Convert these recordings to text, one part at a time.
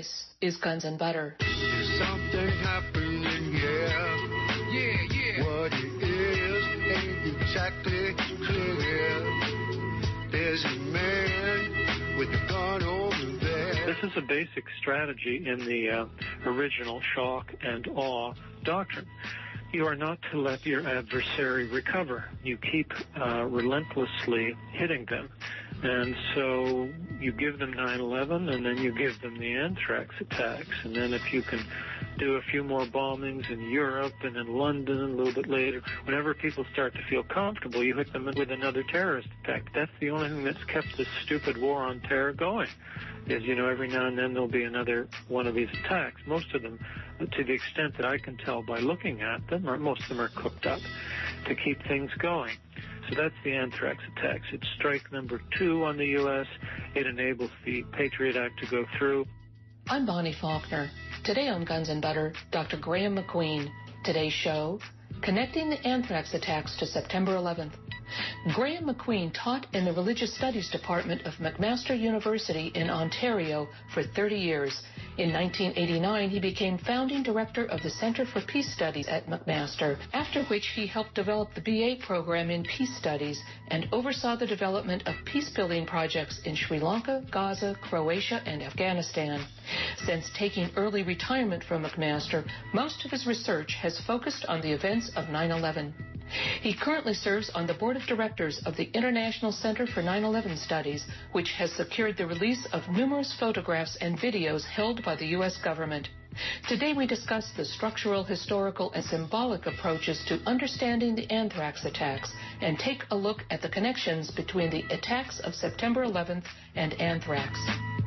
This is Guns and Butter. There's something happening here. Yeah. What it is ain't exactly clear. There's a man with a gun over there. This is a basic strategy in the original shock and awe doctrine. You are not to let your adversary recover. You keep relentlessly hitting them. And so you give them 9/11, and then you give them the anthrax attacks. And then if you can do a few more bombings in Europe and in London a little bit later, whenever people start to feel comfortable, you hit them with another terrorist attack. That's the only thing that's kept this stupid war on terror going, is, every now and then there'll be another one of these attacks. Most of them, to the extent that I can tell by looking at them, or most of them are cooked up to keep things going. So that's the anthrax attacks. It's strike number 2 on the U.S. It enables the Patriot Act to go through. I'm Bonnie Faulkner. Today on Guns and Butter, Dr. Graham McQueen. Today's show, Connecting the Anthrax Attacks to September 11th. Graham McQueen taught in the Religious Studies Department of McMaster University in Ontario for 30 years. In 1989, he became founding director of the Center for Peace Studies at McMaster, after which he helped develop the BA program in Peace Studies and oversaw the development of peace-building projects in Sri Lanka, Gaza, Croatia, and Afghanistan. Since taking early retirement from McMaster, most of his research has focused on the events of 9/11. He currently serves on the board of directors of the International Center for 9/11 Studies, which has secured the release of numerous photographs and videos held by the U.S. government. Today we discuss the structural, historical, and symbolic approaches to understanding the anthrax attacks and take a look at the connections between the attacks of September 11th and anthrax.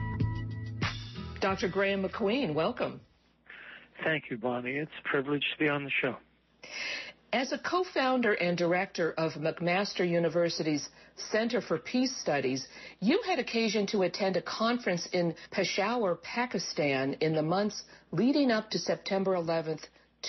Dr. Graham McQueen, welcome. Thank you, Bonnie. It's a privilege to be on the show. As a co-founder and director of McMaster University's Center for Peace Studies, you had occasion to attend a conference in Peshawar, Pakistan in the months leading up to September 11th,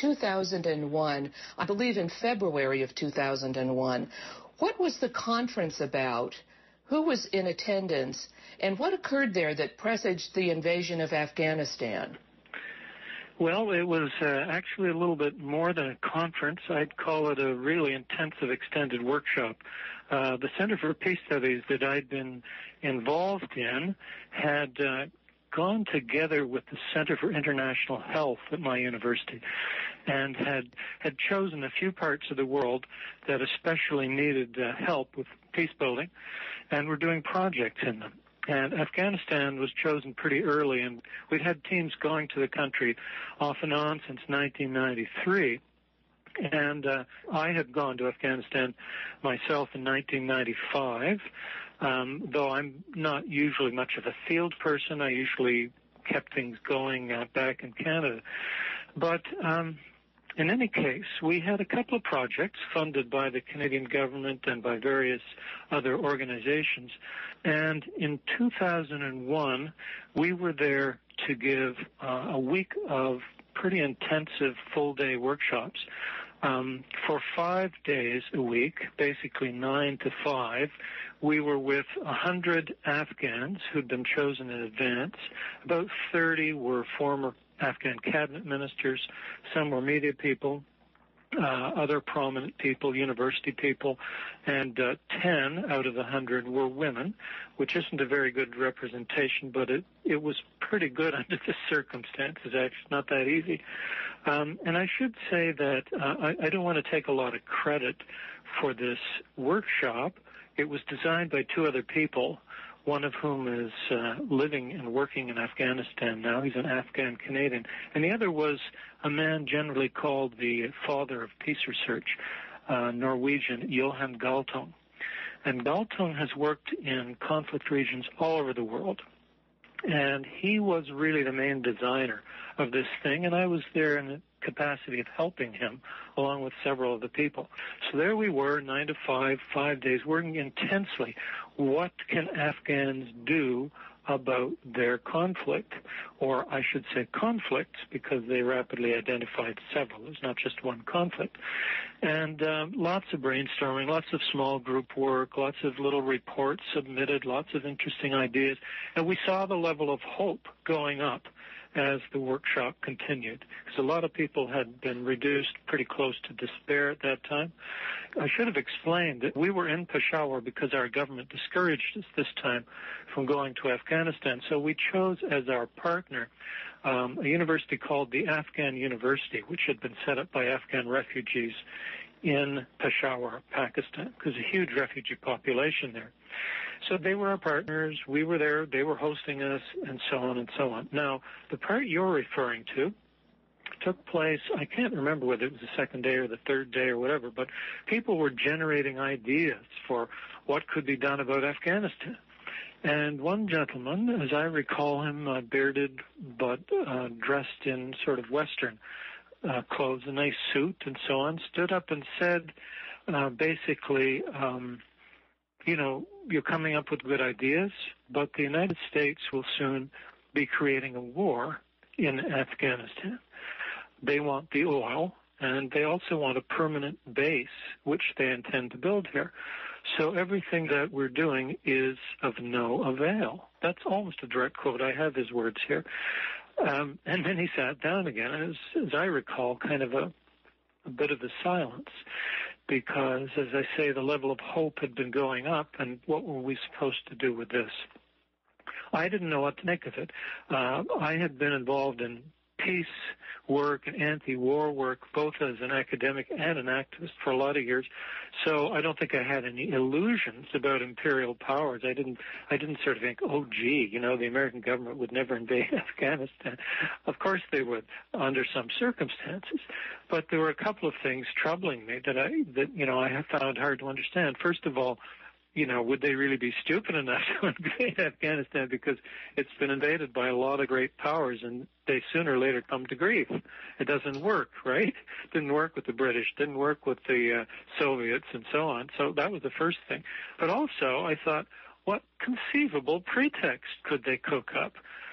2001, I believe in February of 2001. What was the conference about? Who was in attendance? And what occurred there that presaged the invasion of Afghanistan? Well, it was actually a little bit more than a conference. I'd call it a really intensive, extended workshop. The Center for Peace Studies that I'd been involved in had gone together with the Center for International Health at my university and had chosen a few parts of the world that especially needed help with peace building, and were doing projects in them. And Afghanistan was chosen pretty early, and we'd had teams going to the country off and on since 1993. And I had gone to Afghanistan myself in 1995, though I'm not usually much of a field person. I usually kept things going back in Canada. But in any case, we had a couple of projects funded by the Canadian government and by various other organizations. And in 2001, we were there to give a week of pretty intensive full-day workshops. For 5 days a week, basically 9 to 5, we were with 100 Afghans who'd been chosen in advance. About 30 were former Afghan cabinet ministers, some were media people, other prominent people, university people, and 10 out of the 100 were women, which isn't a very good representation, but it was pretty good under the circumstances. It's not that easy. And I should say that I don't want to take a lot of credit for this workshop. It was designed by 2 other people, one of whom is living and working in Afghanistan now. He's an Afghan Canadian. And the other was a man generally called the father of peace research, Norwegian, Johan Galtung. And Galtung has worked in conflict regions all over the world. And he was really the main designer of this thing, and I was there in the capacity of helping him, along with several of the people. So there we were, 9 to 5, 5 days, working intensely. What can Afghans do about their conflict, or I should say conflicts, because they rapidly identified several. There's not just one conflict. And lots of brainstorming, lots of small group work, lots of little reports submitted, lots of interesting ideas. And we saw the level of hope going up as the workshop continued, because a lot of people had been reduced pretty close to despair at that time. I should have explained that we were in Peshawar because our government discouraged us this time from going to Afghanistan. So we chose as our partner a university called the Afghan University, which had been set up by Afghan refugees in Peshawar, Pakistan, because a huge refugee population there. So they were our partners, we were there, they were hosting us, and so on and so on. Now, the part you're referring to took place, I can't remember whether it was the second day or the third day or whatever, but people were generating ideas for what could be done about Afghanistan. And one gentleman, as I recall him, bearded but dressed in sort of Western clothes, a nice suit and so on, stood up and said basically, you know, you're coming up with good ideas, but the United States will soon be creating a war in Afghanistan. They want the oil, and they also want a permanent base, which they intend to build here. So everything that we're doing is of no avail. That's almost a direct quote. I have his words here. And then he sat down again, and as I recall, kind of a bit of a silence, because, as I say, the level of hope had been going up, and what were we supposed to do with this? I didn't know what to make of it. I had been involved in peace work and anti-war work, both as an academic and an activist for a lot of years. So I don't think I had any illusions about imperial powers. I didn't sort of think, oh, gee, you know, the American government would never invade Afghanistan. Of course they would, under some circumstances. But there were a couple of things troubling me that I have found hard to understand. First of all, you know, would they really be stupid enough to invade Afghanistan, because it's been invaded by a lot of great powers, and they sooner or later come to grief. It doesn't work, right? Didn't work with the British, didn't work with the Soviets, and so on. So that was the first thing. But also, I thought, what conceivable pretext could they cook up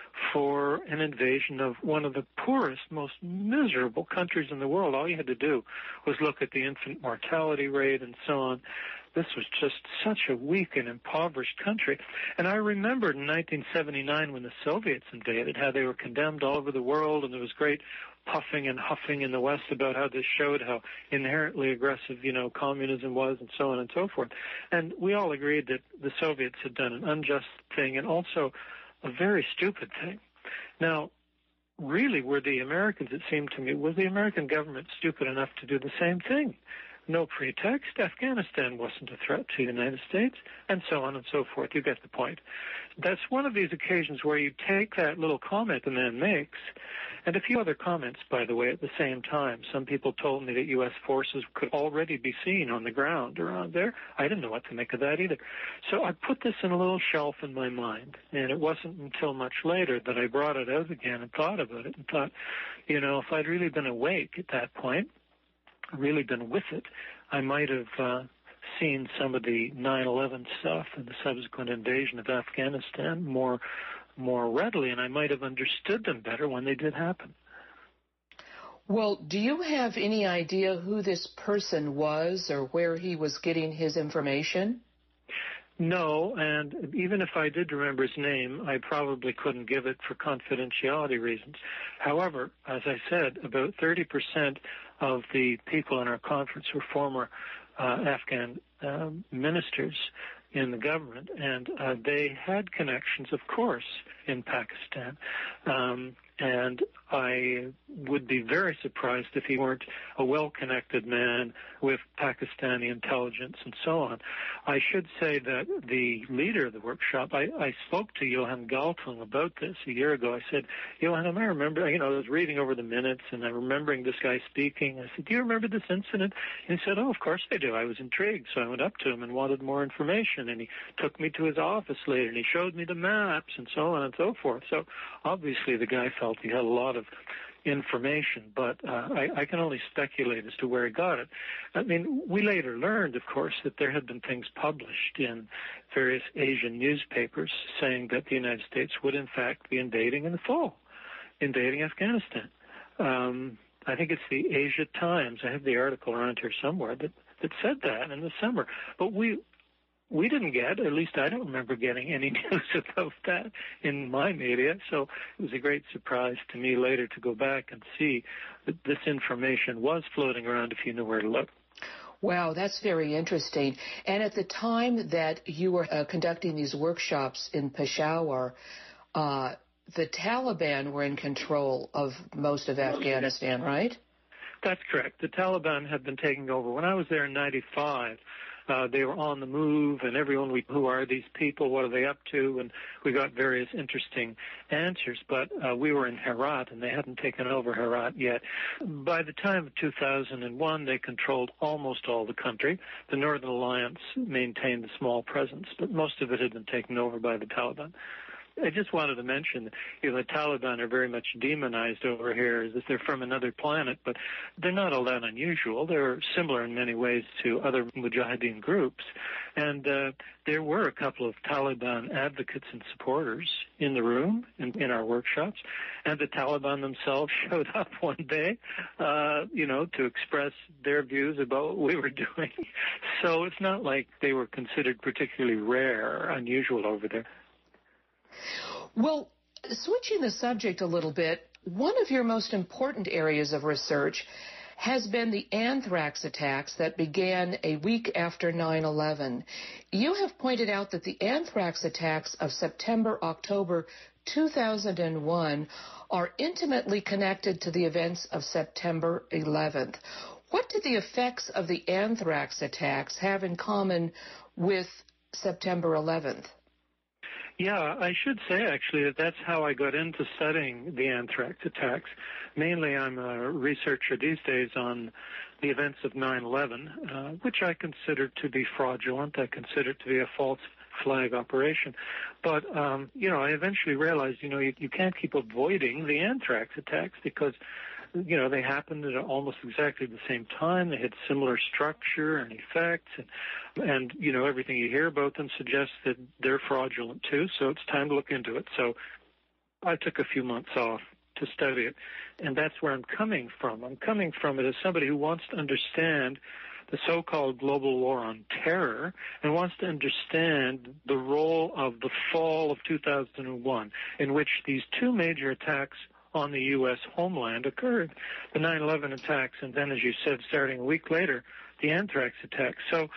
for an invasion of one of the poorest, most miserable countries in the world? All you had to do was look at the infant mortality rate and so on. This was just such a weak and impoverished country. And I remembered in 1979 when the Soviets invaded, how they were condemned all over the world, and there was great puffing and huffing in the West about how this showed how inherently aggressive, you know, communism was, and so on and so forth. And we all agreed that the Soviets had done an unjust thing and also a very stupid thing. Now, really, were the Americans, it seemed to me, was the American government stupid enough to do the same thing? No pretext. Afghanistan wasn't a threat to the United States, and so on and so forth. You get the point. That's one of these occasions where you take that little comment the man makes, and a few other comments, by the way, at the same time. Some people told me that U.S. forces could already be seen on the ground around there. I didn't know what to make of that either. So I put this in a little shelf in my mind, and it wasn't until much later that I brought it out again and thought about it and thought, you know, if I'd really been awake at that point, really been with it, I might have seen some of the 9/11 stuff and the subsequent invasion of Afghanistan more readily, and I might have understood them better when they did happen. Well, do you have any idea who this person was or where he was getting his information? No, and even if I did remember his name, I probably couldn't give it for confidentiality reasons. However, as I said, about 30% of the people in our conference were former Afghan ministers in the government, and they had connections, of course, in Pakistan. And I would be very surprised if he weren't a well-connected man with Pakistani intelligence and so on. I should say that the leader of the workshop, I spoke to Johan Galtung about this a year ago. I said, Johan, I remember, you know, I was reading over the minutes and I'm remembering this guy speaking. I said, do you remember this incident? And he said, oh, of course I do. I was intrigued. So I went up to him and wanted more information. And he took me to his office later and he showed me the maps and so on and so forth. So obviously the guy felt he had a lot of information, but I can only speculate as to where he got it. I mean, we later learned, of course, that there had been things published in various Asian newspapers saying that the United States would, in fact, be invading in the fall, invading Afghanistan. I think it's the Asia Times. I have the article around here somewhere that said that in the summer. But we we didn't get, at least I don't remember getting any news about that in my media. So it was a great surprise to me later to go back and see that this information was floating around if you knew where to look. Wow, that's very interesting. And at the time that you were conducting these workshops in Peshawar, the Taliban were in control of most of Afghanistan, right? That's correct. The Taliban had been taking over. When I was there in 95, they were on the move, and everyone, who are these people, what are they up to? And we got various interesting answers, but we were in Herat, and they hadn't taken over Herat yet. By the time of 2001, they controlled almost all the country. The Northern Alliance maintained a small presence, but most of it had been taken over by the Taliban. I just wanted to mention, the Taliban are very much demonized over here as if they're from another planet, but they're not all that unusual. They're similar in many ways to other mujahideen groups. And there were a couple of Taliban advocates and supporters in the room in our workshops, and the Taliban themselves showed up one day, to express their views about what we were doing. So it's not like they were considered particularly rare or unusual over there. Well, switching the subject a little bit, one of your most important areas of research has been the anthrax attacks that began a week after 9/11. You have pointed out that the anthrax attacks of September-October 2001 are intimately connected to the events of September 11th. What did the effects of the anthrax attacks have in common with September 11th? Yeah, I should say, actually, that that's how I got into studying the anthrax attacks. Mainly, I'm a researcher these days on the events of 9/11, which I consider to be fraudulent. I consider it to be a false flag operation. But, I eventually realized, you can't keep avoiding the anthrax attacks because they happened at almost exactly the same time. They had similar structure and effects, and everything you hear about them suggests that they're fraudulent too, so it's time to look into it. So I took a few months off to study it, and that's where I'm coming from. I'm coming from it as somebody who wants to understand the so-called global war on terror and wants to understand the role of the fall of 2001, in which these two major attacks on the U.S. homeland occurred, the 9/11 attacks, and then, as you said, starting a week later, the anthrax attacks. So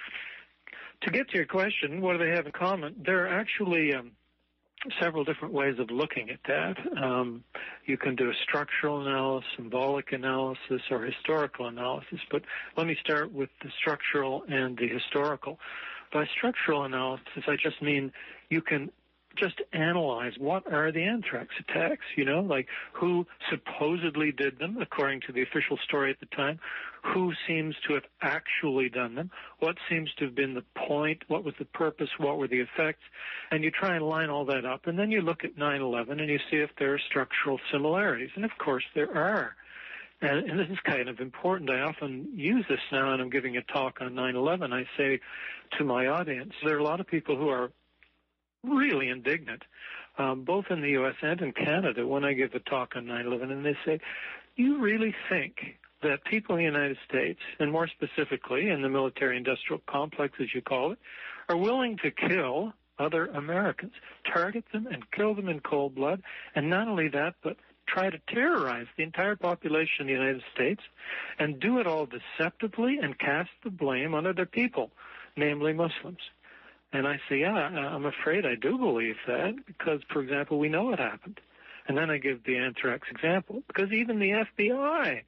to get to your question, what do they have in common? There are actually several different ways of looking at that. You can do a structural analysis, symbolic analysis, or historical analysis, but let me start with the structural and the historical. By structural analysis, I just mean you can just analyze what are the anthrax attacks, like who supposedly did them, according to the official story at the time, who seems to have actually done them, what seems to have been the point, what was the purpose, what were the effects, and you try and line all that up, and then you look at 9/11 and you see if there are structural similarities, and of course there are. And this is kind of important. I often use this now, and I'm giving a talk on 9/11. I say to my audience, there are a lot of people who are really indignant, both in the U.S. and in Canada, when I give a talk on 9/11, and they say, you really think that people in the United States, and more specifically in the military-industrial complex, as you call it, are willing to kill other Americans, target them and kill them in cold blood, and not only that, but try to terrorize the entire population of the United States, and do it all deceptively and cast the blame on other people, namely Muslims. And I say, yeah, I'm afraid I do believe that because, for example, we know what happened. And then I give the anthrax example because even the FBI,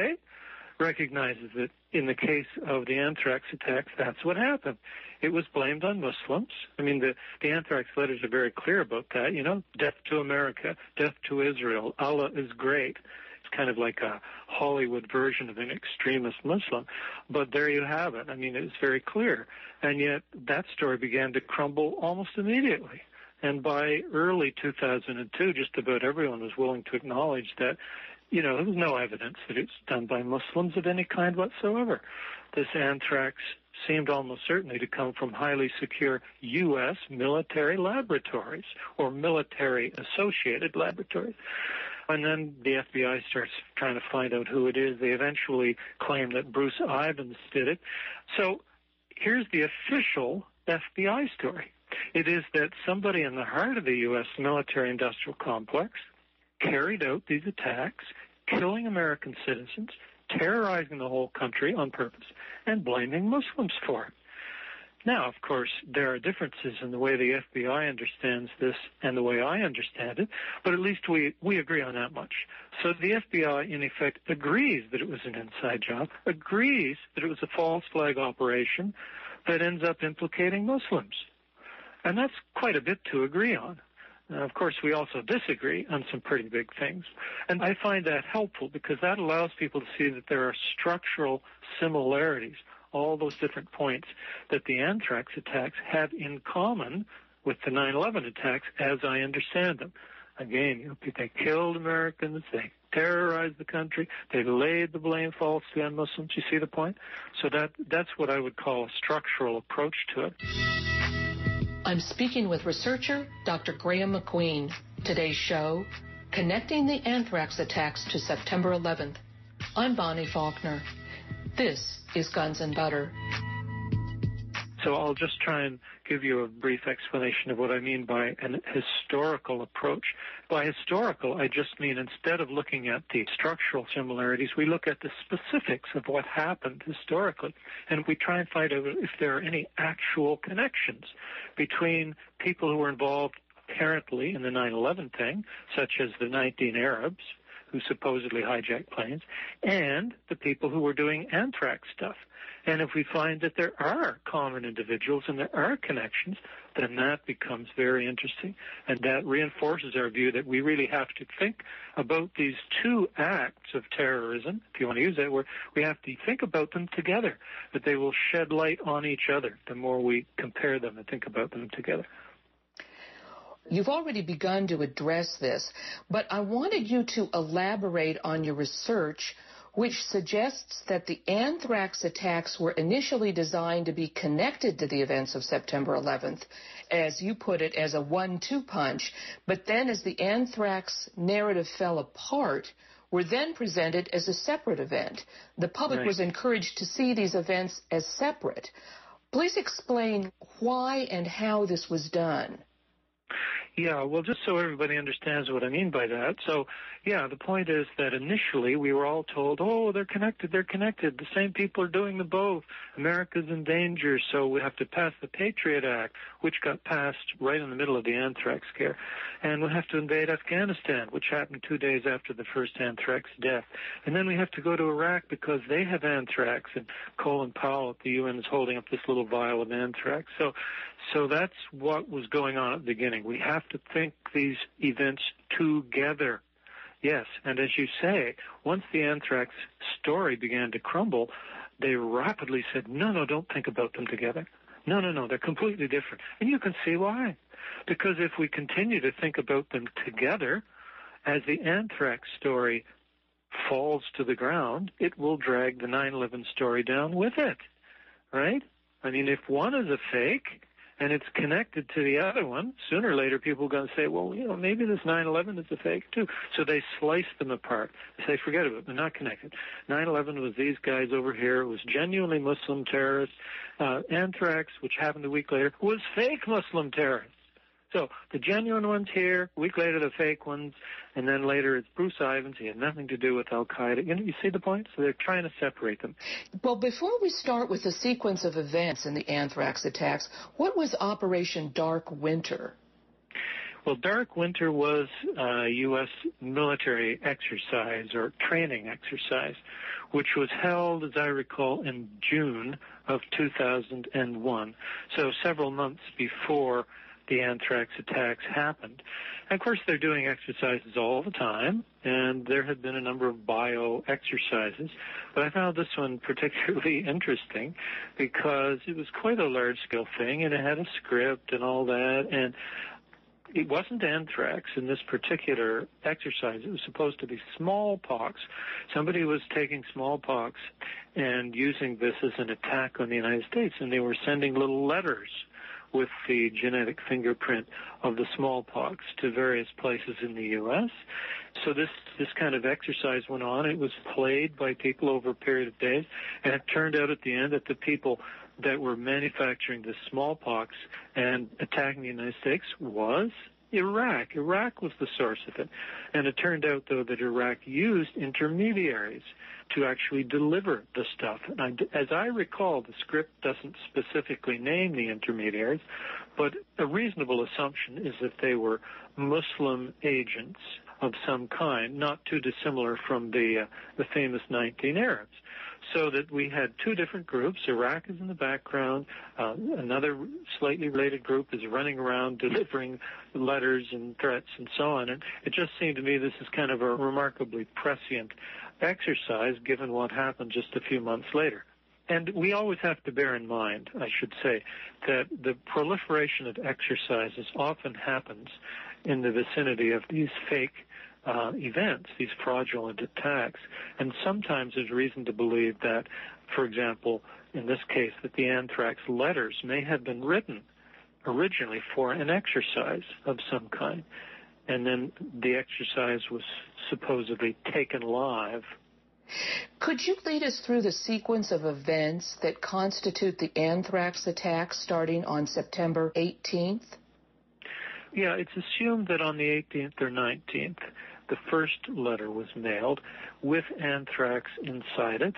recognizes that in the case of the anthrax attacks, that's what happened. It was blamed on Muslims. I mean, the anthrax letters are very clear about that, death to America, death to Israel, Allah is great. Kind of like a Hollywood version of an extremist Muslim. But there you have it. I mean, it's very clear. And yet that story began to crumble almost immediately. And by early 2002, just about everyone was willing to acknowledge that, there was no evidence that it's done by Muslims of any kind whatsoever. This anthrax seemed almost certainly to come from highly secure U.S. military laboratories or military-associated laboratories. And then the FBI starts trying to find out who it is. They eventually claim that Bruce Ivins did it. So here's the official FBI story. It is that somebody in the heart of the U.S. military-industrial complex carried out these attacks, killing American citizens, terrorizing the whole country on purpose, and blaming Muslims for it. Now, of course, there are differences in the way the FBI understands this and the way I understand it, but at least we agree on that much. So the FBI, in effect, agrees that it was an inside job, agrees that it was a false flag operation that ends up implicating Muslims. And that's quite a bit to agree on. Of course, we also disagree on some pretty big things. And I find that helpful because that allows people to see that there are structural similarities, all those different points that the anthrax attacks have in common with the 9/11 attacks as I understand them. Again, they killed Americans, they terrorized the country, they laid the blame falsely on Muslims. You see the point? So that's what I would call a structural approach to it. I'm speaking with researcher Dr. Graham McQueen. Today's show, Connecting the Anthrax Attacks to September 11th. I'm Bonnie Faulkner. This is Guns and Butter. So I'll just try and give you a brief explanation of what I mean by an historical approach. By historical, I just mean instead of looking at the structural similarities, we look at the specifics of what happened historically, and we try and find out if there are any actual connections between people who were involved apparently in the 9/11 thing, such as the 19 Arabs who supposedly hijacked planes, and the people who were doing anthrax stuff. And if we find that there are common individuals and there are connections, then that becomes very interesting. And that reinforces our view that we really have to think about these two acts of terrorism, if you want to use that word, we have to think about them together, that they will shed light on each other the more we compare them and think about them together. You've already begun to address this, but I wanted you to elaborate on your research, which suggests that the anthrax attacks were initially designed to be connected to the events of September 11th, as you put it, as a 1-2 punch, but then as the anthrax narrative fell apart, were then presented as a separate event. The public was encouraged to see these events as separate. Please explain why and how this was done. Yeah, well, just so everybody understands what I mean by that. So, yeah, the point is that initially we were all told, oh, they're connected. The same people are doing the both. America's in danger, so we have to pass the Patriot Act, which got passed right in the middle of the anthrax scare. And we have to invade Afghanistan, which happened 2 days after the first anthrax death. And then we have to go to Iraq because they have anthrax, and Colin Powell at the UN is holding up this little vial of anthrax. So that's what was going on at the beginning. We have to think these events together. Yes, and as you say, once the anthrax story began to crumble, they rapidly said, no, don't think about them together. No, they're completely different. And you can see why. Because if we continue to think about them together, as the anthrax story falls to the ground, it will drag the 9/11 story down with it, right? I mean, if one is a fake and it's connected to the other one, sooner or later people are going to say, well, maybe this 9/11 is a fake too. So they slice them apart. They say, forget about it. They're not connected. 9/11 was these guys over here. It was genuinely Muslim terrorists. Anthrax, which happened a week later, was fake Muslim terrorists. So the genuine ones here, a week later the fake ones, and then later it's Bruce Ivins. He had nothing to do with Al-Qaeda. You see the point? So they're trying to separate them. Well, before we start with the sequence of events in the anthrax attacks, what was Operation Dark Winter? Well, Dark Winter was a U.S. military exercise or training exercise, which was held, as I recall, in June of 2001, so several months before the anthrax attacks happened. And of course, they're doing exercises all the time, and there had been a number of bio exercises. But I found this one particularly interesting because it was quite a large-scale thing, and it had a script and all that, and it wasn't anthrax in this particular exercise. It was supposed to be smallpox. Somebody was taking smallpox and using this as an attack on the United States, and they were sending little letters with the genetic fingerprint of the smallpox to various places in the U.S. So this kind of exercise went on. It was played by people over a period of days, and it turned out at the end that the people that were manufacturing the smallpox and attacking the United States was Iraq. Iraq was the source of it. And it turned out, though, that Iraq used intermediaries to actually deliver the stuff. And as I recall, the script doesn't specifically name the intermediaries, but a reasonable assumption is that they were Muslim agents of some kind, not too dissimilar from the famous 19 Arabs. So that we had two different groups. Iraq is in the background. Another slightly related group is running around delivering letters and threats and so on. And it just seemed to me this is kind of a remarkably prescient exercise given what happened just a few months later. And we always have to bear in mind, I should say, that the proliferation of exercises often happens in the vicinity of these fake events, these fraudulent attacks. And sometimes there's reason to believe that, for example, in this case, that the anthrax letters may have been written originally for an exercise of some kind. And then the exercise was supposedly taken live. Could you lead us through the sequence of events that constitute the anthrax attack starting on September 18th? Yeah, it's assumed that on the 18th or 19th, the first letter was mailed with anthrax inside it.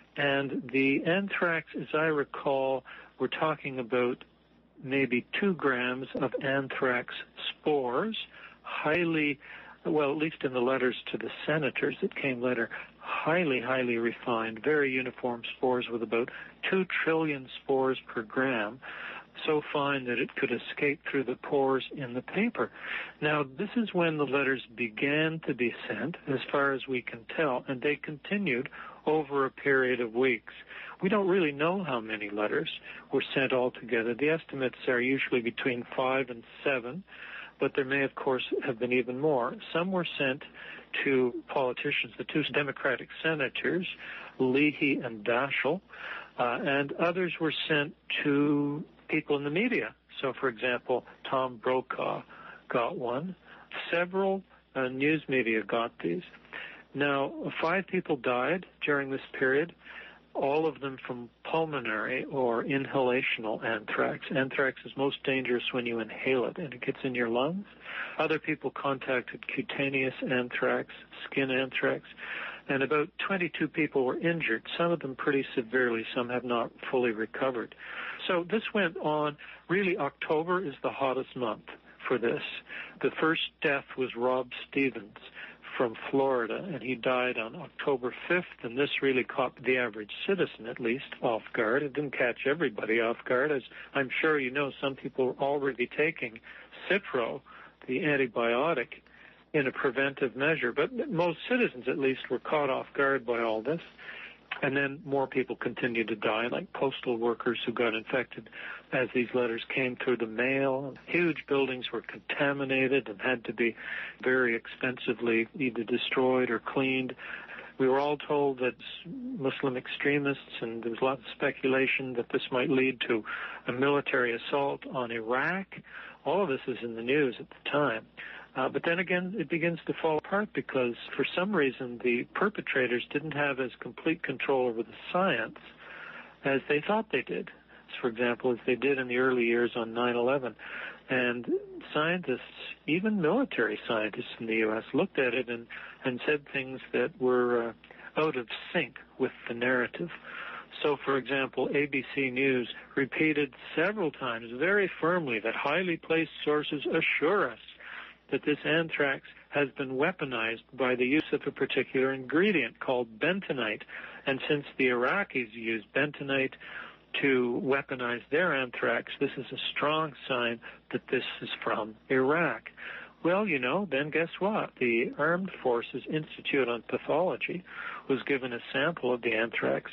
And the anthrax, as I recall, we're talking about maybe 2 grams of anthrax spores, highly, well, at least in the letters to the senators that came later, highly, highly refined, very uniform spores with about 2 trillion spores per gram, so fine that it could escape through the pores in the paper. Now, this is when the letters began to be sent, as far as we can tell, and they continued over a period of weeks. We don't really know how many letters were sent altogether. The estimates are usually between 5 and 7, but there may, of course, have been even more. Some were sent to politicians, the 2 Democratic senators, Leahy and Daschle, and others were sent to people in the media. So, for example, Tom Brokaw got one. Several news media got these. Now, 5 people died during this period, all of them from pulmonary or inhalational anthrax. Anthrax is most dangerous when you inhale it and it gets in your lungs. Other people contacted cutaneous anthrax, skin anthrax, and about 22 people were injured, some of them pretty severely, some have not fully recovered. So this went on. Really, October is the hottest month for this. The first death was Rob Stevens from Florida, and he died on October 5th, and this really caught the average citizen, at least, off guard. It didn't catch everybody off guard. As I'm sure you know, some people were already taking Cipro, the antibiotic, in a preventive measure, but most citizens, at least, were caught off guard by all this. And then more people continued to die, like postal workers who got infected as these letters came through the mail. Huge buildings were contaminated and had to be very expensively either destroyed or cleaned. We were all told that Muslim extremists, and there was lots of speculation that this might lead to a military assault on Iraq. All of this is in the news at the time. But then again, it begins to fall apart because for some reason the perpetrators didn't have as complete control over the science as they thought they did. For example, as they did in the early years on 9/11. And scientists, even military scientists in the U.S., looked at it and said things that were out of sync with the narrative. So, for example, ABC News repeated several times very firmly that highly placed sources assure us that this anthrax has been weaponized by the use of a particular ingredient called bentonite. And since the Iraqis used bentonite to weaponize their anthrax, this is a strong sign that this is from Iraq. Well, you know, then guess what? The Armed Forces Institute on Pathology was given a sample of the anthrax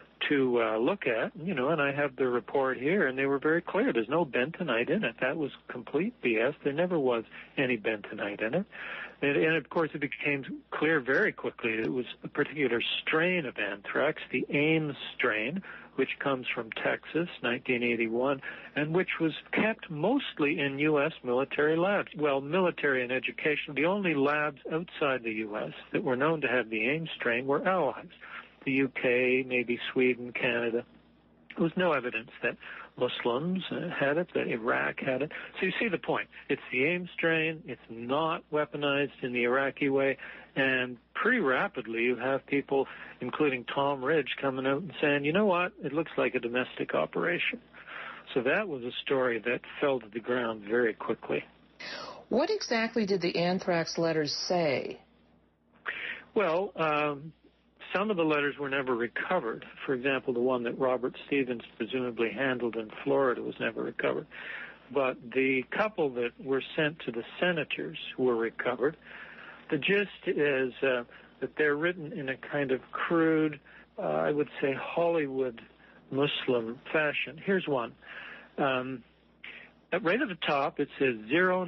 to look at, you know, and I have the report here, and they were very clear. There's no bentonite in it. That was complete BS. There never was any bentonite in it. And of course, it became clear very quickly that it was a particular strain of anthrax, the Ames strain, which comes from Texas, 1981, and which was kept mostly in U.S. military labs. Well, military and education, the only labs outside the U.S. that were known to have the Ames strain were allies. The UK, maybe Sweden, Canada, There was no evidence that Muslims had it, that Iraq had it. So you see the point. It's the AIM strain. It's not weaponized in the Iraqi way. And pretty rapidly you have people, including Tom Ridge, coming out and saying, you know what, it looks like a domestic operation. So that was a story that fell to the ground very quickly. What exactly did the anthrax letters say? Well, some of the letters were never recovered. For example, the one that Robert Stevens presumably handled in Florida was never recovered. But the couple that were sent to the senators were recovered. The gist is that they're written in a kind of crude, I would say Hollywood Muslim fashion. Here's one. Right at the top, it says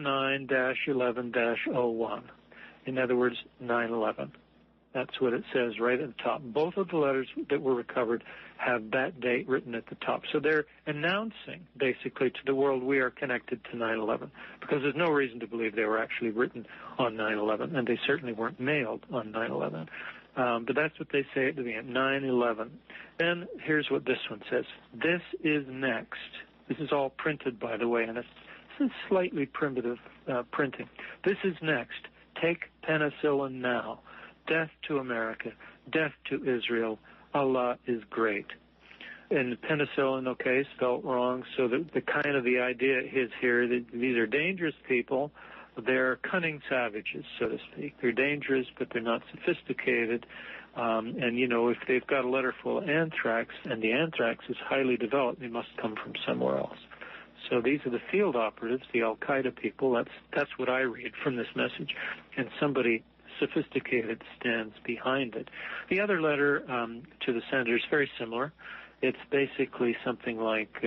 09-11-01. In other words, 9/11. That's what it says right at the top. Both of the letters that were recovered have that date written at the top. So they're announcing, basically, to the world we are connected to 9/11, because there's no reason to believe they were actually written on 9/11, and they certainly weren't mailed on 9/11. But that's what they say at the end, 9/11. Then here's what this one says. This is next. This is all printed, by the way, and it's slightly primitive printing. This is next. Take penicillin now. Death to America. Death to Israel. Allah is great. And penicillin, okay, spelt wrong. So the kind of the idea is here that these are dangerous people. They're cunning savages, so to speak. They're dangerous, but they're not sophisticated. And, you know, if they've got a letter full of anthrax and the anthrax is highly developed, they must come from somewhere else. So these are the field operatives, the Al-Qaeda people. That's what I read from this message. And somebody sophisticated stands behind it. The other letter to the senator is very similar. It's basically something like,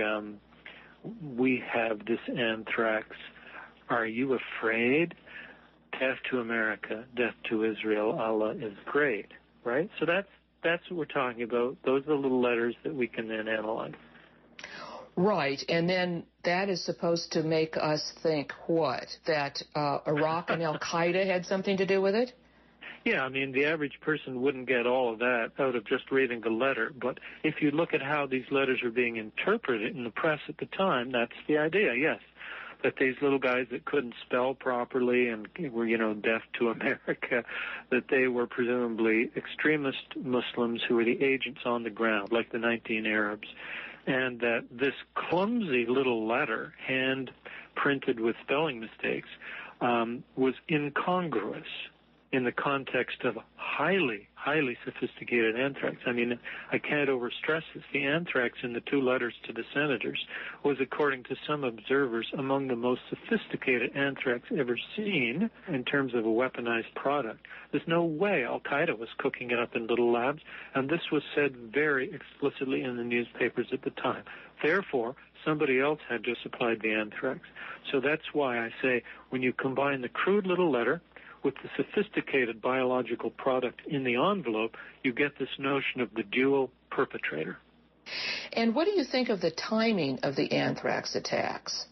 we have this anthrax. Are you afraid? Death to America, death to Israel, Allah is great, right? So that's what we're talking about. Those are the little letters that we can then analyze. Right, and then that is supposed to make us think what? That Iraq and Al-Qaeda had something to do with it? Yeah, I mean, the average person wouldn't get all of that out of just reading the letter. But if you look at how these letters are being interpreted in the press at the time, that's the idea, yes. That these little guys that couldn't spell properly and were, you know, deaf to America, that they were presumably extremist Muslims who were the agents on the ground, like the 19 Arabs. And that this clumsy little letter, hand printed with spelling mistakes, was incongruous in the context of highly, highly sophisticated anthrax. I mean, I can't overstress this. The anthrax in the two letters to the senators was, according to some observers, among the most sophisticated anthrax ever seen in terms of a weaponized product. There's no way Al-Qaeda was cooking it up in little labs, and this was said very explicitly in the newspapers at the time. Therefore, somebody else had just supplied the anthrax. So that's why I say when you combine the crude little letter with the sophisticated biological product in the envelope, you get this notion of the dual perpetrator. And what do you think of the timing of the anthrax attacks?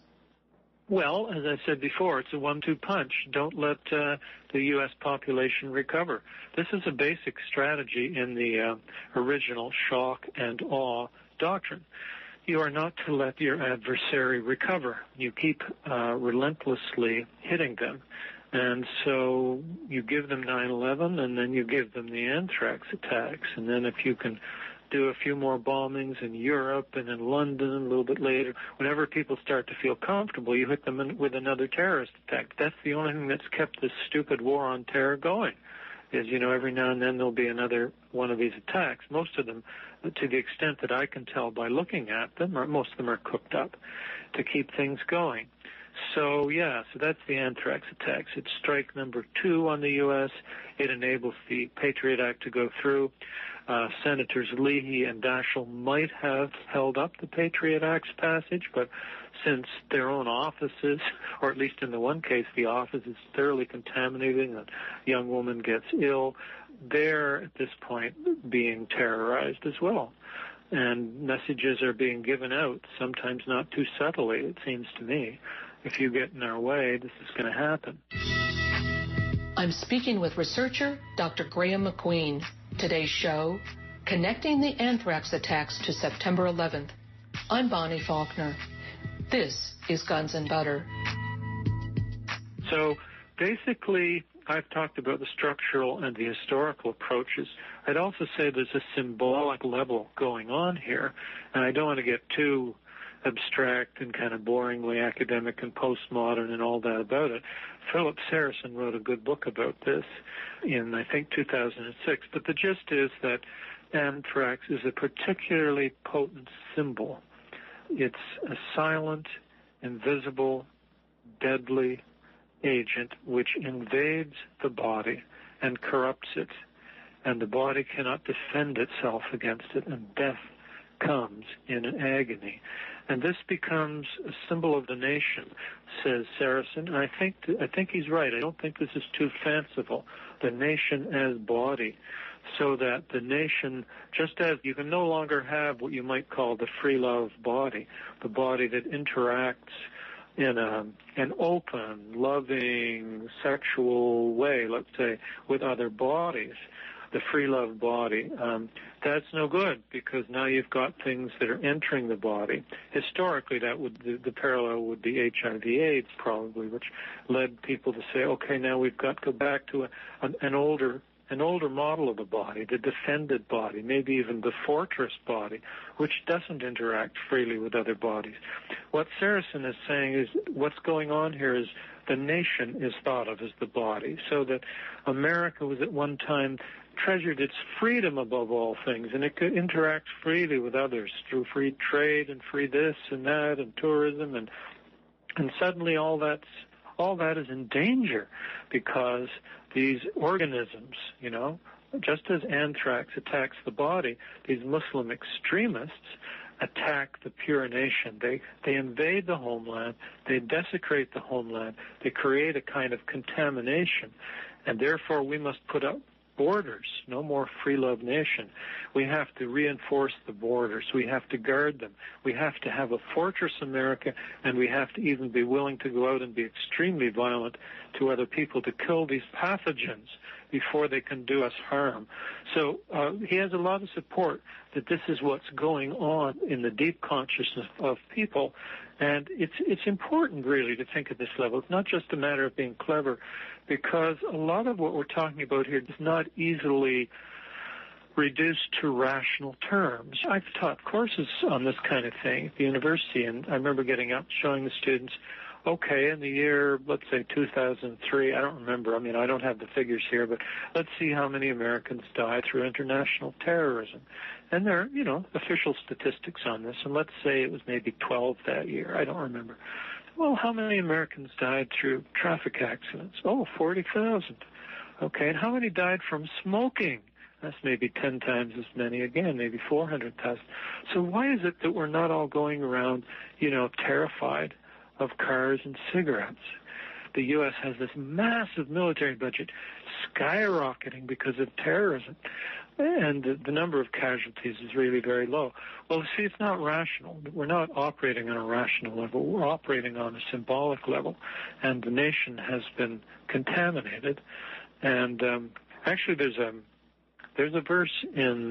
Well, as I said before, it's a 1-2 punch. Don't let the U.S. population recover. This is a basic strategy in the original shock and awe doctrine. You are not to let your adversary recover. You keep relentlessly hitting them. And so you give them 9/11, and then you give them the anthrax attacks. And then if you can do a few more bombings in Europe and in London a little bit later, whenever people start to feel comfortable, you hit them with another terrorist attack. That's the only thing that's kept this stupid war on terror going, is, you know, every now and then there'll be another one of these attacks. Most of them, to the extent that I can tell by looking at them, or most of them are cooked up to keep things going. So, yeah, so that's the anthrax attacks. It's strike number 2 on the U.S. It enables the Patriot Act to go through. Senators Leahy and Daschle might have held up the Patriot Act's passage, but since their own offices, or at least in the one case, the office is thoroughly contaminated and a young woman gets ill, they're, at this point, being terrorized as well. And messages are being given out, sometimes not too subtly, it seems to me. If you get in our way, this is going to happen. I'm speaking with researcher Dr. Graham McQueen. Today's show, Connecting the Anthrax Attacks to September 11th. I'm Bonnie Faulkner. This is Guns and Butter. So basically, I've talked about the structural and the historical approaches. I'd also say there's a symbolic level going on here, and I don't want to get too abstract and kind of boringly academic and postmodern and all that about it. Philip Saracen wrote a good book about this in, I think, 2006. But the gist is that anthrax is a particularly potent symbol. It's a silent, invisible, deadly agent which invades the body and corrupts it, and the body cannot defend itself against it, and death comes in an agony. And this becomes a symbol of the nation, says Saracen. And I think he's right. I don't think this is too fanciful. The nation as body, so that the nation, just as you can no longer have what you might call the free love body, the body that interacts in an open, loving, sexual way, let's say, with other bodies, the free love body, that's no good, because now you've got things that are entering the body. Historically, that would the parallel would be HIV/AIDS probably, which led people to say, okay, now we've got to go back to an older model of the body, the defended body, maybe even the fortress body, which doesn't interact freely with other bodies. What Saracen is saying is what's going on here is the nation is thought of as the body, so that America was at one time treasured its freedom above all things, and it could interact freely with others through free trade and free this and that and tourism, and suddenly all that is in danger because these organisms, just as anthrax attacks the body, these Muslim extremists attack the pure nation. They invade the homeland, they desecrate the homeland, they create a kind of contamination, and therefore we must put up borders, no more free love nation. We have to reinforce the borders. We have to guard them. We have to have a fortress America, and we have to even be willing to go out and be extremely violent to other people to kill these pathogens before they can do us harm. So he has a lot of support that this is what's going on in the deep consciousness of people, and it's important really to think at this level. It's not just a matter of being clever, because a lot of what we're talking about here is not easily reduced to rational terms. I've taught courses on this kind of thing at the university, and I remember getting up showing the students, okay, in the year, let's say 2003, I don't remember, I don't have the figures here, but let's see how many Americans died through international terrorism. And there are, official statistics on this, and let's say it was maybe 12 that year, I don't remember. Well, how many Americans died through traffic accidents? Oh, 40,000. Okay, and how many died from smoking? That's maybe 10 times as many again, maybe 400,000. So why is it that we're not all going around, terrified of cars and cigarettes? The U.S. has this massive military budget skyrocketing because of terrorism, and the number of casualties is really very low. Well, see, it's not rational. We're not operating on a rational level. We're operating on a symbolic level, and the nation has been contaminated. And actually, there's a verse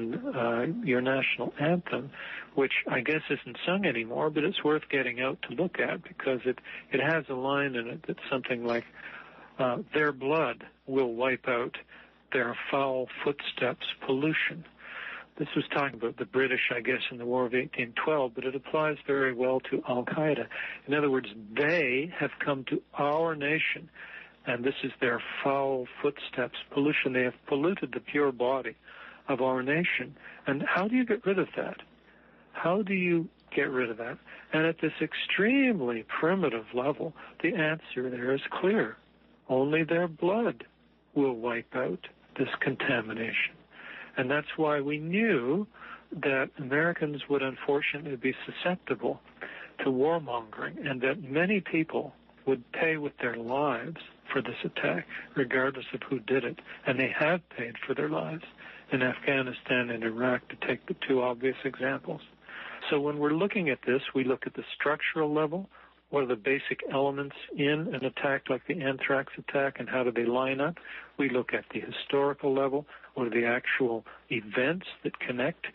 in your national anthem, which I guess isn't sung anymore, but it's worth getting out to look at, because it has a line in it that's something like, their blood will wipe out their foul footsteps pollution. This was talking about the British, I guess, in the War of 1812, but it applies very well to Al-Qaeda. In other words, they have come to our nation, and this is their foul footsteps pollution. They have polluted the pure body of our nation. And how do you get rid of that? How do you get rid of that? And at this extremely primitive level, the answer there is clear. Only their blood will wipe out this contamination. And that's why we knew that Americans would unfortunately be susceptible to warmongering, and that many people would pay with their lives for this attack, regardless of who did it. And they have paid for their lives in Afghanistan and Iraq, to take the two obvious examples. So when we're looking at this, we look at the structural level, what are the basic elements in an attack like the anthrax attack and how do they line up. We look at the historical level, what are the actual events that connect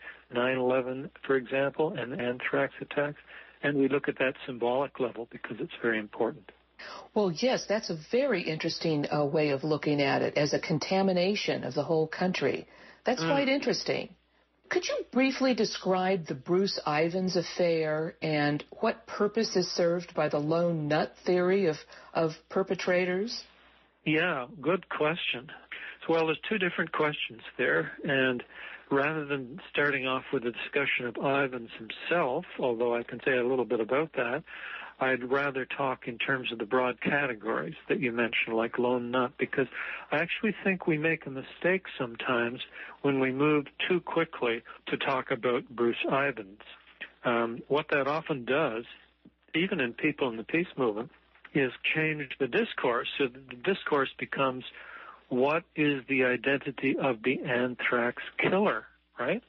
9/11, for example, and anthrax attacks, and we look at that symbolic level because it's very important. Well, yes, that's a very interesting way of looking at it as a contamination of the whole country. That's quite interesting. Could you briefly describe the Bruce Ivins affair and what purpose is served by the lone nut theory of perpetrators? Yeah, good question. Well, there's two different questions there, and rather than starting off with a discussion of Ivins himself, although I can say a little bit about that, I'd rather talk in terms of the broad categories that you mentioned, like lone nut, because I actually think we make a mistake sometimes when we move too quickly to talk about Bruce Ivins. What that often does, even in people in the peace movement, is change the discourse. So the discourse becomes, what is the identity of the anthrax killer, right?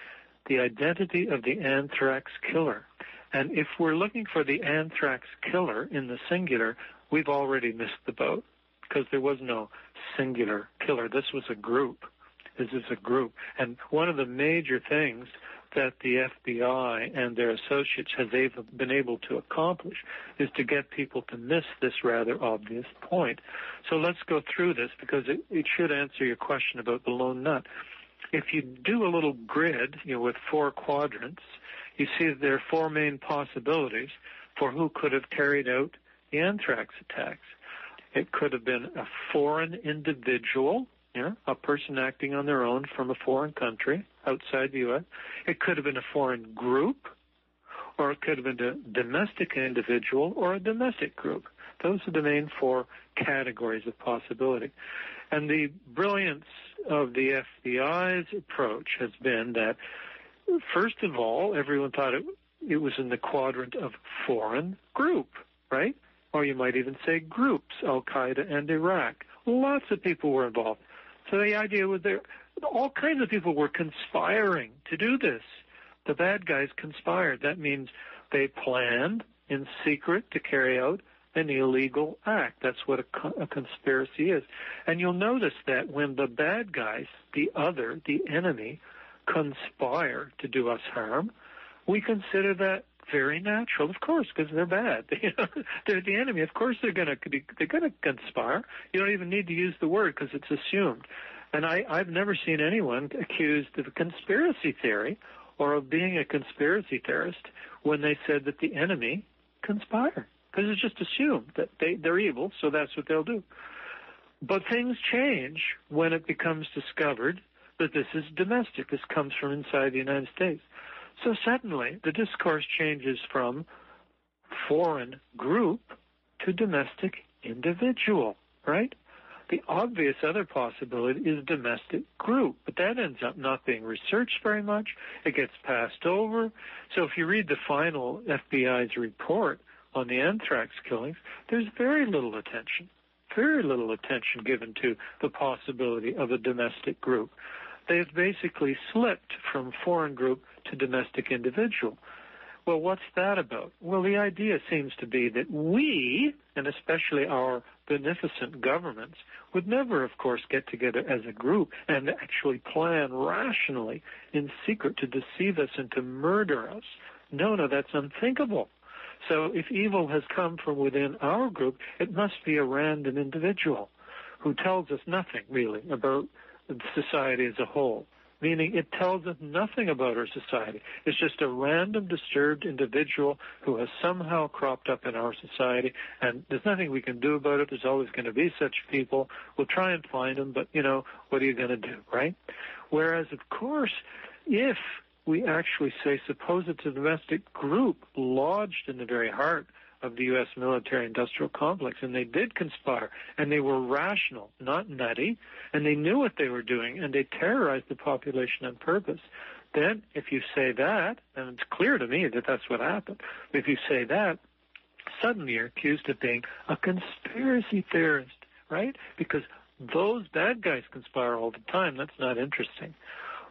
The identity of the anthrax killer. And if we're looking for the anthrax killer in the singular, we've already missed the boat because there was no singular killer. This was a group. This is a group. And one of the major things that the FBI and their associates have been able to accomplish is to get people to miss this rather obvious point. So let's go through this because it should answer your question about the lone nut. If you do a little grid, with 4 quadrants, you see that there are 4 main possibilities for who could have carried out the anthrax attacks. It could have been a foreign individual, a person acting on their own from a foreign country outside the U.S. It could have been a foreign group, or it could have been a domestic individual or a domestic group. Those are the main 4 categories of possibility. And the brilliance of the FBI's approach has been that, first of all, everyone thought it was in the quadrant of foreign group, right? Or you might even say groups, Al-Qaeda and Iraq. Lots of people were involved. So the idea was all kinds of people were conspiring to do this. The bad guys conspired. That means they planned in secret to carry out an illegal act. That's what a conspiracy is. And you'll notice that when the bad guys, the enemy, conspire to do us harm, we consider that very natural, of course, because they're bad. They're the enemy. Of course they're going to conspire. You don't even need to use the word because it's assumed. And I've never seen anyone accused of a conspiracy theory or of being a conspiracy theorist when they said that the enemy conspire, because it's just assumed that they're evil, so that's what they'll do. But things change when it becomes discovered that this is domestic. This comes from inside the United States. So suddenly the discourse changes from foreign group to domestic individual, right? The obvious other possibility is domestic group, but that ends up not being researched very much. It gets passed over. So if you read the final FBI's report on the anthrax killings, there's very little attention given to the possibility of a domestic group. They've basically slipped from foreign group to domestic individual. Well, what's that about? Well, the idea seems to be that we, and especially our beneficent governments, would never, of course, get together as a group and actually plan rationally in secret to deceive us and to murder us. No, that's unthinkable. So if evil has come from within our group, it must be a random individual who tells us nothing, really, about society as a whole, meaning it tells us nothing about our society. It's just a random, disturbed individual who has somehow cropped up in our society, and there's nothing we can do about it. There's always going to be such people. We'll try and find them, but, what are you going to do, right? Whereas, of course, if we actually say, suppose it's a domestic group lodged in the very heart of the U.S. military-industrial complex, and they did conspire, and they were rational, not nutty, and they knew what they were doing, and they terrorized the population on purpose. Then, if you say that, and it's clear to me that that's what happened, if you say that, suddenly you're accused of being a conspiracy theorist, right? Because those bad guys conspire all the time. That's not interesting.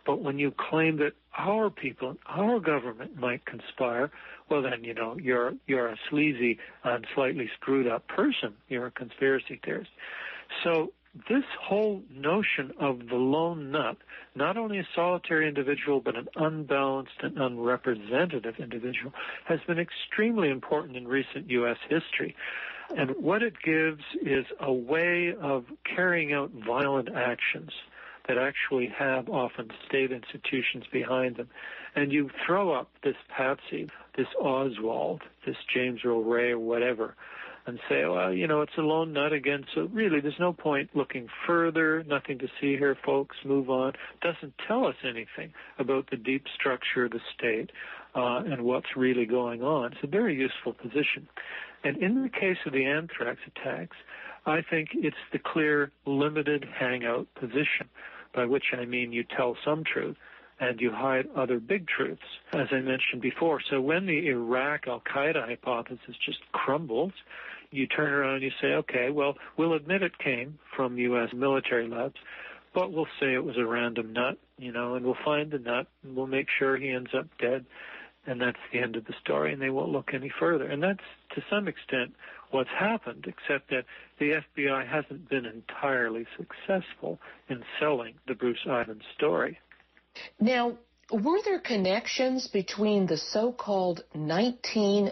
But when you claim that our people, our government might conspire, well then, you're a sleazy and slightly screwed up person. You're a conspiracy theorist. So this whole notion of the lone nut, not only a solitary individual, but an unbalanced and unrepresentative individual, has been extremely important in recent U.S. history. And what it gives is a way of carrying out violent actions that actually have often state institutions behind them. And you throw up this Patsy, this Oswald, this James Earl Ray or whatever, and say, well, it's a lone nut again, so really there's no point looking further, nothing to see here, folks, move on. Doesn't tell us anything about the deep structure of the state and what's really going on. It's a very useful position. And in the case of the anthrax attacks, I think it's the clear limited hangout position, by which I mean you tell some truth and you hide other big truths, as I mentioned before. So when the Iraq al-Qaeda hypothesis just crumbles, you turn around and you say, okay, well, we'll admit it came from U.S. military labs, but we'll say it was a random nut, and we'll find the nut, and we'll make sure he ends up dead, and that's the end of the story, and they won't look any further. And that's, to some extent, what's happened, except that the FBI hasn't been entirely successful in selling the Bruce Ivins story. Now, were there connections between the so-called 9/11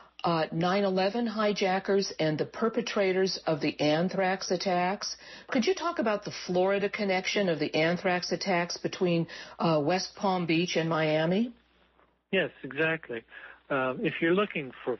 hijackers and the perpetrators of the anthrax attacks? Could you talk about the Florida connection of the anthrax attacks between West Palm Beach and Miami? Yes, exactly. If you're looking for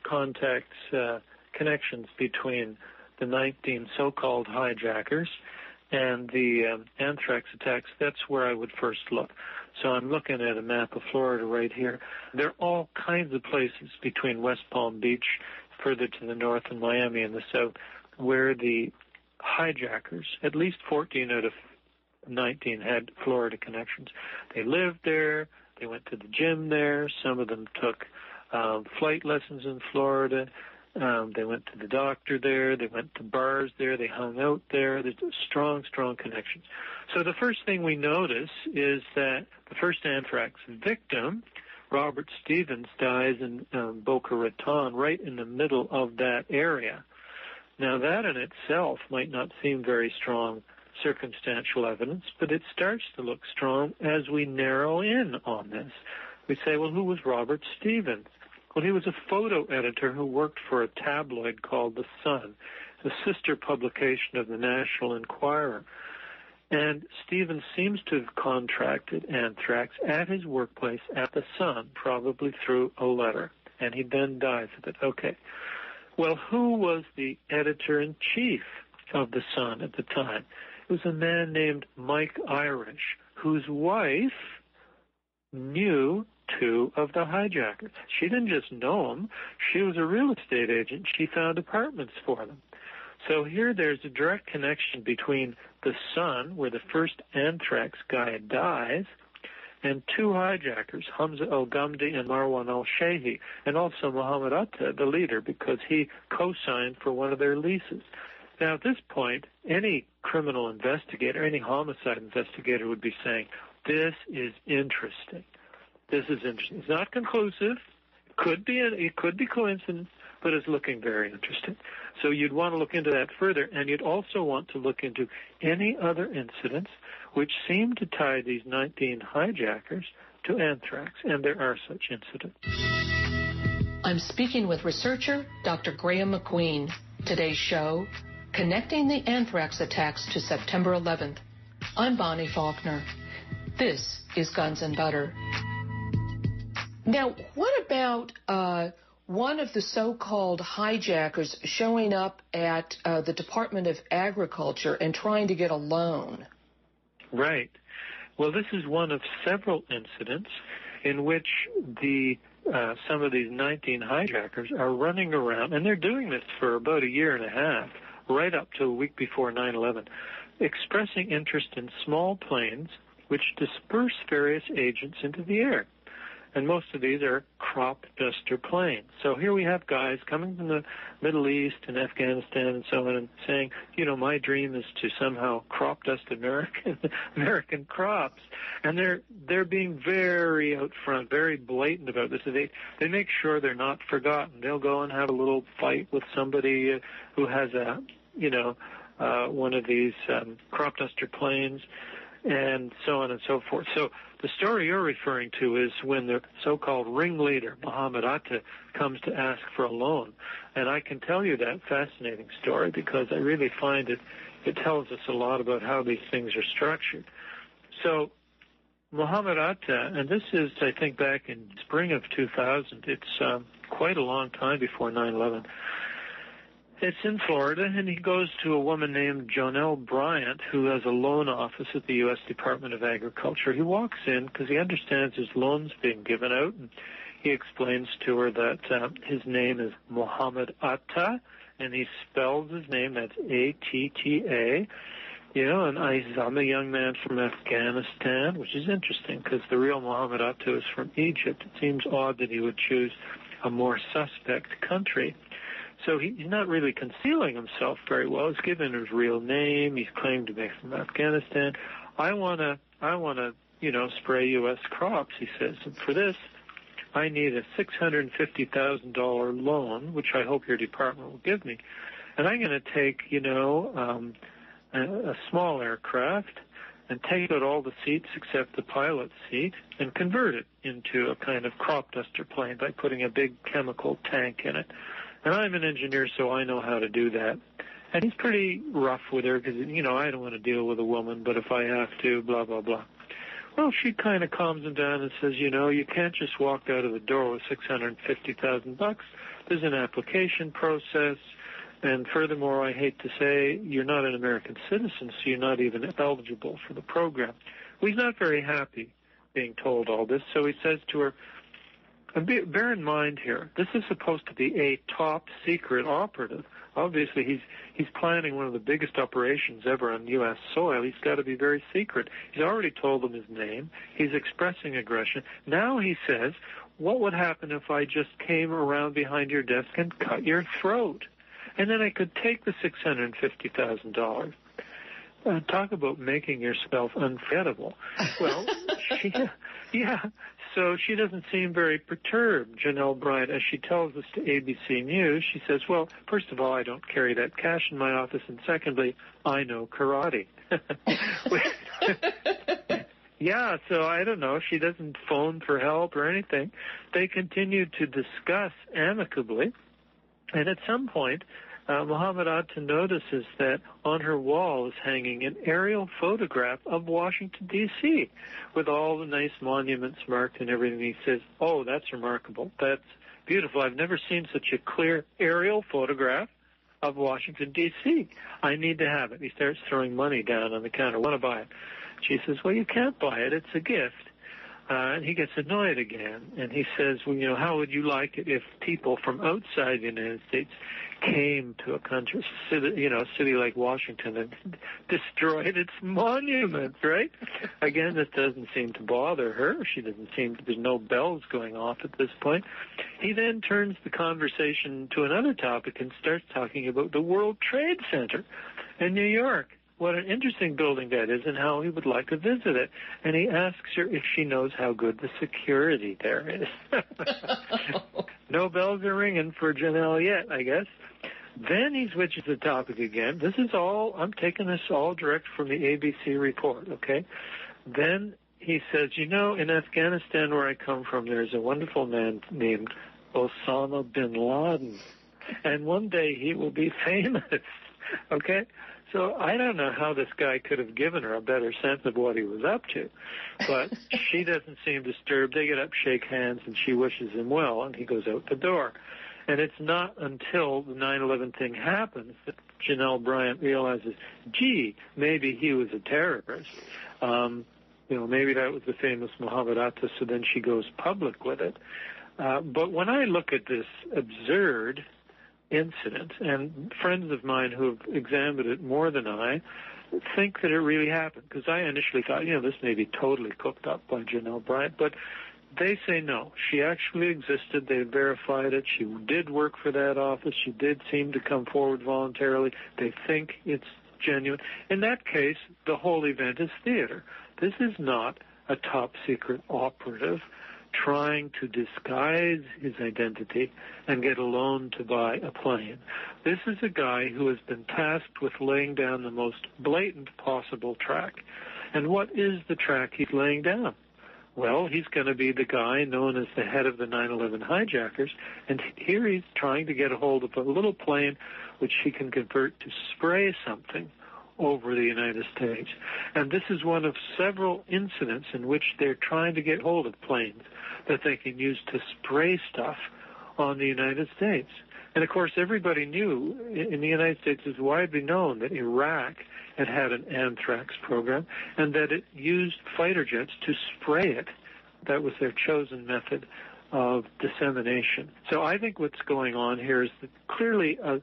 connections between the 19 so-called hijackers and the anthrax attacks, that's where I would first look. So I'm looking at a map of Florida right here. There are all kinds of places between West Palm Beach, further to the north, and Miami in the south, where the hijackers, at least 14 out of 19 had Florida connections. They lived there. They went to the gym there. Some of them took flight lessons in Florida. They went to the doctor there. They went to bars there. They hung out there. There's strong, strong connections. So the first thing we notice is that the first anthrax victim, Robert Stevens, dies in Boca Raton, right in the middle of that area. Now, that in itself might not seem very strong circumstantial evidence, but it starts to look strong as we narrow in on this. We say, well, who was Robert Stevens? Well, he was a photo editor who worked for a tabloid called The Sun, a sister publication of the National Enquirer. And Stevens seems to have contracted anthrax at his workplace at The Sun, probably through a letter, and he then dies of it. Okay. Well, who was the editor-in-chief of The Sun at the time? It was a man named Mike Irish, whose wife knew two of the hijackers. She didn't just know them. She was a real estate agent. She found apartments for them. So here there's a direct connection between The Sun, where the first anthrax guy dies, and two hijackers, Hamza al-Ghamdi and Marwan al-Shehi, and also Muhammad Atta, the leader, because he co-signed for one of their leases. Now, at this point, any criminal investigator, any homicide investigator would be saying, this is interesting. This is interesting. It's not conclusive. It could be coincidence, but it's looking very interesting. So you'd want to look into that further, and you'd also want to look into any other incidents which seem to tie these 19 hijackers to anthrax, and there are such incidents. I'm speaking with researcher Dr. Graham McQueen. Today's show, Connecting the Anthrax Attacks to September 11th. I'm Bonnie Faulkner. This is Guns and Butter. Now, what about one of the so-called hijackers showing up at the Department of Agriculture and trying to get a loan? Right. Well, this is one of several incidents in which some of these 19 hijackers are running around, and they're doing this for about a year and a half, right up to a week before 9/11, expressing interest in small planes which disperse various agents into the air. And most of these are crop duster planes. So here we have guys coming from the Middle East and Afghanistan and so on and saying, you know, my dream is to somehow crop dust American crops. And they're being very out front, very blatant about this. They make sure they're not forgotten. They'll go and have a little fight with somebody who has a, you know, one of these crop duster planes, and so on and so forth. So the story you're referring to is when the so-called ringleader, Mohammed Atta, comes to ask for a loan. And I can tell you that fascinating story because I really find it tells us a lot about how these things are structured. So Mohammed Atta, and this is, I think, back in spring of 2000. It's quite a long time before 9/11. It's in Florida, and he goes to a woman named Jonelle Bryant, who has a loan office at the U.S. Department of Agriculture. He walks in because he understands his loan's being given out, and he explains to her that his name is Mohammed Atta, and he spells his name, that's A-T-T-A. You know, and I'm a young man from Afghanistan, which is interesting because the real Mohammed Atta is from Egypt. It seems odd that he would choose a more suspect country. So he's not really concealing himself very well. He's given his real name. He's claimed to be from Afghanistan. I want to, you know, spray U.S. crops, he says. And for this, I need a $650,000 loan, which I hope your department will give me. And I'm going to take, you know, a small aircraft and take out all the seats except the pilot's seat and convert it into a kind of crop duster plane by putting a big chemical tank in it. And I'm an engineer, so I know how to do that. And he's pretty rough with her because, you know, I don't want to deal with a woman, but if I have to, blah, blah, blah. Well, she kind of calms him down and says, you know, you can't just walk out of the door with $650,000. There's an application process. And furthermore, I hate to say, you're not an American citizen, so you're not even eligible for the program. Well, he's not very happy being told all this, so he says to her, and bear in mind here, this is supposed to be a top secret operative. Obviously, he's planning one of the biggest operations ever on U.S. soil. He's got to be very secret. He's already told them his name. He's expressing aggression. Now he says, what would happen if I just came around behind your desk and cut your throat? And then I could take the $650,000. Talk about making yourself unforgettable. Well, so she doesn't seem very perturbed, Jonelle Bryant. As she tells us to ABC News, she says, well, first of all, I don't carry that cash in my office, and secondly, I know karate. Yeah, so I don't know. She doesn't phone for help or anything. They continue to discuss amicably, and at some point, Mohammed Atta notices that on her wall is hanging an aerial photograph of Washington, D.C., with all the nice monuments marked and everything. He says, oh, that's remarkable. That's beautiful. I've never seen such a clear aerial photograph of Washington, D.C. I need to have it. He starts throwing money down on the counter. I want to buy it. She says, well, you can't buy it. It's a gift. And he gets annoyed again. And he says, well, you know, how would you like it if people from outside the United States came to a country, a city like Washington and destroyed its monuments, right? Again, this doesn't seem to bother her. There's no bells going off at this point. He then turns the conversation to another topic and starts talking about the World Trade Center in New York. What an interesting building that is and how he would like to visit it. And he asks her if she knows how good the security there is. No bells are ringing for Jonelle yet, I guess. Then he switches the topic again. This is all, I'm taking this all direct from the ABC report, okay? Then he says, you know, in Afghanistan where I come from, there's a wonderful man named Osama bin Laden. And one day he will be famous, okay? So I don't know how this guy could have given her a better sense of what he was up to. But she doesn't seem disturbed. They get up, shake hands, and she wishes him well, and he goes out the door. And it's not until the 9/11 thing happens that Jonelle Bryant realizes, gee, maybe he was a terrorist. Maybe that was the famous Mohammed Atta, so then she goes public with it. But when I look at this absurd incident, and friends of mine who have examined it more than I think that it really happened, because I initially thought, this may be totally cooked up by Jonelle Bryant, but They say no. She actually existed. They verified it. She did work for that office. She did seem to come forward voluntarily. They think it's genuine. In that case, the whole event is theater. This is not a top-secret operative trying to disguise his identity and get a loan to buy a plane. This is a guy who has been tasked with laying down the most blatant possible track. And what is the track he's laying down? Well, he's going to be the guy known as the head of the 9/11 hijackers, and here he's trying to get a hold of a little plane which he can convert to spray something over the United States. And this is one of several incidents in which they're trying to get hold of planes that they can use to spray stuff on the United States. And, of course, everybody knew in the United States, it's widely known that Iraq had an anthrax program and that it used fighter jets to spray it. That was their chosen method of dissemination. So I think what's going on here is that clearly a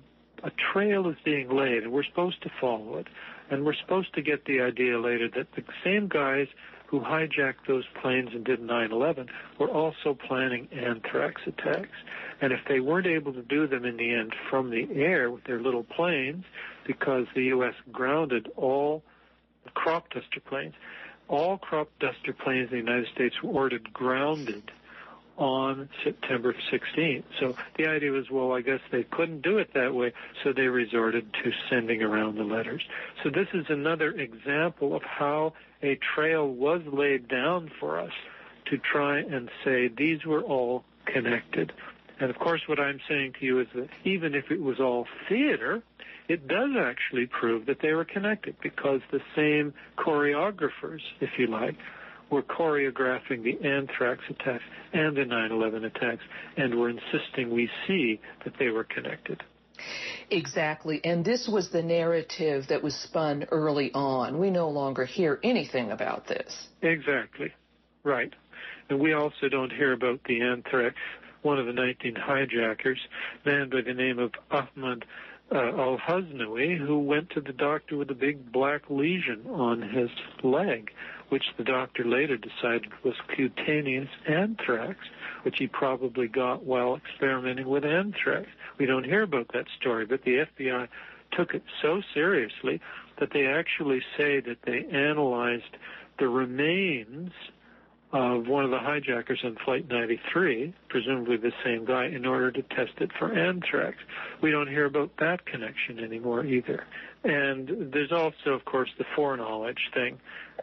trail is being laid, and we're supposed to follow it. And we're supposed to get the idea later that the same guys who hijacked those planes and did 9/11 were also planning anthrax attacks. And if they weren't able to do them in the end from the air with their little planes, because the U.S. grounded all crop duster planes, all crop duster planes in the United States were ordered grounded on September 16th. So the idea was, well, I guess they couldn't do it that way, so they resorted to sending around the letters. So this is another example of how a trail was laid down for us to try and say these were all connected. And, of course, what I'm saying to you is that even if it was all theater, it does actually prove that they were connected because the same choreographers, if you like, were choreographing the anthrax attacks and the 9/11 attacks and were insisting we see that they were connected. Exactly. And this was the narrative that was spun early on. We no longer hear anything about this. Exactly. Right. And we also don't hear about the anthrax. One of the 19 hijackers, a man by the name of Ahmad al-Haznawi, who went to the doctor with a big black lesion on his leg, which the doctor later decided was cutaneous anthrax, which he probably got while experimenting with anthrax. We don't hear about that story, but the FBI took it so seriously that they actually say that they analyzed the remains of one of the hijackers on Flight 93, presumably the same guy, in order to test it for anthrax. We don't hear about that connection anymore either. And there's also, of course, the foreknowledge thing.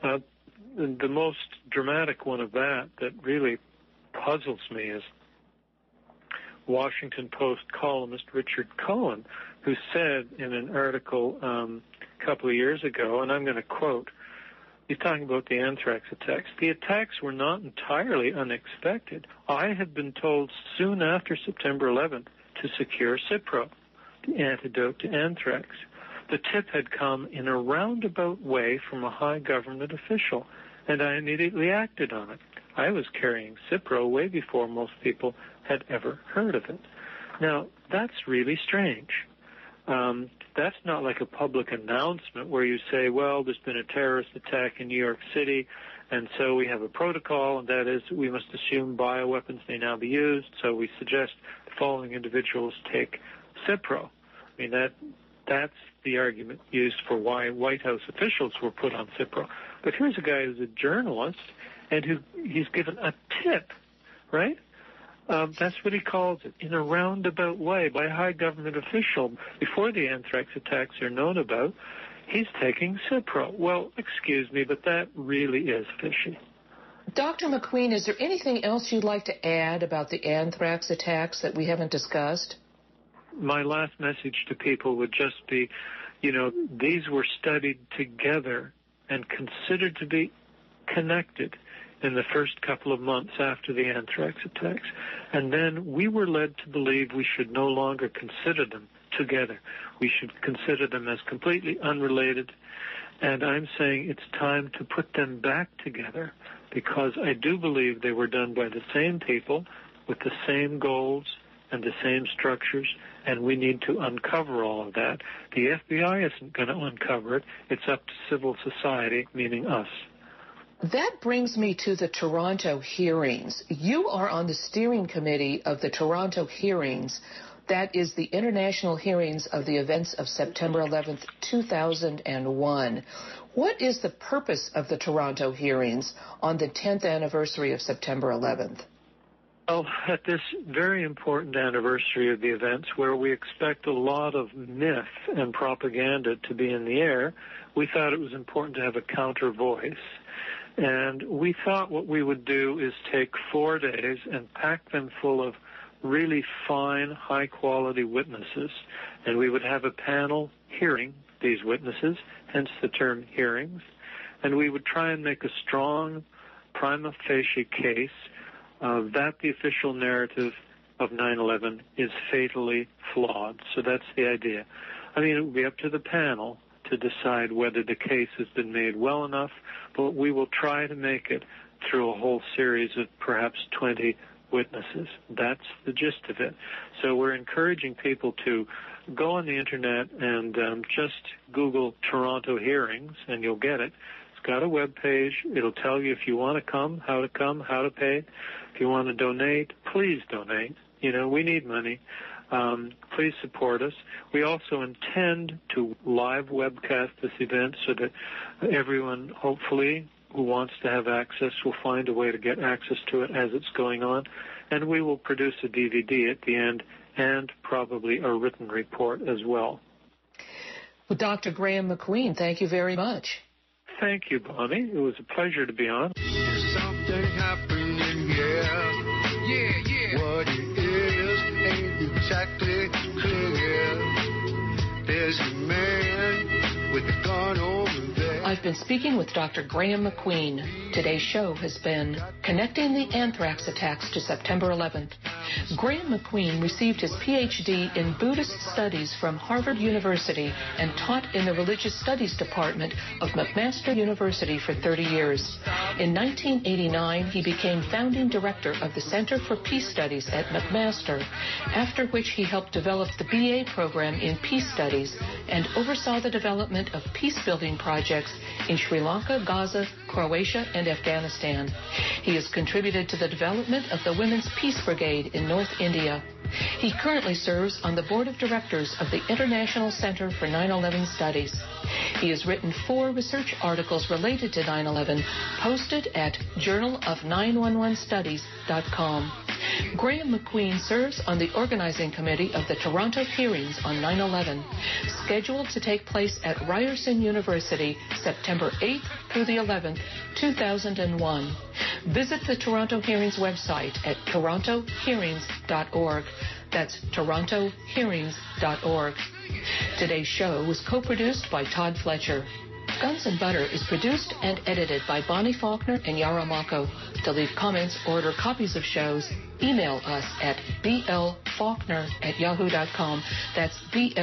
The most dramatic one of that really puzzles me is Washington Post columnist Richard Cohen, who said in an article a couple of years ago, and I'm going to quote, he's talking about the anthrax attacks. The attacks were not entirely unexpected. I had been told soon after September 11th to secure Cipro, the antidote to anthrax. The tip had come in a roundabout way from a high government official, and I immediately acted on it. I was carrying Cipro way before most people had ever heard of it. Now, that's really strange. That's not like a public announcement where you say, well, there's been a terrorist attack in New York City, and so we have a protocol, and that is we must assume bioweapons may now be used, so we suggest the following individuals take Cipro. I mean, that's the argument used for why White House officials were put on Cipro. But here's a guy who's a journalist, and he's given a tip, right? That's what he calls it, in a roundabout way, by a high government official. Before the anthrax attacks are known about, he's taking Cipro. Well, excuse me, but that really is fishy. Dr. McQueen, is there anything else you'd like to add about the anthrax attacks that we haven't discussed? My last message to people would just be, these were studied together and considered to be connected in the first couple of months after the anthrax attacks. And then we were led to believe we should no longer consider them together. We should consider them as completely unrelated. And I'm saying it's time to put them back together because I do believe they were done by the same people with the same goals and the same structures, and we need to uncover all of that. The FBI isn't going to uncover it. It's up to civil society, meaning us. That brings me to the Toronto hearings. You are on the steering committee of the Toronto hearings. That is the international hearings of the events of September 11th, 2001. What is the purpose of the Toronto hearings on the 10th anniversary of September 11th? Well, at this very important anniversary of the events, where we expect a lot of myth and propaganda to be in the air, we thought it was important to have a counter voice. And we thought what we would do is take 4 days and pack them full of really fine, high-quality witnesses. And we would have a panel hearing these witnesses, hence the term hearings. And we would try and make a strong prima facie case that the official narrative of 9/11 is fatally flawed. So that's the idea. I mean, it will be up to the panel to decide whether the case has been made well enough, but we will try to make it through a whole series of perhaps 20 witnesses. That's the gist of it. So we're encouraging people to go on the internet and just Google Toronto hearings, and you'll get it. It's got a web page. It'll tell you if you want to come, how to pay. If you want to donate, please donate. You know, we need money. Please support us. We also intend to live webcast this event so that everyone, hopefully, who wants to have access will find a way to get access to it as it's going on. And we will produce a DVD at the end and probably a written report as well. Well, Dr. Graham McQueen, thank you very much. Thank you, Bonnie. It was a pleasure to be on. Something happening here. Yeah. What it is ain't exactly clear. There's a man with a gun over there. I've been speaking with Dr. Graham McQueen. Today's show has been Connecting the Anthrax Attacks to September 11th. Graham McQueen received his Ph.D. in Buddhist Studies from Harvard University and taught in the Religious Studies Department of McMaster University for 30 years. In 1989, he became founding director of the Center for Peace Studies at McMaster, after which he helped develop the BA program in Peace Studies and oversaw the development of peace-building projects in Sri Lanka, Gaza, Croatia, and Afghanistan. He has contributed to the development of the Women's Peace Brigade in North India. He currently serves on the board of directors of the International Center for 9/11 Studies. He has written 4 research articles related to 9/11, posted at journalof911studies.com. Graham McQueen serves on the organizing committee of the Toronto hearings on 9/11, scheduled to take place at Ryerson University September 8th through the 11th, 2001. Visit the Toronto Hearings website at torontohearings.org. That's torontohearings.org. Today's show was co-produced by Todd Fletcher. Guns and Butter is produced and edited by Bonnie Faulkner and Yara Mako. To leave comments or order copies of shows, email us at blfaulkner@yahoo.com. That's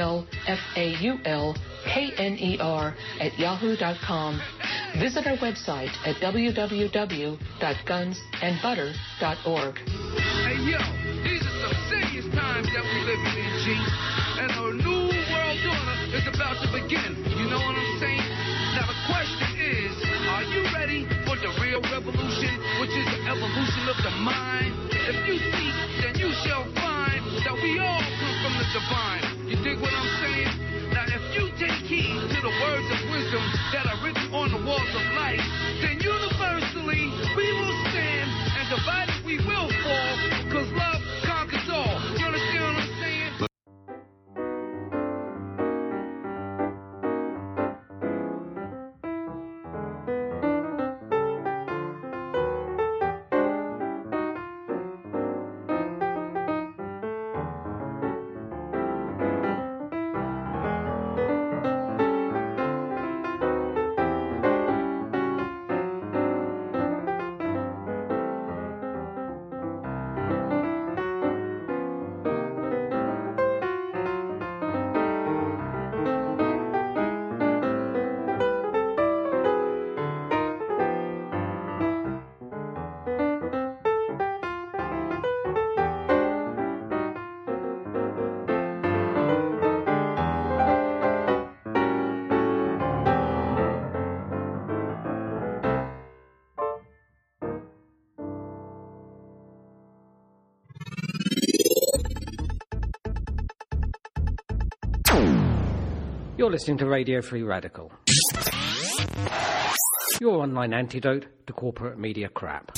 blfaulkner@yahoo.com. Visit our website at www.gunsandbutter.org. Hey, yo, these are some serious times that we living in, G. And a new world order is about to begin. You know what I'm saying? Now the question is, are you ready for the real revolution, which is the evolution of the mind? If you seek, then you shall find that we all come from the divine. You dig what I'm saying? Now if you take heed to the words of wisdom that are written on the walls of life, then universally we will stand, and divided we will fall, because love conquers all. You understand what I'm saying? You're listening to Radio Free Radical, your online antidote to corporate media crap.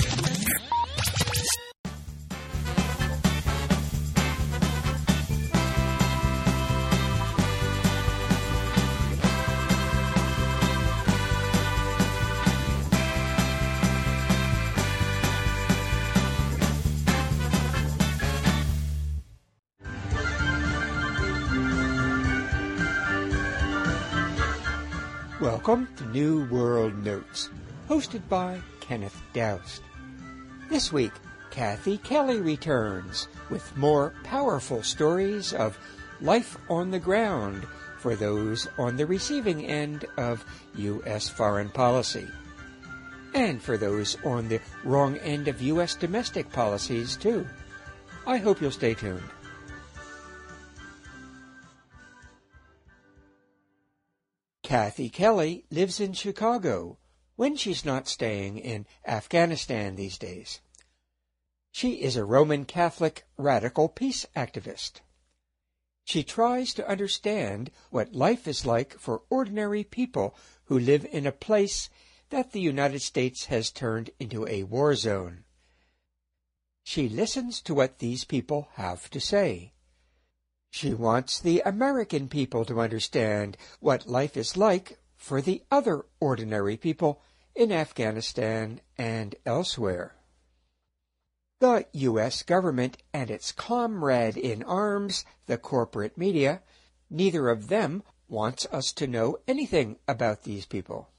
Welcome to New World Notes, hosted by Kenneth Doust. This week, Kathy Kelly returns with more powerful stories of life on the ground for those on the receiving end of U.S. foreign policy, and for those on the wrong end of U.S. domestic policies, too. I hope you'll stay tuned. Kathy Kelly lives in Chicago when she's not staying in Afghanistan these days. She is a Roman Catholic radical peace activist. She tries to understand what life is like for ordinary people who live in a place that the United States has turned into a war zone. She listens to what these people have to say. She wants the American people to understand what life is like for the other ordinary people in Afghanistan and elsewhere. The U.S. government and its comrade in arms, the corporate media, neither of them wants us to know anything about these people.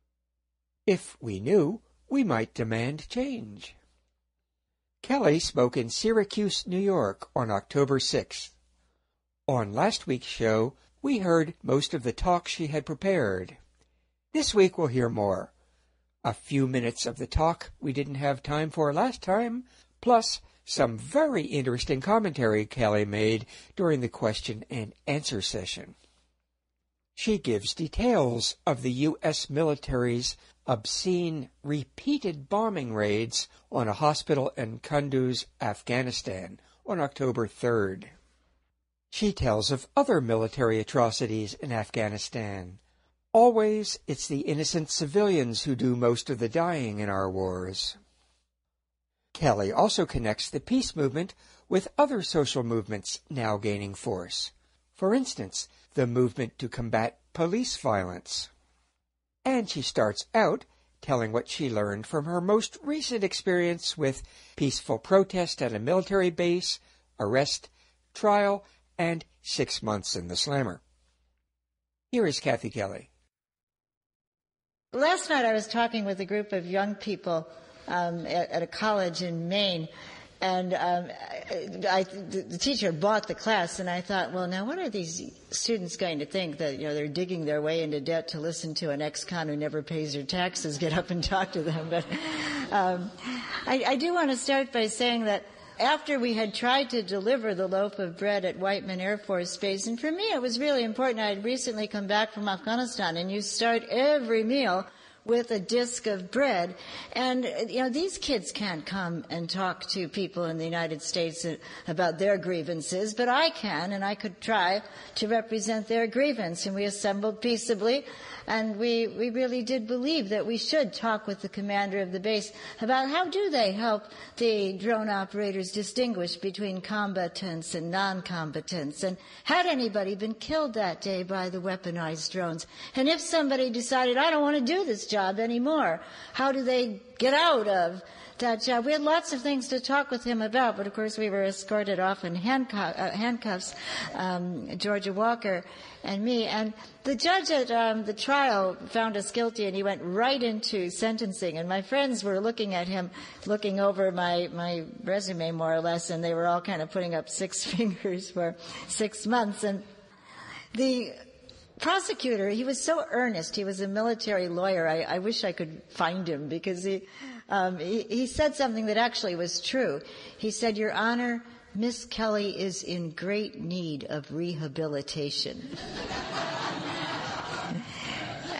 If we knew, we might demand change. Kelly spoke in Syracuse, New York on October 6th. On last week's show, we heard most of the talk she had prepared. This week we'll hear more. A few minutes of the talk we didn't have time for last time, plus some very interesting commentary Kelly made during the question and answer session. She gives details of the U.S. military's obscene, repeated bombing raids on a hospital in Kunduz, Afghanistan, on October 3rd. She tells of other military atrocities in Afghanistan. Always, it's the innocent civilians who do most of the dying in our wars. Kelly also connects the peace movement with other social movements now gaining force. For instance, the movement to combat police violence. And she starts out telling what she learned from her most recent experience with peaceful protest at a military base, arrest, trial, and 6 months in the slammer. Here is Kathy Kelly. Last night I was talking with a group of young people at a college in Maine, and the teacher bought the class, and I thought, well, now what are these students going to think, that they're digging their way into debt to listen to an ex-con who never pays their taxes get up and talk to them? But I do want to start by saying that after we had tried to deliver the loaf of bread at Whiteman Air Force Base, and for me it was really important. I had recently come back from Afghanistan, and you start every meal with a disc of bread. And, these kids can't come and talk to people in the United States about their grievances, but I can, and I could try to represent their grievance. And we assembled peaceably, and we really did believe that we should talk with the commander of the base about how do they help the drone operators distinguish between combatants and non-combatants, and had anybody been killed that day by the weaponized drones? And if somebody decided, I don't want to do this job anymore, how do they get out of that job? We had lots of things to talk with him about, but of course we were escorted off in handcuffs, Georgia Walker and me. And the judge at the trial found us guilty, and he went right into sentencing. And my friends were looking at him, looking over my resume more or less, and they were all kind of putting up 6 fingers for 6 months. And the prosecutor, he was so earnest. He was a military lawyer. I wish I could find him, because he said something that actually was true. He said, Your Honor, Miss Kelly is in great need of rehabilitation.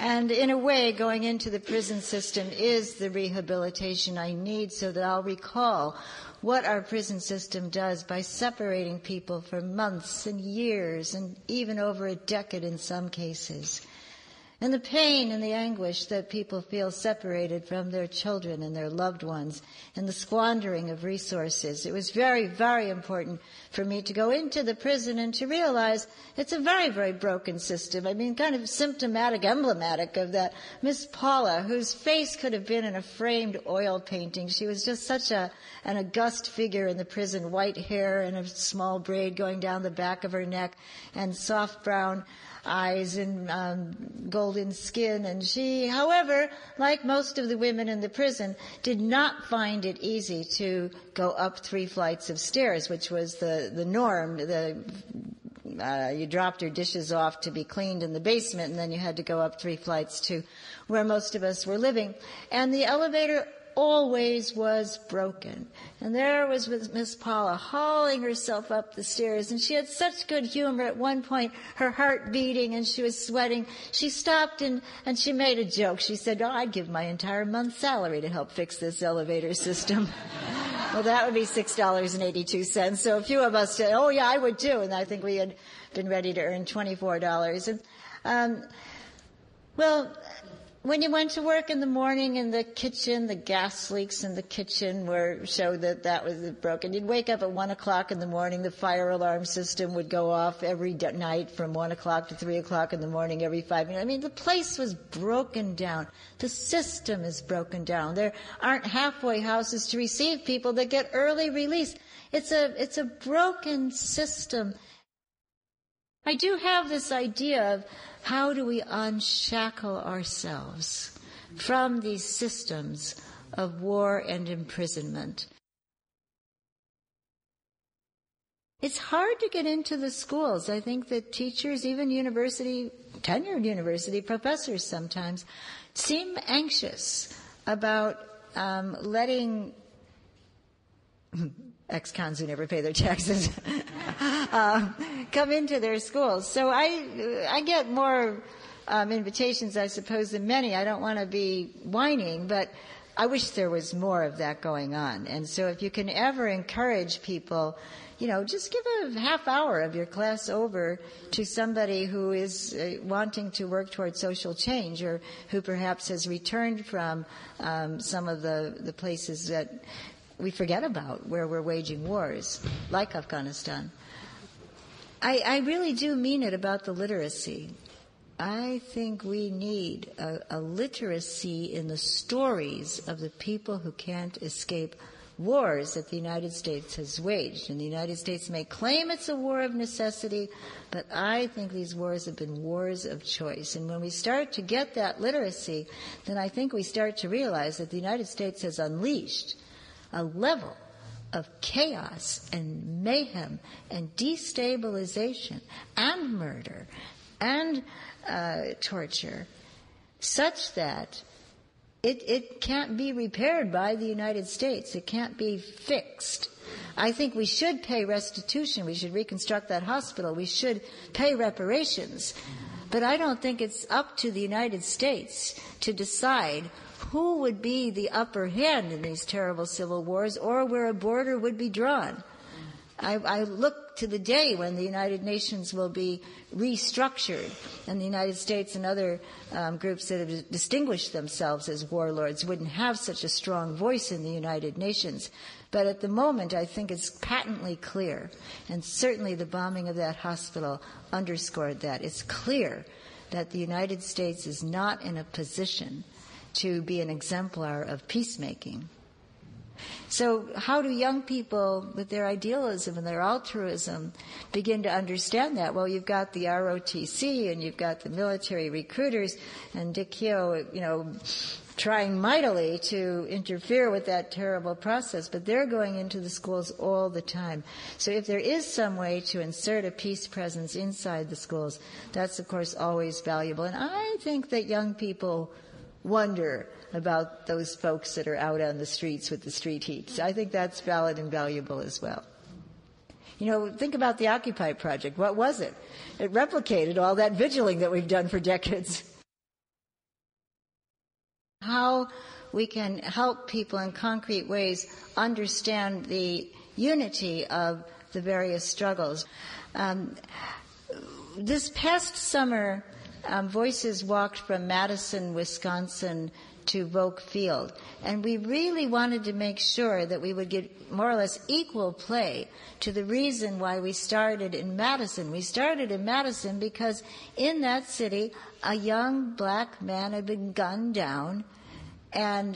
And in a way, going into the prison system is the rehabilitation I need so that I'll recall what our prison system does by separating people for months and years and even over a decade in some cases. And the pain and the anguish that people feel separated from their children and their loved ones and the squandering of resources. It was very, very important for me to go into the prison and to realize it's a very, very broken system. I mean, kind of symptomatic, emblematic of that Miss Paula, whose face could have been in a framed oil painting. She was just such an august figure in the prison, white hair and a small braid going down the back of her neck and soft brown eyes and golden skin. And she, however, like most of the women in the prison, did not find it easy to go up 3 flights of stairs, which was the norm. You dropped your dishes off to be cleaned in the basement, and then you had to go up 3 flights to where most of us were living. And the elevator always was broken. And there was Miss Paula hauling herself up the stairs, and she had such good humor. At one point, her heart beating and she was sweating. She stopped and she made a joke. She said, I'd give my entire month's salary to help fix this elevator system. Well, that would be $6.82. So a few of us said, oh yeah, I would too. And I think we had been ready to earn $24. And, well, when you went to work in the morning in the kitchen, the gas leaks in the kitchen showed that was broken. You'd wake up at 1 o'clock in the morning. The fire alarm system would go off every night from 1 o'clock to 3 o'clock in the morning every 5 minutes. I mean, the place was broken down. The system is broken down. There aren't halfway houses to receive people that get early release. It's a broken system. I do have this idea of how do we unshackle ourselves from these systems of war and imprisonment. It's hard to get into the schools. I think that teachers, even tenured university professors sometimes, seem anxious about letting ex-cons who never pay their taxes come into their schools. So I get more invitations, I suppose, than many. I don't want to be whining, but I wish there was more of that going on. And so if you can ever encourage people, just give a half hour of your class over to somebody who is wanting to work toward social change, or who perhaps has returned from some of the places that we forget about where we're waging wars, like Afghanistan. I really do mean it about the literacy. I think we need a literacy in the stories of the people who can't escape wars that the United States has waged. And the United States may claim it's a war of necessity, but I think these wars have been wars of choice. And when we start to get that literacy, then I think we start to realize that the United States has unleashed a level of chaos and mayhem and destabilization and murder and torture, such that it can't be repaired by the United States. It can't be fixed. I think we should pay restitution. We should reconstruct that hospital. We should pay reparations. But I don't think it's up to the United States to decide who would be the upper hand in these terrible civil wars, or where a border would be drawn. I look to the day when the United Nations will be restructured, and the United States and other groups that have distinguished themselves as warlords wouldn't have such a strong voice in the United Nations. But at the moment, I think it's patently clear, and certainly the bombing of that hospital underscored that. It's clear that the United States is not in a position to be an exemplar of peacemaking. So how do young people, with their idealism and their altruism, begin to understand that? Well, you've got the ROTC and you've got the military recruiters, and Dick Keogh, trying mightily to interfere with that terrible process, but they're going into the schools all the time. So if there is some way to insert a peace presence inside the schools, that's of course always valuable. And I think that young people wonder about those folks that are out on the streets with the street heats. I think that's valid and valuable as well. Think about the Occupy project. What was it? It replicated all that vigiling that we've done for decades. how we can help people in concrete ways understand the unity of the various struggles. This past summer, Voices walked from Madison, Wisconsin to Volk Field, and we really wanted to make sure that we would get more or less equal play to the reason why we started in Madison. We started in Madison because in that city, a young black man had been gunned down, and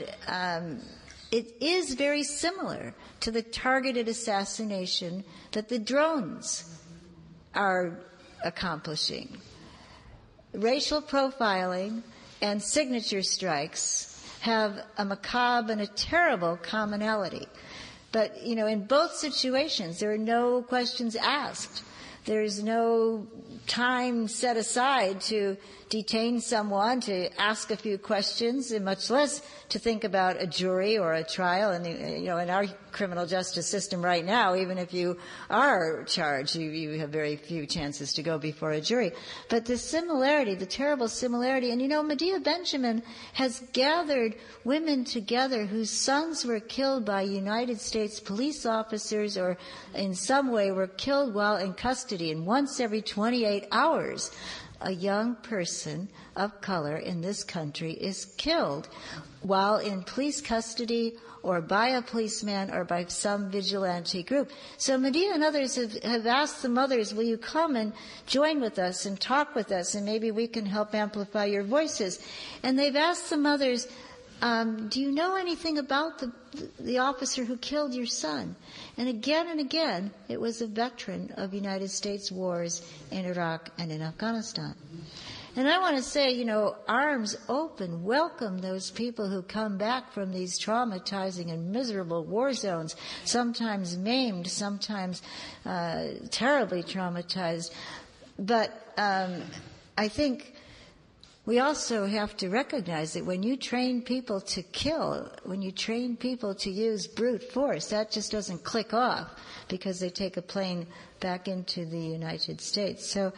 it is very similar to the targeted assassination that the drones are accomplishing. Racial profiling and signature strikes have a macabre and a terrible commonality. But, in both situations, there are no questions asked. There's no time set aside to detain someone, to ask a few questions, and much less to think about a jury or a trial. And, in our criminal justice system right now, even if you are charged, you have very few chances to go before a jury. But the similarity, the terrible similarity, and Medea Benjamin has gathered women together whose sons were killed by United States police officers or in some way were killed while in custody, and once every 28 hours a young person of color in this country is killed while in police custody or by a policeman or by some vigilante group. So Medea and others have asked the mothers, will you come and join with us and talk with us, and maybe we can help amplify your voices. And they've asked the mothers, do you know anything about the officer who killed your son? And again, it was a veteran of United States wars in Iraq and in Afghanistan. And I want to say, arms open, welcome those people who come back from these traumatizing and miserable war zones, sometimes maimed, sometimes terribly traumatized. But I think we also have to recognize that when you train people to kill, when you train people to use brute force, that just doesn't click off because they take a plane back into the United States. So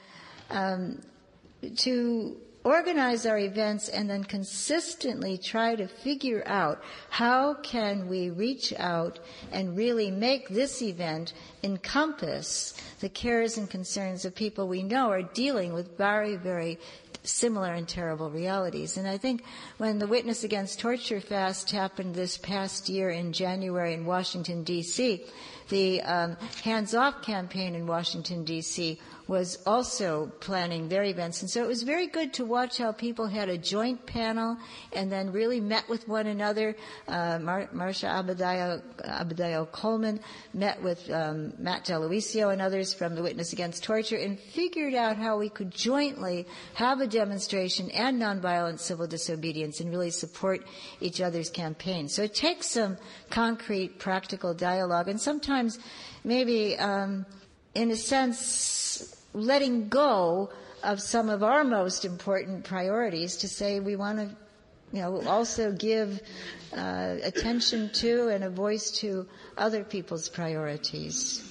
to organize our events and then consistently try to figure out how can we reach out and really make this event encompass the cares and concerns of people we know are dealing with very, very similar and terrible realities. And I think when the Witness Against Torture Fast happened this past year in January in Washington, D.C., the Hands Off campaign in Washington, D.C. was also planning their events. And so it was very good to watch how people had a joint panel and then really met with one another. Marsha Abdiel Coleman met with Matt DeLuisio and others from the Witness Against Torture and figured out how we could jointly have a demonstration and nonviolent civil disobedience and really support each other's campaigns. So it takes some concrete, practical dialogue and sometimes maybe, in a sense, letting go of some of our most important priorities to say we want to, also give attention to and a voice to other people's priorities.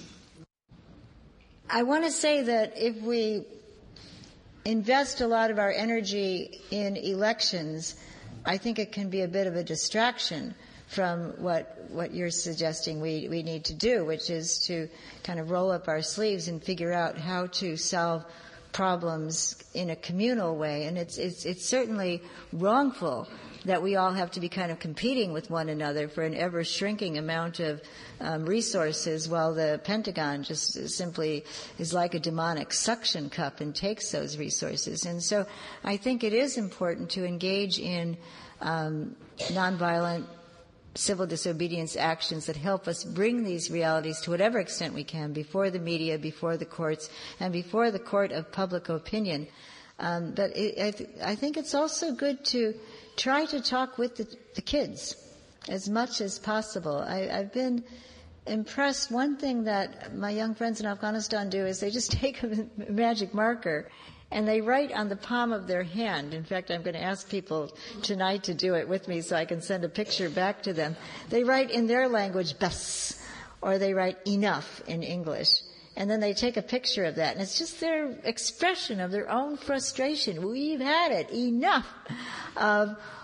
I want to say that if we invest a lot of our energy in elections, I think it can be a bit of a distraction from what you're suggesting we need to do, which is to kind of roll up our sleeves and figure out how to solve problems in a communal way. And it's certainly wrongful that we all have to be kind of competing with one another for an ever-shrinking amount of resources while the Pentagon just simply is like a demonic suction cup and takes those resources. And so I think it is important to engage in nonviolent civil disobedience actions that help us bring these realities to whatever extent we can before the media, before the courts, and before the court of public opinion. But I think it's also good to try to talk with the kids as much as possible. I've been impressed. One thing that my young friends in Afghanistan do is they just take a magic marker and they write on the palm of their hand. In fact, I'm going to ask people tonight to do it with me so I can send a picture back to them. They write in their language, bas, or they write enough in English. And then they take a picture of that. And it's just their expression of their own frustration. We've had it, enough of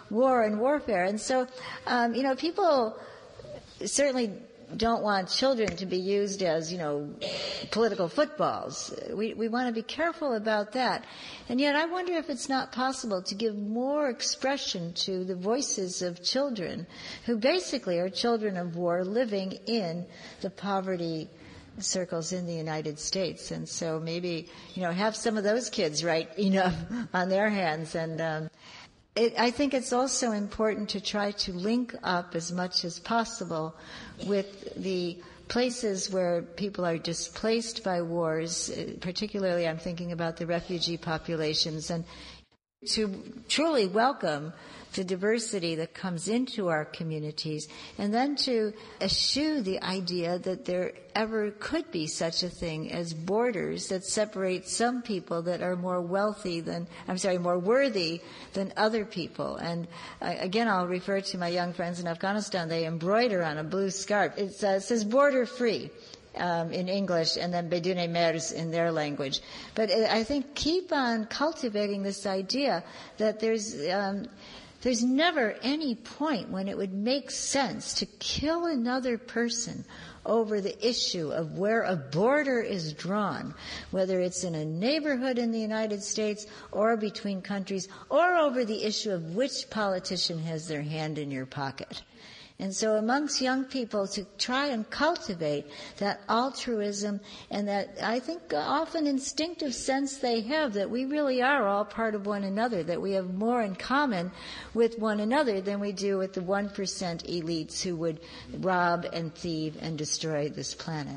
war and warfare. And so, people certainly don't want children to be used as, political footballs. We want to be careful about that. And yet I wonder if it's not possible to give more expression to the voices of children who basically are children of war living in the poverty circles in the United States. And so maybe, have some of those kids write enough on their hands. And I think it's also important to try to link up as much as possible with the places where people are displaced by wars. Particularly, I'm thinking about the refugee populations, and to truly welcome the diversity that comes into our communities, and then to eschew the idea that there ever could be such a thing as borders that separate some people that are more worthy than other people. And again, I'll refer to my young friends in Afghanistan. They embroider on a blue scarf. It says border free. In English, and then Bedune Mers in their language. But I think keep on cultivating this idea that there's never any point when it would make sense to kill another person over the issue of where a border is drawn, whether it's in a neighborhood in the United States or between countries, or over the issue of which politician has their hand in your pocket. And so amongst young people, to try and cultivate that altruism and that, I think, often instinctive sense they have that we really are all part of one another, that we have more in common with one another than we do with the 1% elites who would rob and thieve and destroy this planet.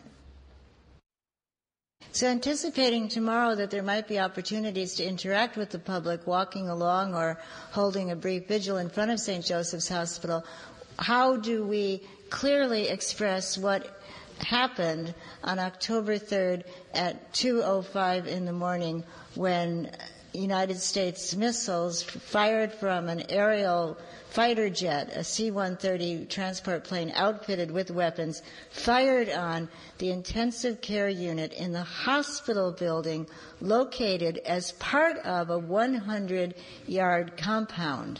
So anticipating tomorrow that there might be opportunities to interact with the public, walking along or holding a brief vigil in front of St. Joseph's Hospital, how do we clearly express what happened on October 3rd at 2:05 in the morning when United States missiles fired from an aerial fighter jet, a C-130 transport plane outfitted with weapons, fired on the intensive care unit in the hospital building located as part of a 100-yard compound.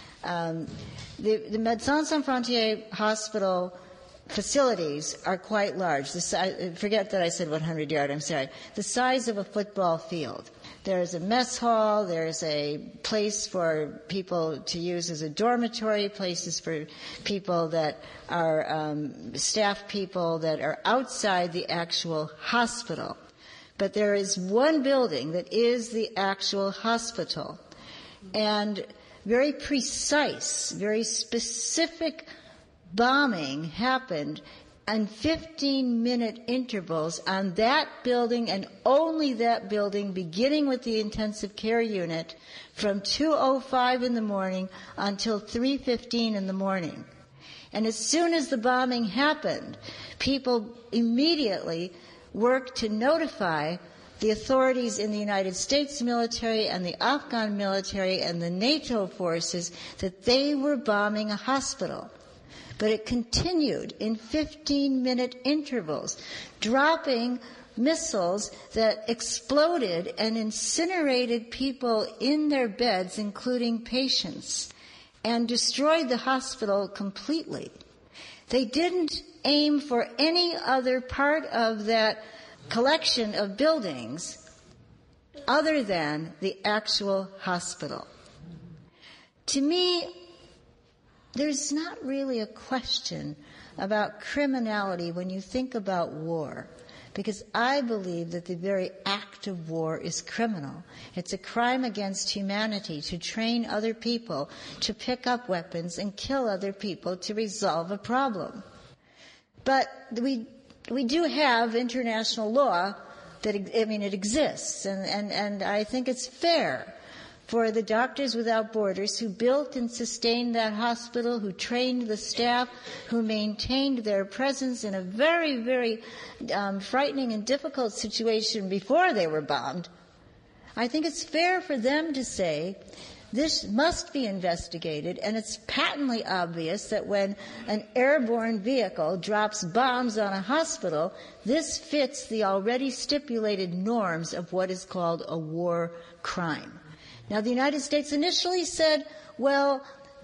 The Médecins Sans Frontières hospital facilities are quite large. Forget that I said 100-yard, I'm sorry. The size of a football field. There's a mess hall, there's a place for people to use as a dormitory, places for people that are staff people that are outside the actual hospital. But there is one building that is the actual hospital. And very precise, very specific bombing happened in 15-minute intervals on that building and only that building, beginning with the intensive care unit from 2:05 in the morning until 3:15 in the morning. And as soon as the bombing happened, people immediately worked to notify the authorities in the United States military and the Afghan military and the NATO forces that they were bombing a hospital. But it continued in 15-minute intervals, dropping missiles that exploded and incinerated people in their beds, including patients, and destroyed the hospital completely. They didn't aim for any other part of that collection of buildings other than the actual hospital. To me, there's not really a question about criminality when you think about war, because I believe that the very act of war is criminal. It's a crime against humanity to train other people to pick up weapons and kill other people to resolve a problem. But we do have international law that, it exists, and I think it's fair for the Doctors Without Borders, who built and sustained that hospital, who trained the staff, who maintained their presence in a very, very frightening and difficult situation before they were bombed. I think it's fair for them to say, this must be investigated, and it's patently obvious that when an airborne vehicle drops bombs on a hospital, this fits the already stipulated norms of what is called a war crime. Now, the United States initially said, well,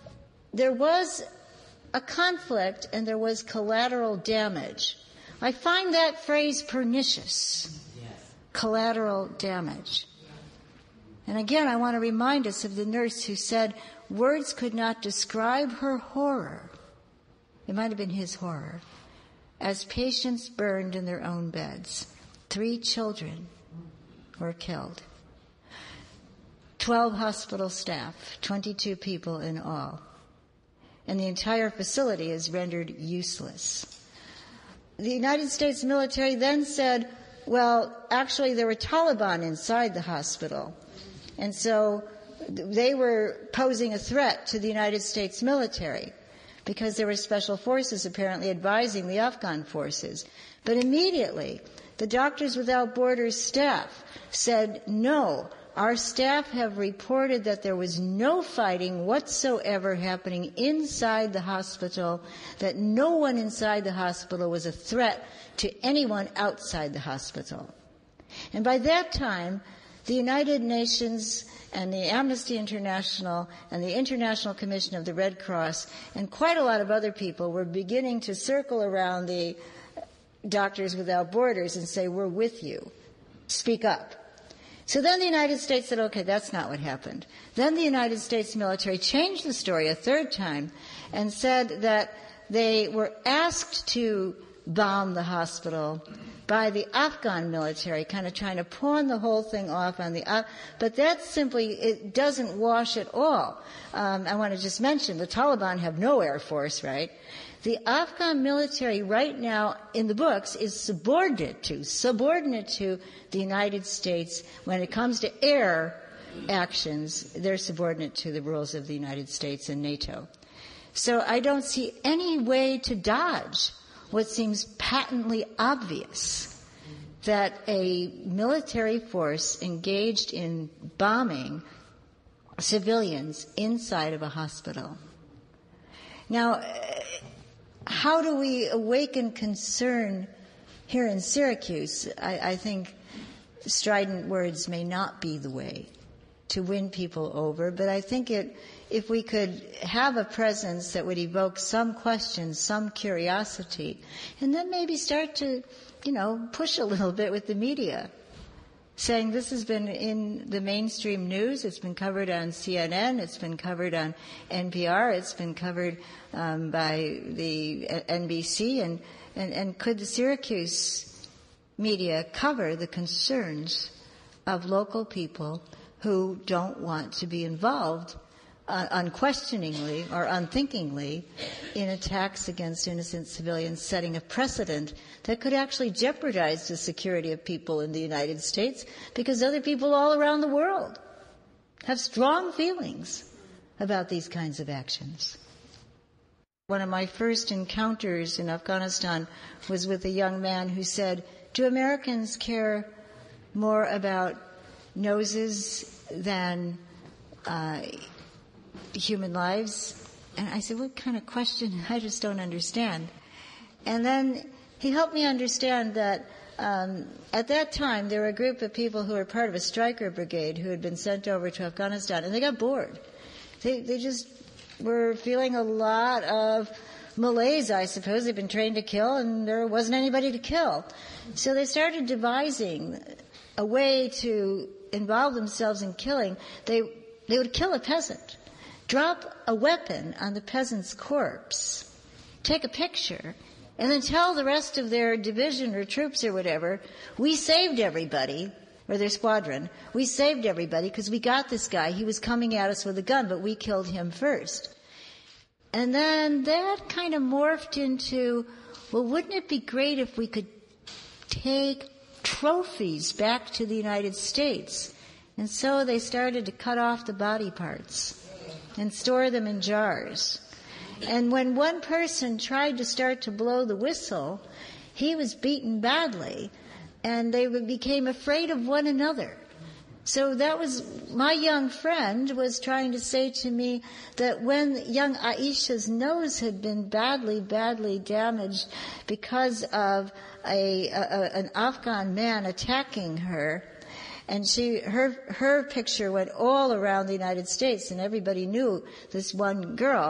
there was a conflict and there was collateral damage. I find that phrase pernicious. Collateral damage. And again, I want to remind us of the nurse who said words could not describe her horror. It might have been his horror. As patients burned in their own beds. 3 children were killed. 12 hospital staff, 22 people in all. And the entire facility is rendered useless. The United States military then said, well, actually there were Taliban inside the hospital. And so they were posing a threat to the United States military because there were special forces apparently advising the Afghan forces. But immediately, the Doctors Without Borders staff said, no, our staff have reported that there was no fighting whatsoever happening inside the hospital, that no one inside the hospital was a threat to anyone outside the hospital. And by that time, the United Nations and the Amnesty International and the International Commission of the Red Cross and quite a lot of other people were beginning to circle around the Doctors Without Borders and say, we're with you. Speak up. So then the United States said, okay, that's not what happened. Then the United States military changed the story a third time and said that they were asked to bomb the hospital by the Afghan military, kind of trying to pawn the whole thing off on the but that simply, it doesn't wash at all. I want to just mention, the Taliban have no air force, right? The Afghan military right now in the books is subordinate to the United States. When it comes to air actions, they're subordinate to the rules of the United States and NATO. So I don't see any way to dodge what seems patently obvious, that a military force engaged in bombing civilians inside of a hospital. Now, how do we awaken concern here in Syracuse? I think strident words may not be the way to win people over, but I think if we could have a presence that would evoke some questions, some curiosity, and then maybe start to, push a little bit with the media, saying this has been in the mainstream news, it's been covered on CNN, it's been covered on NPR, it's been covered by the NBC, and could the Syracuse media cover the concerns of local people who don't want to be involved unquestioningly or unthinkingly in attacks against innocent civilians, setting a precedent that could actually jeopardize the security of people in the United States, because other people all around the world have strong feelings about these kinds of actions. One of my first encounters in Afghanistan was with a young man who said, do Americans care more about noses than human lives? And I said, what kind of question? I just don't understand. And then he helped me understand that at that time there were a group of people who were part of a striker brigade who had been sent over to Afghanistan, and they got bored. They just were feeling a lot of malaise, I suppose. They'd been trained to kill, and there wasn't anybody to kill. So they started devising a way to involve themselves in killing. They would kill a peasant, drop a weapon on the peasant's corpse, take a picture, and then tell the rest of their division or troops or whatever, we saved everybody, or their squadron, we saved everybody because we got this guy. He was coming at us with a gun, but we killed him first. And then that kind of morphed into, well, wouldn't it be great if we could take trophies back to the United States? And so they started to cut off the body parts and store them in jars. And when one person tried to start to blow the whistle, he was beaten badly, and they became afraid of one another. So that was, my young friend was trying to say to me that when young Aisha's nose had been badly damaged because of an Afghan man attacking her, and her picture went all around the United States, and everybody knew this one girl.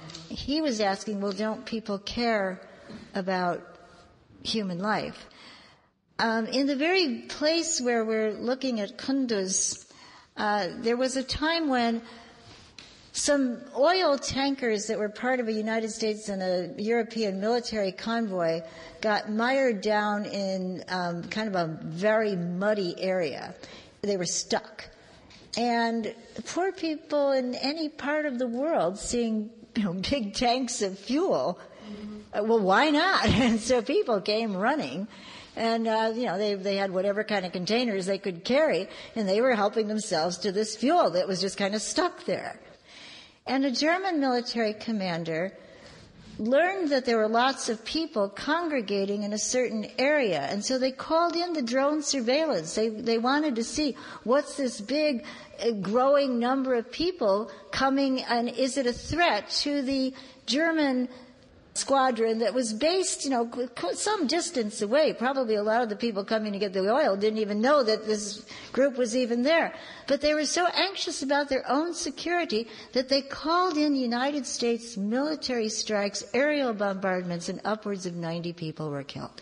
he was asking, well, don't people care about human life? In the very place where we're looking at Kunduz, there was a time when some oil tankers that were part of a United States and a European military convoy got mired down in kind of a very muddy area. They were stuck. And poor people in any part of the world seeing, big tanks of fuel, well, why not? And so people came running. And, they had whatever kind of containers they could carry, and they were helping themselves to this fuel that was just kind of stuck there. And a German military commander learned that there were lots of people congregating in a certain area, and so they called in the drone surveillance. They wanted to see what's this big growing number of people coming, and is it a threat to the German squadron that was based, some distance away. Probably a lot of the people coming to get the oil didn't even know that this group was even there. But they were so anxious about their own security that they called in United States military strikes, aerial bombardments, and upwards of 90 people were killed.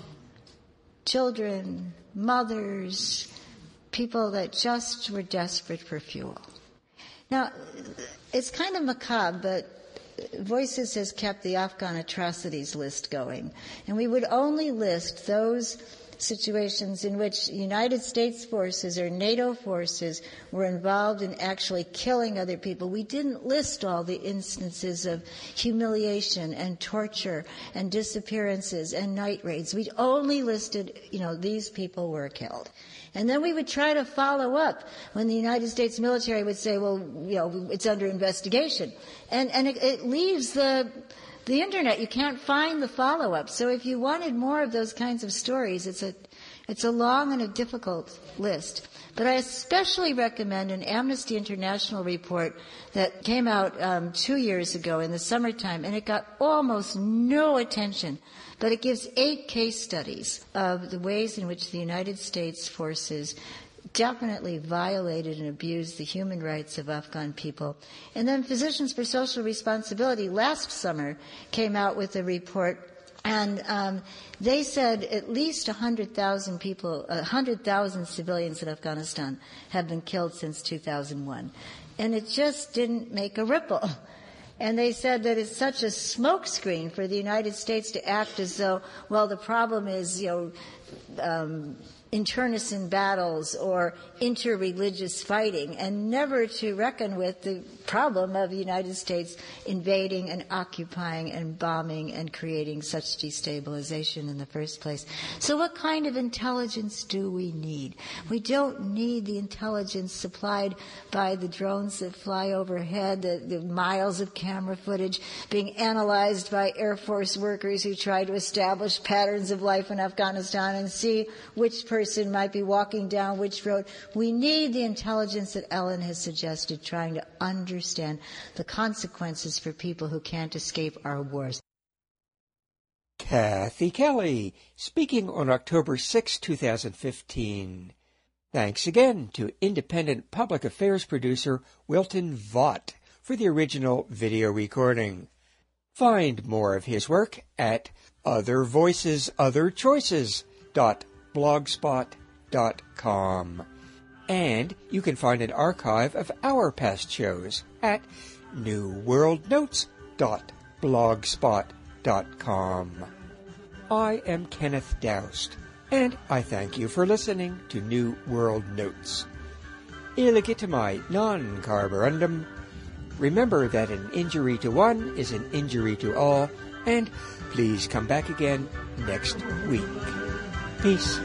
Children, mothers, people that just were desperate for fuel. Now, it's kind of macabre, but Voices has kept the Afghan atrocities list going, and we would only list those situations in which United States forces or NATO forces were involved in actually killing other people. We didn't list all the instances of humiliation and torture and disappearances and night raids. We only listed, these people were killed. And then we would try to follow up when the United States military would say, well, it's under investigation. And it leaves the internet. You can't find the follow-up. So if you wanted more of those kinds of stories, it's a long and a difficult list. But I especially recommend an Amnesty International report that came out 2 years ago in the summertime, and it got almost no attention. But it gives 8 case studies of the ways in which the United States forces definitely violated and abused the human rights of Afghan people. And then Physicians for Social Responsibility last summer came out with a report, and they said at least 100,000 people, 100,000 civilians in Afghanistan have been killed since 2001. And it just didn't make a ripple. And they said that it's such a smokescreen for the United States to act as though, well, the problem is, internecine battles or interreligious fighting, and never to reckon with the problem of the United States invading and occupying and bombing and creating such destabilization in the first place. So what kind of intelligence do we need? We don't need the intelligence supplied by the drones that fly overhead, the miles of camera footage being analyzed by Air Force workers who try to establish patterns of life in Afghanistan and see which person might be walking down which road. We need the intelligence that Ellen has suggested, trying to understand the consequences for people who can't escape our wars. Kathy Kelly, speaking on October 6, 2015. Thanks again to independent public affairs producer Wilton Vaught for the original video recording. Find more of his work at othervoicesotherchoices.blogspot.com. And you can find an archive of our past shows at newworldnotes.blogspot.com. I am Kenneth Doust, and I thank you for listening to New World Notes. Illegitimai non carborundum. Remember that an injury to one is an injury to all, and please come back again next week. Peace.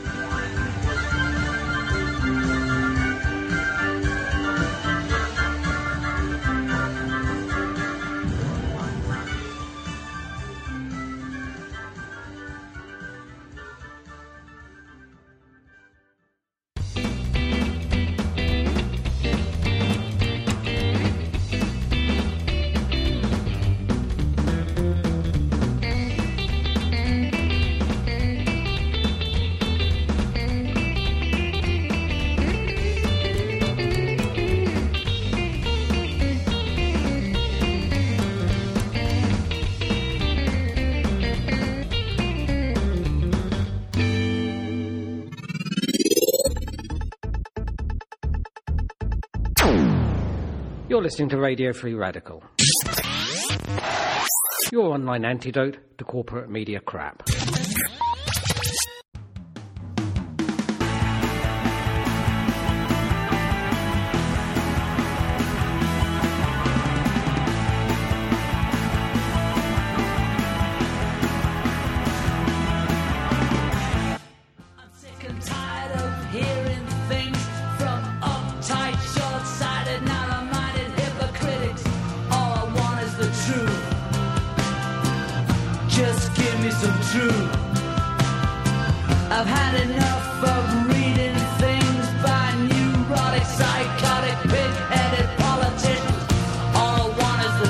You're listening to Radio Free Radical, your online antidote to corporate media crap. I've had enough of reading things by neurotic, psychotic, pig-headed politicians. All I want is the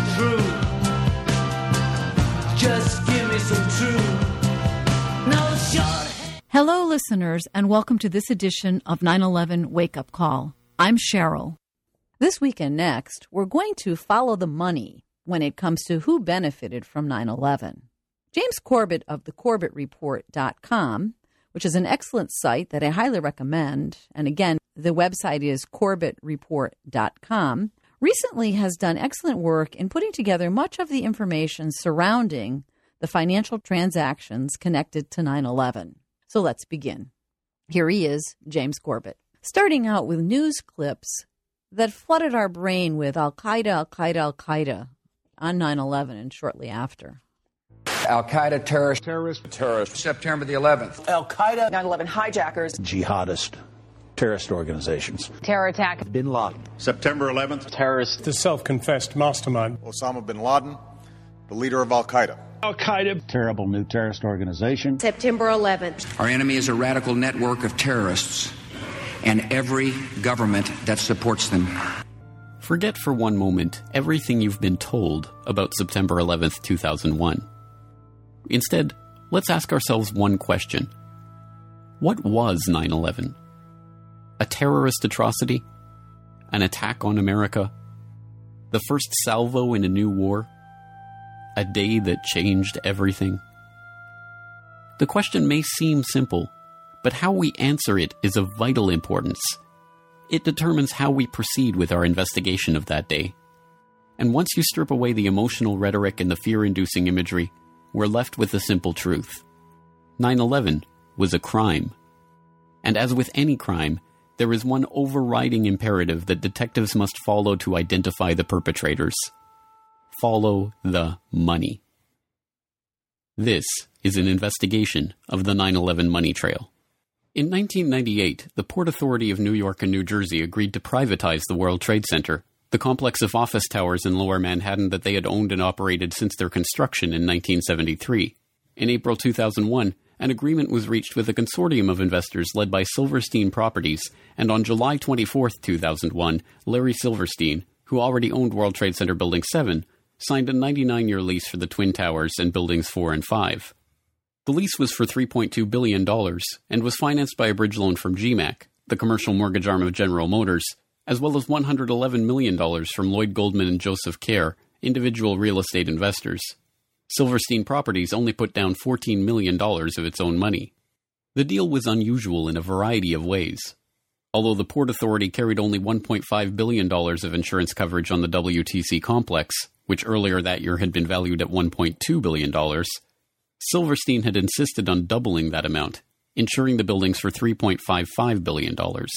truth. Just give me some truth. No short. Hello, listeners, and welcome to this edition of 9/11 Wake Up Call. I'm Cheryl. This week and next, we're going to follow the money when it comes to who benefited from 9/11. James Corbett of thecorbettreport.com, which is an excellent site that I highly recommend, and again, the website is corbettreport.com, recently has done excellent work in putting together much of the information surrounding the financial transactions connected to 9/11. So let's begin. Here he is, James Corbett, starting out with news clips that flooded our brain with Al-Qaeda, Al-Qaeda, Al-Qaeda on 9/11 and shortly after. Al-Qaeda terrorist, September the 11th. Al-Qaeda, 9/11 hijackers, jihadist, terrorist organizations. Terror attack. Bin Laden. September 11th. Terrorist. The self-confessed mastermind. Osama bin Laden, the leader of Al-Qaeda. Al-Qaeda. Terrible new terrorist organization. September 11th. Our enemy is a radical network of terrorists and every government that supports them. Forget for one moment everything you've been told about September 11th, 2001. Instead, let's ask ourselves one question. What was 9/11? A terrorist atrocity? An attack on America? The first salvo in a new war? A day that changed everything? The question may seem simple, but how we answer it is of vital importance. It determines how we proceed with our investigation of that day. And once you strip away the emotional rhetoric and the fear-inducing imagery, we're left with the simple truth. 9/11 was a crime. And as with any crime, there is one overriding imperative that detectives must follow to identify the perpetrators. Follow the money. This is an investigation of the 9/11 money trail. In 1998, the Port Authority of New York and New Jersey agreed to privatize the World Trade Center, the complex of office towers in Lower Manhattan that they had owned and operated since their construction in 1973. In April 2001, an agreement was reached with a consortium of investors led by Silverstein Properties, and on July 24, 2001, Larry Silverstein, who already owned World Trade Center Building 7, signed a 99-year lease for the Twin Towers and Buildings 4 and 5. The lease was for $3.2 billion and was financed by a bridge loan from GMAC, the commercial mortgage arm of General Motors, as well as $111 million from Lloyd Goldman and Joseph Kerr, individual real estate investors. Silverstein Properties only put down $14 million of its own money. The deal was unusual in a variety of ways. Although the Port Authority carried only $1.5 billion of insurance coverage on the WTC complex, which earlier that year had been valued at $1.2 billion, Silverstein had insisted on doubling that amount, insuring the buildings for $3.55 billion.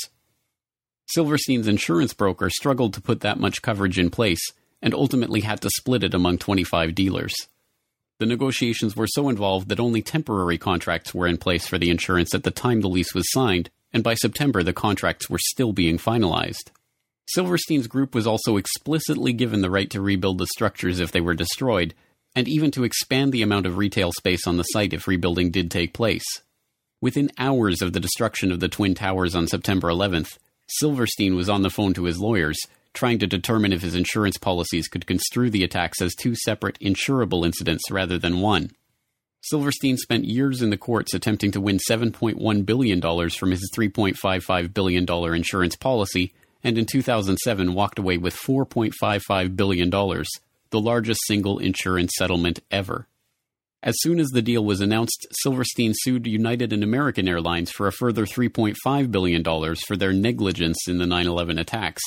Silverstein's insurance broker struggled to put that much coverage in place and ultimately had to split it among 25 dealers. The negotiations were so involved that only temporary contracts were in place for the insurance at the time the lease was signed, and by September the contracts were still being finalized. Silverstein's group was also explicitly given the right to rebuild the structures if they were destroyed, and even to expand the amount of retail space on the site if rebuilding did take place. Within hours of the destruction of the Twin Towers on September 11th, Silverstein was on the phone to his lawyers, trying to determine if his insurance policies could construe the attacks as two separate insurable incidents rather than one. Silverstein spent years in the courts attempting to win $7.1 billion from his $3.55 billion insurance policy, and in 2007 walked away with $4.55 billion, the largest single insurance settlement ever. As soon as the deal was announced, Silverstein sued United and American Airlines for a further $3.5 billion for their negligence in the 9/11 attacks,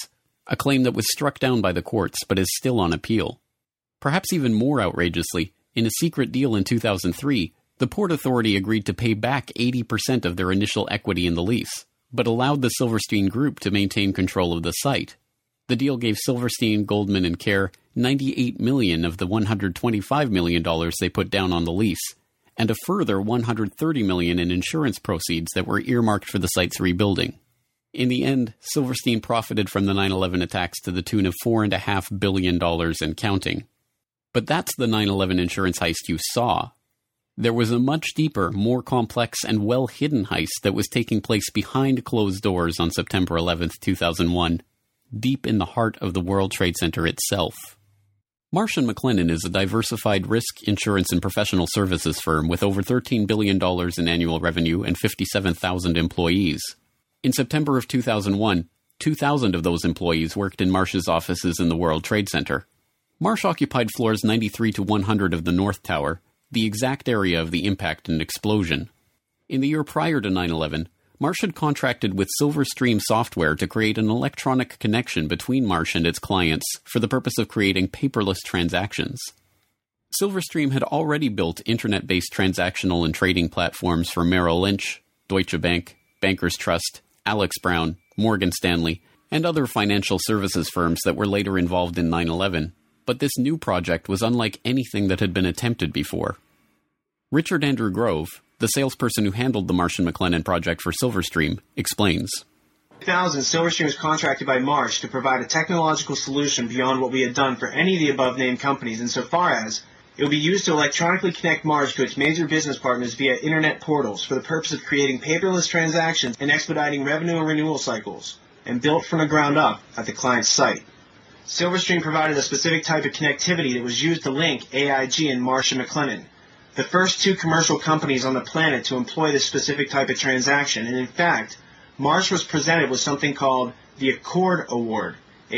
a claim that was struck down by the courts but is still on appeal. Perhaps even more outrageously, in a secret deal in 2003, the Port Authority agreed to pay back 80% of their initial equity in the lease, but allowed the Silverstein Group to maintain control of the site. The deal gave Silverstein, Goldman, and Kerr $98 million of the $125 million they put down on the lease, and a further $130 million in insurance proceeds that were earmarked for the site's rebuilding. In the end, Silverstein profited from the 9/11 attacks to the tune of $4.5 billion and counting. But that's the 9/11 insurance heist you saw. There was a much deeper, more complex, and well-hidden heist that was taking place behind closed doors on September 11, 2001, deep in the heart of the World Trade Center itself. Marsh & McLennan is a diversified risk, insurance, and professional services firm with over $13 billion in annual revenue and 57,000 employees. In September of 2001, 2,000 of those employees worked in Marsh's offices in the World Trade Center. Marsh occupied floors 93 to 100 of the North Tower, the exact area of the impact and explosion. In the year prior to 9/11, Marsh had contracted with Silverstream Software to create an electronic connection between Marsh and its clients for the purpose of creating paperless transactions. Silverstream had already built internet-based transactional and trading platforms for Merrill Lynch, Deutsche Bank, Bankers Trust, Alex Brown, Morgan Stanley, and other financial services firms that were later involved in 9/11. But this new project was unlike anything that had been attempted before. Richard Andrew Grove, the salesperson who handled the Marsh & McLennan project for Silverstream, explains. In 2000, Silverstream was contracted by Marsh to provide a technological solution beyond what we had done for any of the above-named companies, insofar as it would be used to electronically connect Marsh to its major business partners via internet portals for the purpose of creating paperless transactions and expediting revenue and renewal cycles, and built from the ground up at the client's site. Silverstream provided a specific type of connectivity that was used to link AIG and Marsh & McLennan, the first two commercial companies on the planet to employ this specific type of transaction. And in fact, Marsh was presented with something called the Accord Award,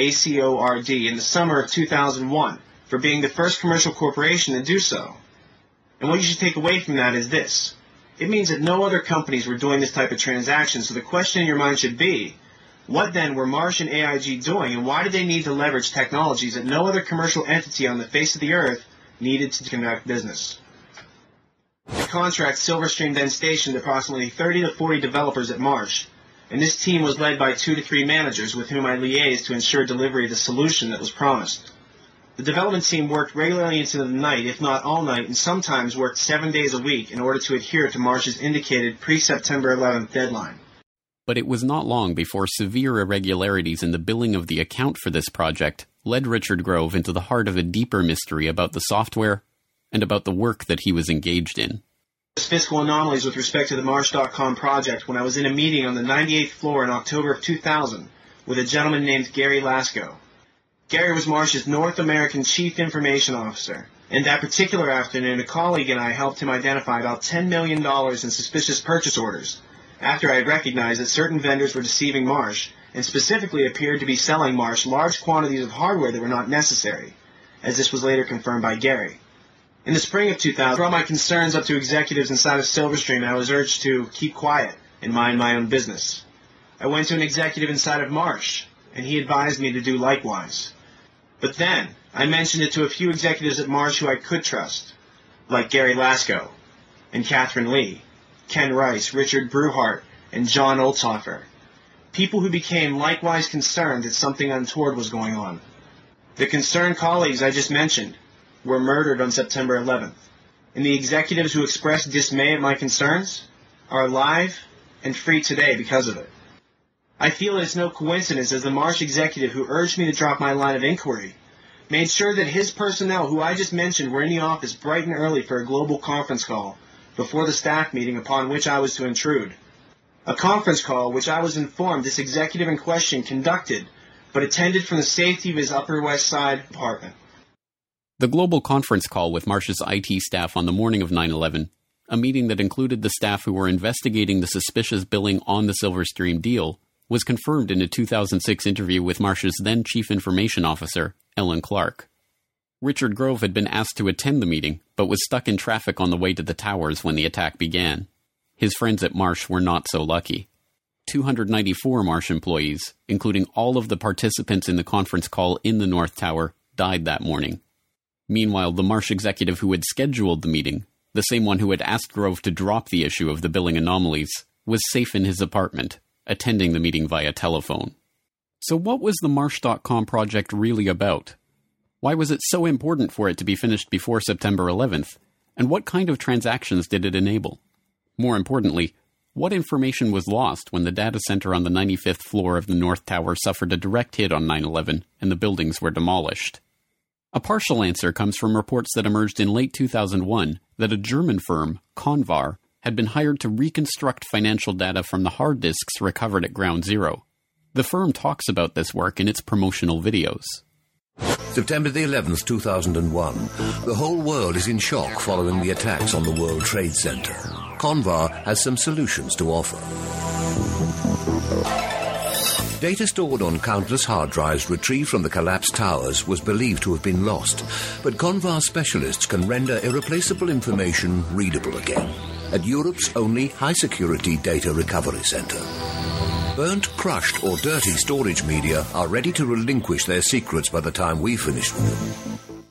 ACORD, in the summer of 2001 for being the first commercial corporation to do so. And what you should take away from that is this. It means that no other companies were doing this type of transaction, so the question in your mind should be, what then were Marsh and AIG doing, and why did they need to leverage technologies that no other commercial entity on the face of the earth needed to conduct business? The contract, Silverstream then stationed approximately 30 to 40 developers at Marsh, and this team was led by 2 to 3 managers with whom I liaised to ensure delivery of the solution that was promised. The development team worked regularly into the night, if not all night, and sometimes worked 7 days a week in order to adhere to Marsh's indicated pre-September 11th deadline. But it was not long before severe irregularities in the billing of the account for this project led Richard Grove into the heart of a deeper mystery about the software and about the work that he was engaged in. Fiscal anomalies with respect to the Marsh.com project when I was in a meeting on the 98th floor in October of 2000 with a gentleman named Gary Lasko. Gary was Marsh's North American Chief Information Officer, and that particular afternoon a colleague and I helped him identify about $10 million in suspicious purchase orders after I had recognized that certain vendors were deceiving Marsh and specifically appeared to be selling Marsh large quantities of hardware that were not necessary, as this was later confirmed by Gary. In the spring of 2000, I brought my concerns up to executives inside of Silverstream, and I was urged to keep quiet and mind my own business. I went to an executive inside of Marsh, and he advised me to do likewise. But then, I mentioned it to a few executives at Marsh who I could trust, like Gary Lasko, and Catherine Lee, Ken Rice, Richard Bruhart, and John Olthofer, people who became likewise concerned that something untoward was going on. The concerned colleagues I just mentioned were murdered on September 11th, and the executives who expressed dismay at my concerns are alive and free today because of it. I feel it's no coincidence as the Marsh executive who urged me to drop my line of inquiry made sure that his personnel, who I just mentioned, were in the office bright and early for a global conference call before the staff meeting upon which I was to intrude. A conference call which I was informed this executive in question conducted, but attended from the safety of his Upper West Side apartment. The global conference call with Marsh's IT staff on the morning of 9/11, a meeting that included the staff who were investigating the suspicious billing on the Silverstream deal, was confirmed in a 2006 interview with Marsh's then Chief Information Officer, Ellen Clark. Richard Grove had been asked to attend the meeting, but was stuck in traffic on the way to the towers when the attack began. His friends at Marsh were not so lucky. 294 Marsh employees, including all of the participants in the conference call in the North Tower, died that morning. Meanwhile, the Marsh executive who had scheduled the meeting, the same one who had asked Grove to drop the issue of the billing anomalies, was safe in his apartment, attending the meeting via telephone. So what was the Marsh.com project really about? Why was it so important for it to be finished before September 11th? And what kind of transactions did it enable? More importantly, what information was lost when the data center on the 95th floor of the North Tower suffered a direct hit on 9/11 and the buildings were demolished? A partial answer comes from reports that emerged in late 2001 that a German firm, Convar, had been hired to reconstruct financial data from the hard disks recovered at Ground Zero. The firm talks about this work in its promotional videos. September the 11th, 2001. The whole world is in shock following the attacks on the World Trade Center. Convar has some solutions to offer. Data stored on countless hard drives retrieved from the collapsed towers was believed to have been lost, but Convar specialists can render irreplaceable information readable again at Europe's only high-security data recovery center. Burnt, crushed, or dirty storage media are ready to relinquish their secrets by the time we finish with them.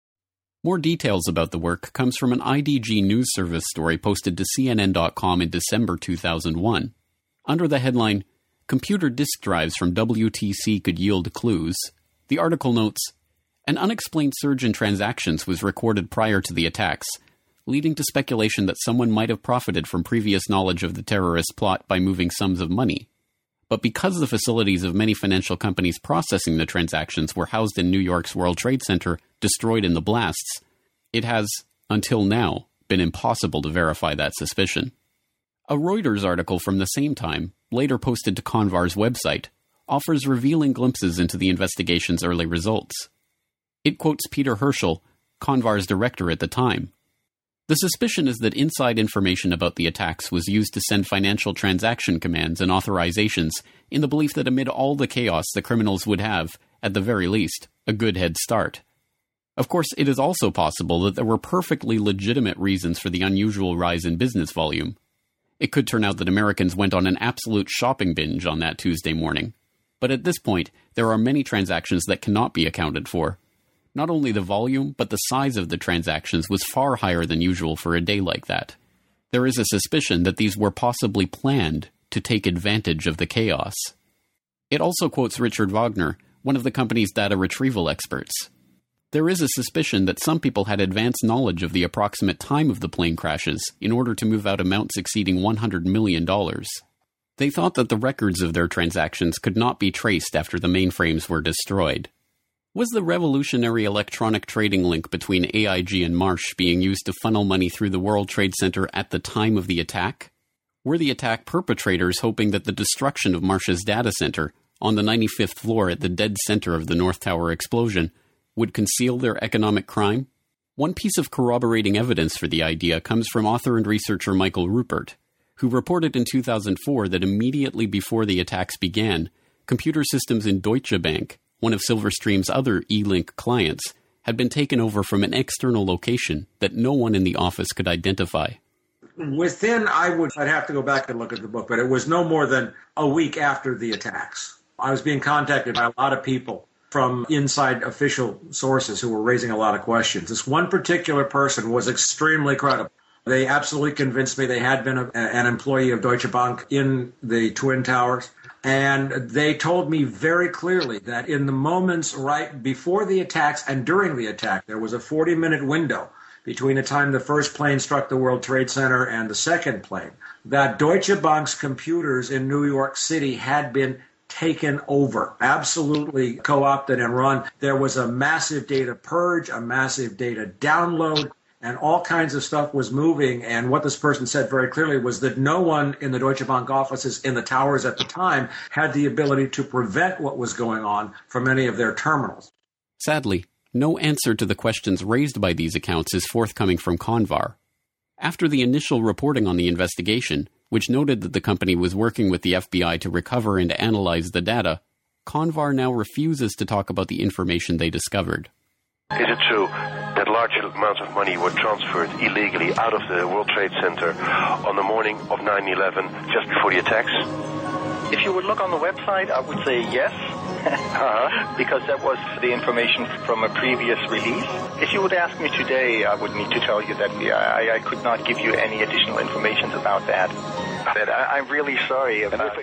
More details about the work comes from an IDG News Service story posted to CNN.com in December 2001. Under the headline, "Computer disk drives from WTC could yield clues," the article notes, "An unexplained surge in transactions was recorded prior to the attacks, leading to speculation that someone might have profited from previous knowledge of the terrorist plot by moving sums of money. But because the facilities of many financial companies processing the transactions were housed in New York's World Trade Center, destroyed in the blasts, it has, until now, been impossible to verify that suspicion." A Reuters article from the same time, later posted to Convar's website, offers revealing glimpses into the investigation's early results. It quotes Peter Herschel, Convar's director at the time. The suspicion is that inside information about the attacks was used to send financial transaction commands and authorizations in the belief that amid all the chaos the criminals would have, at the very least, a good head start. Of course, it is also possible that there were perfectly legitimate reasons for the unusual rise in business volume. It could turn out that Americans went on an absolute shopping binge on that Tuesday morning. But at this point, there are many transactions that cannot be accounted for. Not only the volume, but the size of the transactions was far higher than usual for a day like that. There is a suspicion that these were possibly planned to take advantage of the chaos. It also quotes Richard Wagner, one of the company's data retrieval experts. There is a suspicion that some people had advanced knowledge of the approximate time of the plane crashes in order to move out amounts exceeding $100 million. They thought that the records of their transactions could not be traced after the mainframes were destroyed. Was the revolutionary electronic trading link between AIG and Marsh being used to funnel money through the World Trade Center at the time of the attack? Were the attack perpetrators hoping that the destruction of Marsh's data center, on the 95th floor at the dead center of the North Tower explosion, would conceal their economic crime? One piece of corroborating evidence for the idea comes from author and researcher Michael Rupert, who reported in 2004 that immediately before the attacks began, computer systems in Deutsche Bank, one of Silverstream's other E-Link clients, had been taken over from an external location that no one in the office could identify. Within, I'd have to go back and look at the book, but it was no more than a week after the attacks. I was being contacted by a lot of people from inside official sources who were raising a lot of questions. This one particular person was extremely credible. They absolutely convinced me they had been an employee of Deutsche Bank in the Twin Towers. And they told me very clearly that in the moments right before the attacks and during the attack, there was a 40-minute window between the time the first plane struck the World Trade Center and the second plane, that Deutsche Bank's computers in New York City had been taken over, absolutely co-opted and run. There was a massive data purge, a massive data download, and all kinds of stuff was moving. And what this person said very clearly was that no one in the Deutsche Bank offices in the towers at the time had the ability to prevent what was going on from any of their terminals. Sadly, no answer to the questions raised by these accounts is forthcoming from Convar. After the initial reporting on the investigation, which noted that the company was working with the FBI to recover and analyze the data, Convar now refuses to talk about the information they discovered. Is it true that large amounts of money were transferred illegally out of the World Trade Center on the morning of 9/11, just before the attacks? If you would look on the website, I would say yes, because that was the information from a previous release. If you would ask me today, I would need to tell you that I could not give you any additional information about that. I'm really sorry.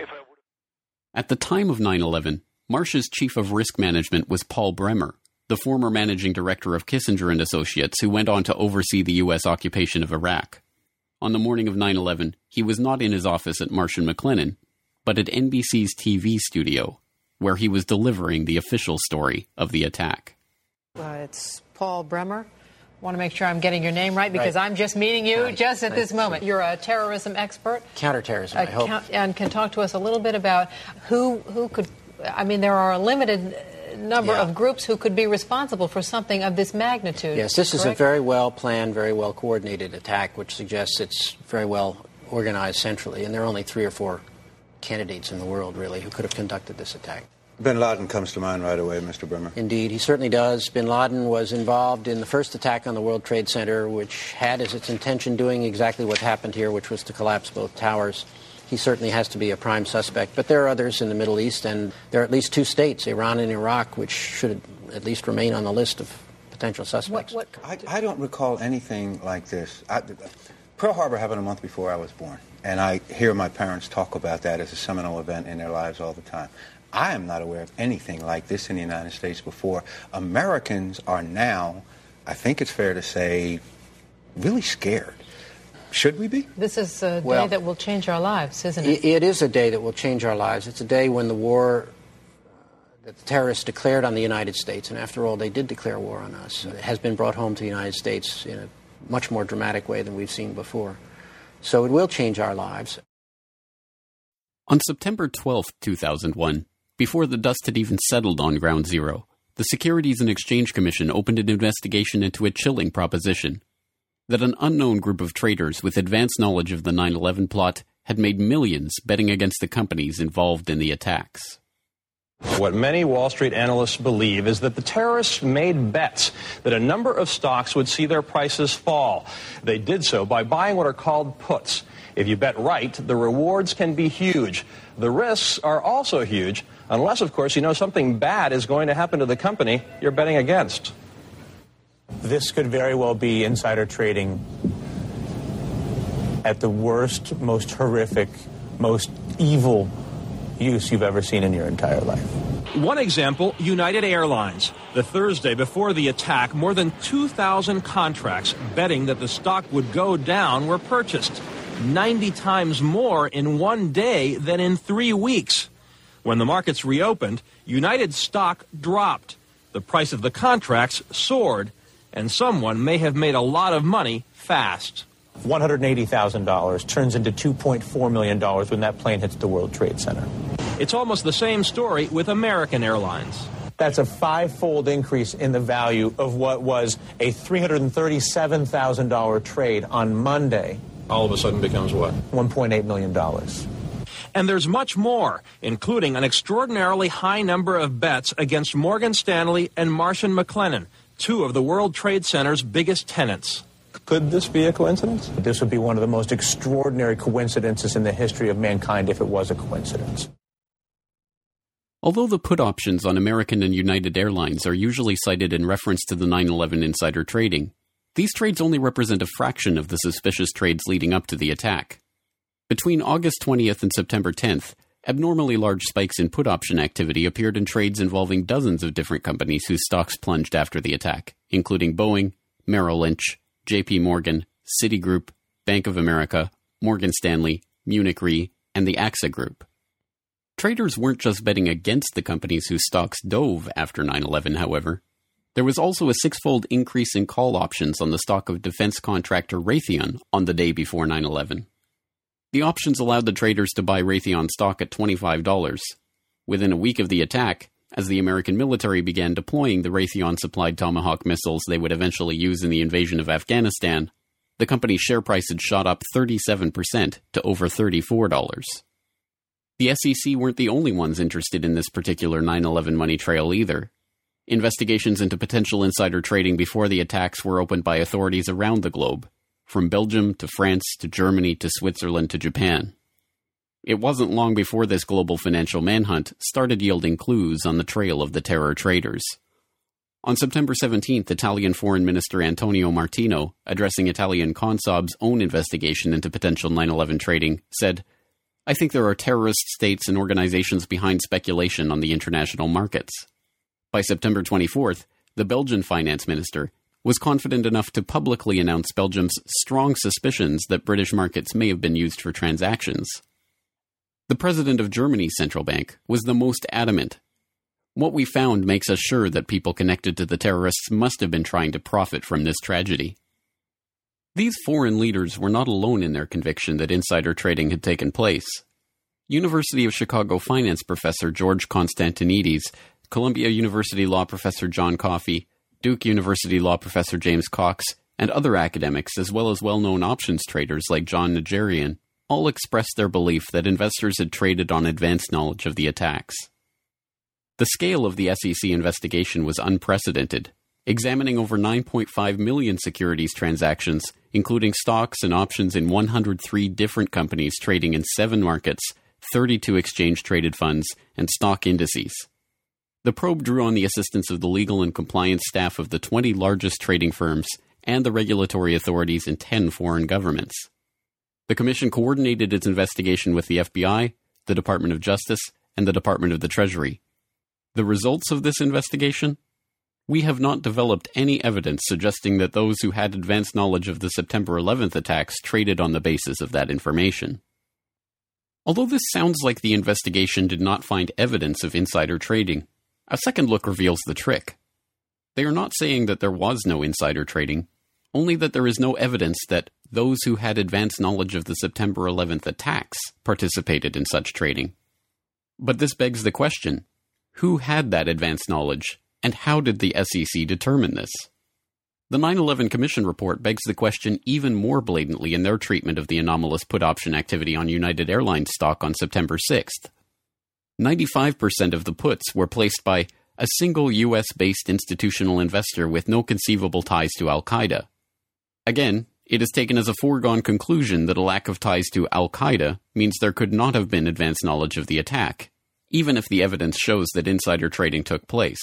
At the time of 9/11, Marsh's chief of risk management was Paul Bremer, the former managing director of Kissinger and Associates, who went on to oversee the U.S. occupation of Iraq. On the morning of 9/11, he was not in his office at Marsh & McLennan, but at NBC's TV studio, where he was delivering the official story of the attack. It's Paul Bremer. I want to make sure I'm getting your name right because I'm just meeting you just at this moment. You're a terrorism expert. Counterterrorism, I hope. And can talk to us a little bit about who could, I mean, there are a limited number of groups who could be responsible for something of this magnitude. Yes, this is a very well planned, very well coordinated attack, which suggests it's very well organized centrally. And there are only 3 or 4 candidates in the world, really, who could have conducted this attack. Bin Laden comes to mind right away, Mr. Bremer. Indeed, he certainly does. Bin Laden was involved in the first attack on the World Trade Center, which had as its intention doing exactly what happened here, which was to collapse both towers. He certainly has to be a prime suspect. But there are others in the Middle East, and there are at least 2 states, Iran and Iraq, which should at least remain on the list of potential suspects. I don't recall anything like this. Pearl Harbor happened a month before I was born, and I hear my parents talk about that as a seminal event in their lives all the time. I am not aware of anything like this in the United States before. Americans are now, I think it's fair to say, really scared. Should we be? This is a day that will change our lives, isn't it? It is a day that will change our lives. It's a day when the war that the terrorists declared on the United States, and after all, they did declare war on us, has been brought home to the United States in a much more dramatic way than we've seen before. So it will change our lives. On September 12, 2001, before the dust had even settled on Ground Zero, the Securities and Exchange Commission opened an investigation into a chilling proposition: that an unknown group of traders with advanced knowledge of the 9/11 plot had made millions betting against the companies involved in the attacks. What many Wall Street analysts believe is that the terrorists made bets that a number of stocks would see their prices fall. They did so by buying what are called puts. If you bet right, the rewards can be huge. The risks are also huge, unless, of course, you know something bad is going to happen to the company you're betting against. This could very well be insider trading at the worst, most horrific, most evil use you've ever seen in your entire life. One example, United Airlines. The Thursday before the attack, more than 2,000 contracts betting that the stock would go down were purchased. 90 times more in one day than in 3 weeks. When the markets reopened, United's stock dropped. The price of the contracts soared, and someone may have made a lot of money fast. $180,000 turns into $2.4 million when that plane hits the World Trade Center. It's almost the same story with American Airlines. That's a 5-fold increase in the value of what was a $337,000 trade on Monday. All of a sudden becomes what? $1.8 million. And there's much more, including an extraordinarily high number of bets against Morgan Stanley and Marsh & McLennan, 2 of the World Trade Center's biggest tenants. Could this be a coincidence? This would be one of the most extraordinary coincidences in the history of mankind if it was a coincidence. Although the put options on American and United Airlines are usually cited in reference to the 9/11 insider trading, these trades only represent a fraction of the suspicious trades leading up to the attack. Between August 20th and September 10th, abnormally large spikes in put option activity appeared in trades involving dozens of different companies whose stocks plunged after the attack, including Boeing, Merrill Lynch, JP Morgan, Citigroup, Bank of America, Morgan Stanley, Munich Re, and the AXA Group. Traders weren't just betting against the companies whose stocks dove after 9/11, however. There was also a 6-fold increase in call options on the stock of defense contractor Raytheon on the day before 9/11. The options allowed the traders to buy Raytheon stock at $25. Within a week of the attack, as the American military began deploying the Raytheon-supplied Tomahawk missiles they would eventually use in the invasion of Afghanistan, the company's share price had shot up 37% to over $34. The SEC weren't the only ones interested in this particular 9/11 money trail either. Investigations into potential insider trading before the attacks were opened by authorities around the globe, from Belgium to France to Germany to Switzerland to Japan. It wasn't long before this global financial manhunt started yielding clues on the trail of the terror traders. On September 17th, Italian Foreign Minister Antonio Martino, addressing Italian Consob's own investigation into potential 9/11 trading, said, "I think there are terrorist states and organizations behind speculation on the international markets." By September 24th, the Belgian finance minister was confident enough to publicly announce Belgium's strong suspicions that British markets may have been used for transactions. The president of Germany's central bank was the most adamant. "What we found makes us sure that people connected to the terrorists must have been trying to profit from this tragedy." These foreign leaders were not alone in their conviction that insider trading had taken place. University of Chicago finance professor George Constantinides, Columbia University law professor John Coffey, Duke University law professor James Cox, and other academics, as well as well-known options traders like John Najarian, all expressed their belief that investors had traded on advance knowledge of the attacks. The scale of the SEC investigation was unprecedented, examining over 9.5 million securities transactions, including stocks and options in 103 different companies trading in 7 markets, 32 exchange-traded funds, and stock indices. The probe drew on the assistance of the legal and compliance staff of the 20 largest trading firms and the regulatory authorities in 10 foreign governments. The Commission coordinated its investigation with the FBI, the Department of Justice, and the Department of the Treasury. The results of this investigation? We have not developed any evidence suggesting that those who had advanced knowledge of the September 11th attacks traded on the basis of that information. Although this sounds like the investigation did not find evidence of insider trading, a second look reveals the trick. They are not saying that there was no insider trading, only that there is no evidence that those who had advanced knowledge of the September 11th attacks participated in such trading. But this begs the question, who had that advanced knowledge, and how did the SEC determine this? The 9/11 Commission report begs the question even more blatantly in their treatment of the anomalous put option activity on United Airlines stock on September 6th. 95% of the puts were placed by a single U.S.-based institutional investor with no conceivable ties to Al-Qaeda. Again, it is taken as a foregone conclusion that a lack of ties to Al-Qaeda means there could not have been advanced knowledge of the attack, even if the evidence shows that insider trading took place.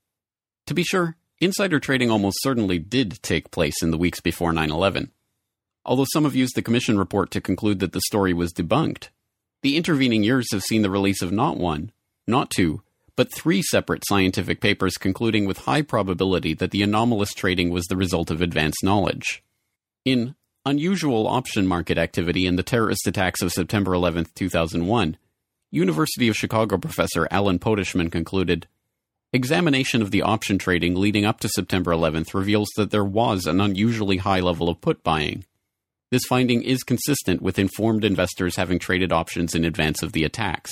To be sure, insider trading almost certainly did take place in the weeks before 9/11. Although some have used the Commission report to conclude that the story was debunked, the intervening years have seen the release of not one, not two, but 3 separate scientific papers concluding with high probability that the anomalous trading was the result of advanced knowledge. In Unusual Option Market Activity in the Terrorist Attacks of September 11, 2001, University of Chicago professor Alan Potishman concluded, "Examination of the option trading leading up to September 11th reveals that there was an unusually high level of put buying. This finding is consistent with informed investors having traded options in advance of the attacks."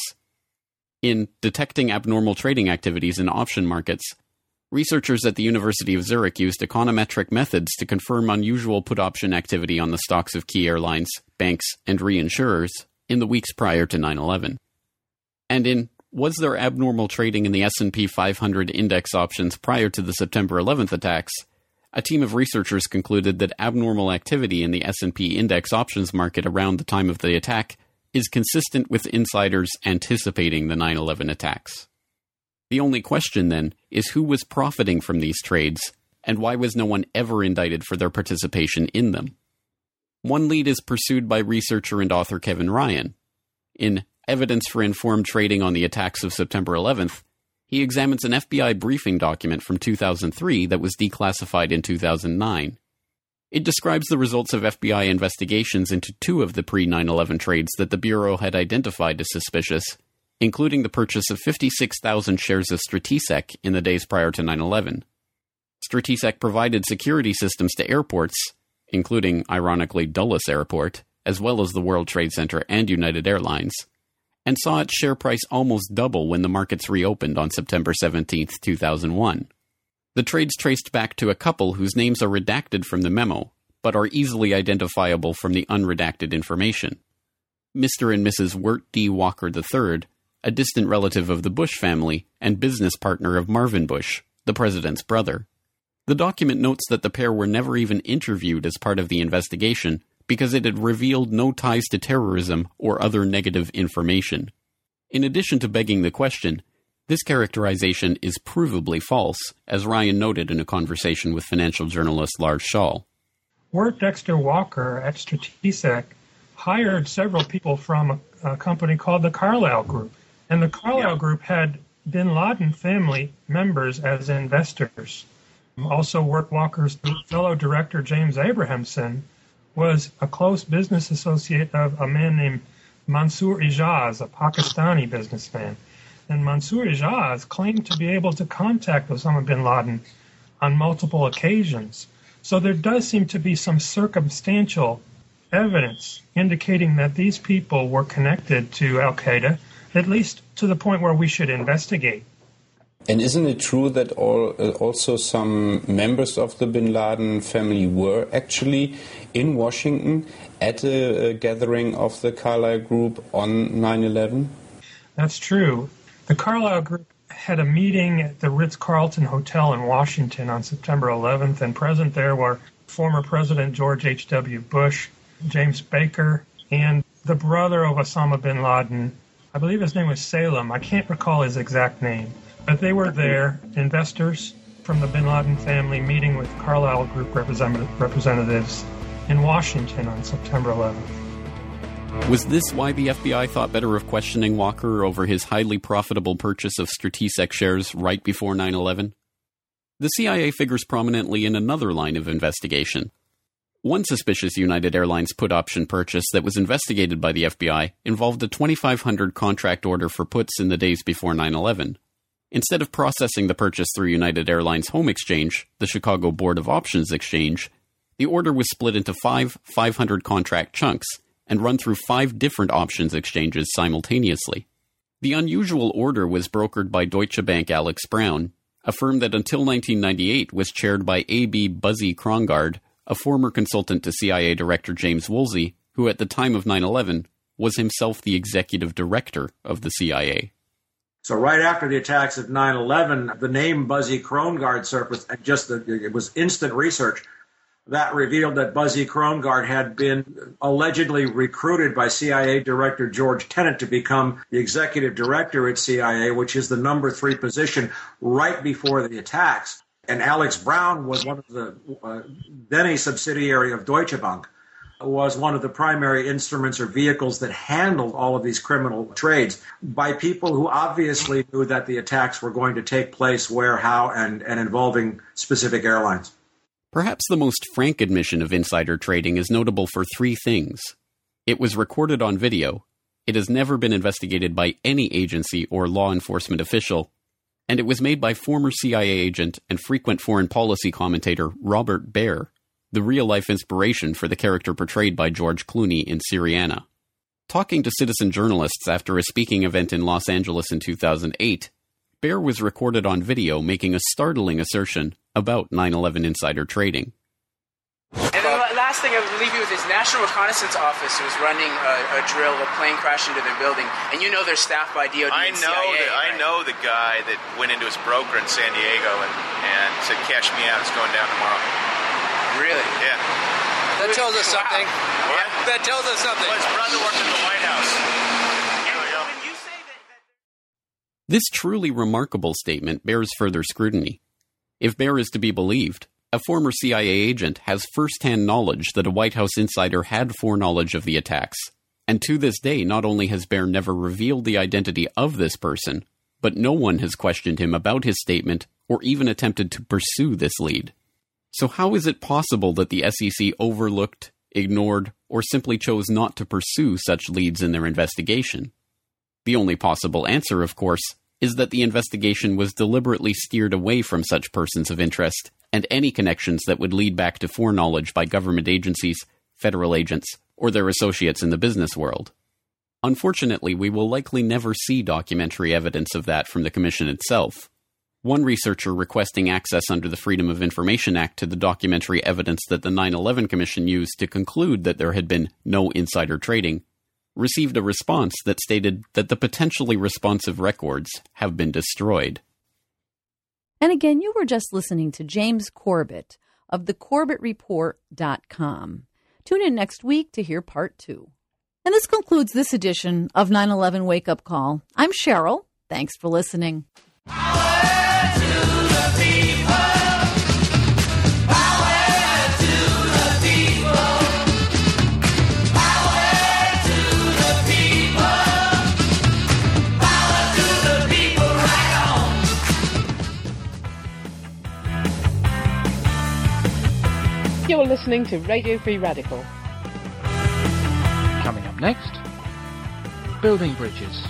In Detecting Abnormal Trading Activities in Option Markets, researchers at the University of Zurich used econometric methods to confirm unusual put option activity on the stocks of key airlines, banks, and reinsurers in the weeks prior to 9/11. And in Was There Abnormal Trading in the S&P 500 Index Options Prior to the September 11th Attacks, a team of researchers concluded that abnormal activity in the S&P Index Options market around the time of the attack is consistent with insiders anticipating the 9/11 attacks. The only question, then, is who was profiting from these trades, and why was no one ever indicted for their participation in them? One lead is pursued by researcher and author Kevin Ryan. In Evidence for Informed Trading on the Attacks of September 11th, he examines an FBI briefing document from 2003 that was declassified in 2009. It describes the results of FBI investigations into 2 of the pre-9/11 trades that the Bureau had identified as suspicious, including the purchase of 56,000 shares of Stratesec in the days prior to 9/11. Stratesec provided security systems to airports, including, ironically, Dulles Airport, as well as the World Trade Center and United Airlines, and saw its share price almost double when the markets reopened on September 17, 2001. The trades traced back to a couple whose names are redacted from the memo, but are easily identifiable from the unredacted information. Mr. and Mrs. Wirt D. Walker III, a distant relative of the Bush family and business partner of Marvin Bush, the president's brother. The document notes that the pair were never even interviewed as part of the investigation because it had revealed no ties to terrorism or other negative information. In addition to begging the question, this characterization is provably false, as Ryan noted in a conversation with financial journalist Lars Schall. Wirt Dexter Walker at Strategic hired several people from a company called the Carlyle Group. And the Carlyle Group had bin Laden family members as investors. Also, Wirt Walker's fellow director, James Abrahamson, was a close business associate of a man named Mansour Ijaz, a Pakistani businessman. And Mansour Ijaz claimed to be able to contact Osama bin Laden on multiple occasions. So there does seem to be some circumstantial evidence indicating that these people were connected to al-Qaeda, at least to the point where we should investigate. And isn't it true that also some members of the bin Laden family were actually in Washington at a gathering of the Carlyle Group on 9/11? That's true. The Carlyle Group had a meeting at the Ritz-Carlton Hotel in Washington on September 11th, and present there were former President George H.W. Bush, James Baker, and the brother of Osama bin Laden. I believe his name was Salem. I can't recall his exact name. But they were there, investors from the bin Laden family, meeting with Carlyle Group representatives in Washington on September 11th. Was this why the FBI thought better of questioning Walker over his highly profitable purchase of Strategic shares right before 9/11? The CIA figures prominently in another line of investigation. One suspicious United Airlines put option purchase that was investigated by the FBI involved a 2,500 contract order for puts in the days before 9/11. Instead of processing the purchase through United Airlines Home Exchange, the Chicago Board of Options Exchange, the order was split into 500 contract chunks and run through 5 different options exchanges simultaneously. The unusual order was brokered by Deutsche Bank Alex Brown, a firm that until 1998 was chaired by A.B. Buzzy Krongard, a former consultant to CIA Director James Woolsey, who at the time of 9/11 was himself the executive director of the CIA. So right after the attacks of 9/11, the name Buzzy Krongard surfaced, and it was instant research that revealed that Buzzy Krongard had been allegedly recruited by CIA Director George Tenet to become the executive director at CIA, which is the number 3 position right before the attacks. And Alex Brown was one of the, then a subsidiary of Deutsche Bank, was one of the primary instruments or vehicles that handled all of these criminal trades by people who obviously knew that the attacks were going to take place where, how, and involving specific airlines. Perhaps the most frank admission of insider trading is notable for 3 things. It was recorded on video, it has never been investigated by any agency or law enforcement official, and it was made by former CIA agent and frequent foreign policy commentator Robert Baer, the real-life inspiration for the character portrayed by George Clooney in Syriana. Talking to citizen journalists after a speaking event in Los Angeles in 2008, Baer was recorded on video making a startling assertion about 9/11 insider trading. And then the last thing I would leave you with is National Reconnaissance Office was running a drill. A plane crashed into their building, and you know they're staffed by DOD and CIA. I know the guy that went into his broker in San Diego and said, "Cash me out, it's going down tomorrow." Really? Yeah. That tells us something. What? That tells us something. Well, his brother worked in the White House. This truly remarkable statement bears further scrutiny. If Baer is to be believed, a former CIA agent has first-hand knowledge that a White House insider had foreknowledge of the attacks, and to this day not only has Baer never revealed the identity of this person, but no one has questioned him about his statement or even attempted to pursue this lead. So how is it possible that the SEC overlooked, ignored, or simply chose not to pursue such leads in their investigation? The only possible answer, of course, is that the investigation was deliberately steered away from such persons of interest and any connections that would lead back to foreknowledge by government agencies, federal agents, or their associates in the business world. Unfortunately, we will likely never see documentary evidence of that from the Commission itself. One researcher requesting access under the Freedom of Information Act to the documentary evidence that the 9/11 Commission used to conclude that there had been no insider trading received a response that stated that the potentially responsive records have been destroyed. And again, you were just listening to James Corbett of thecorbettreport.com. Tune in next week to hear part 2. And this concludes this edition of 9/11 Wake Up Call. I'm Cheryl. Thanks for listening. You're listening to Radio Free Radical. Coming up next, Building Bridges.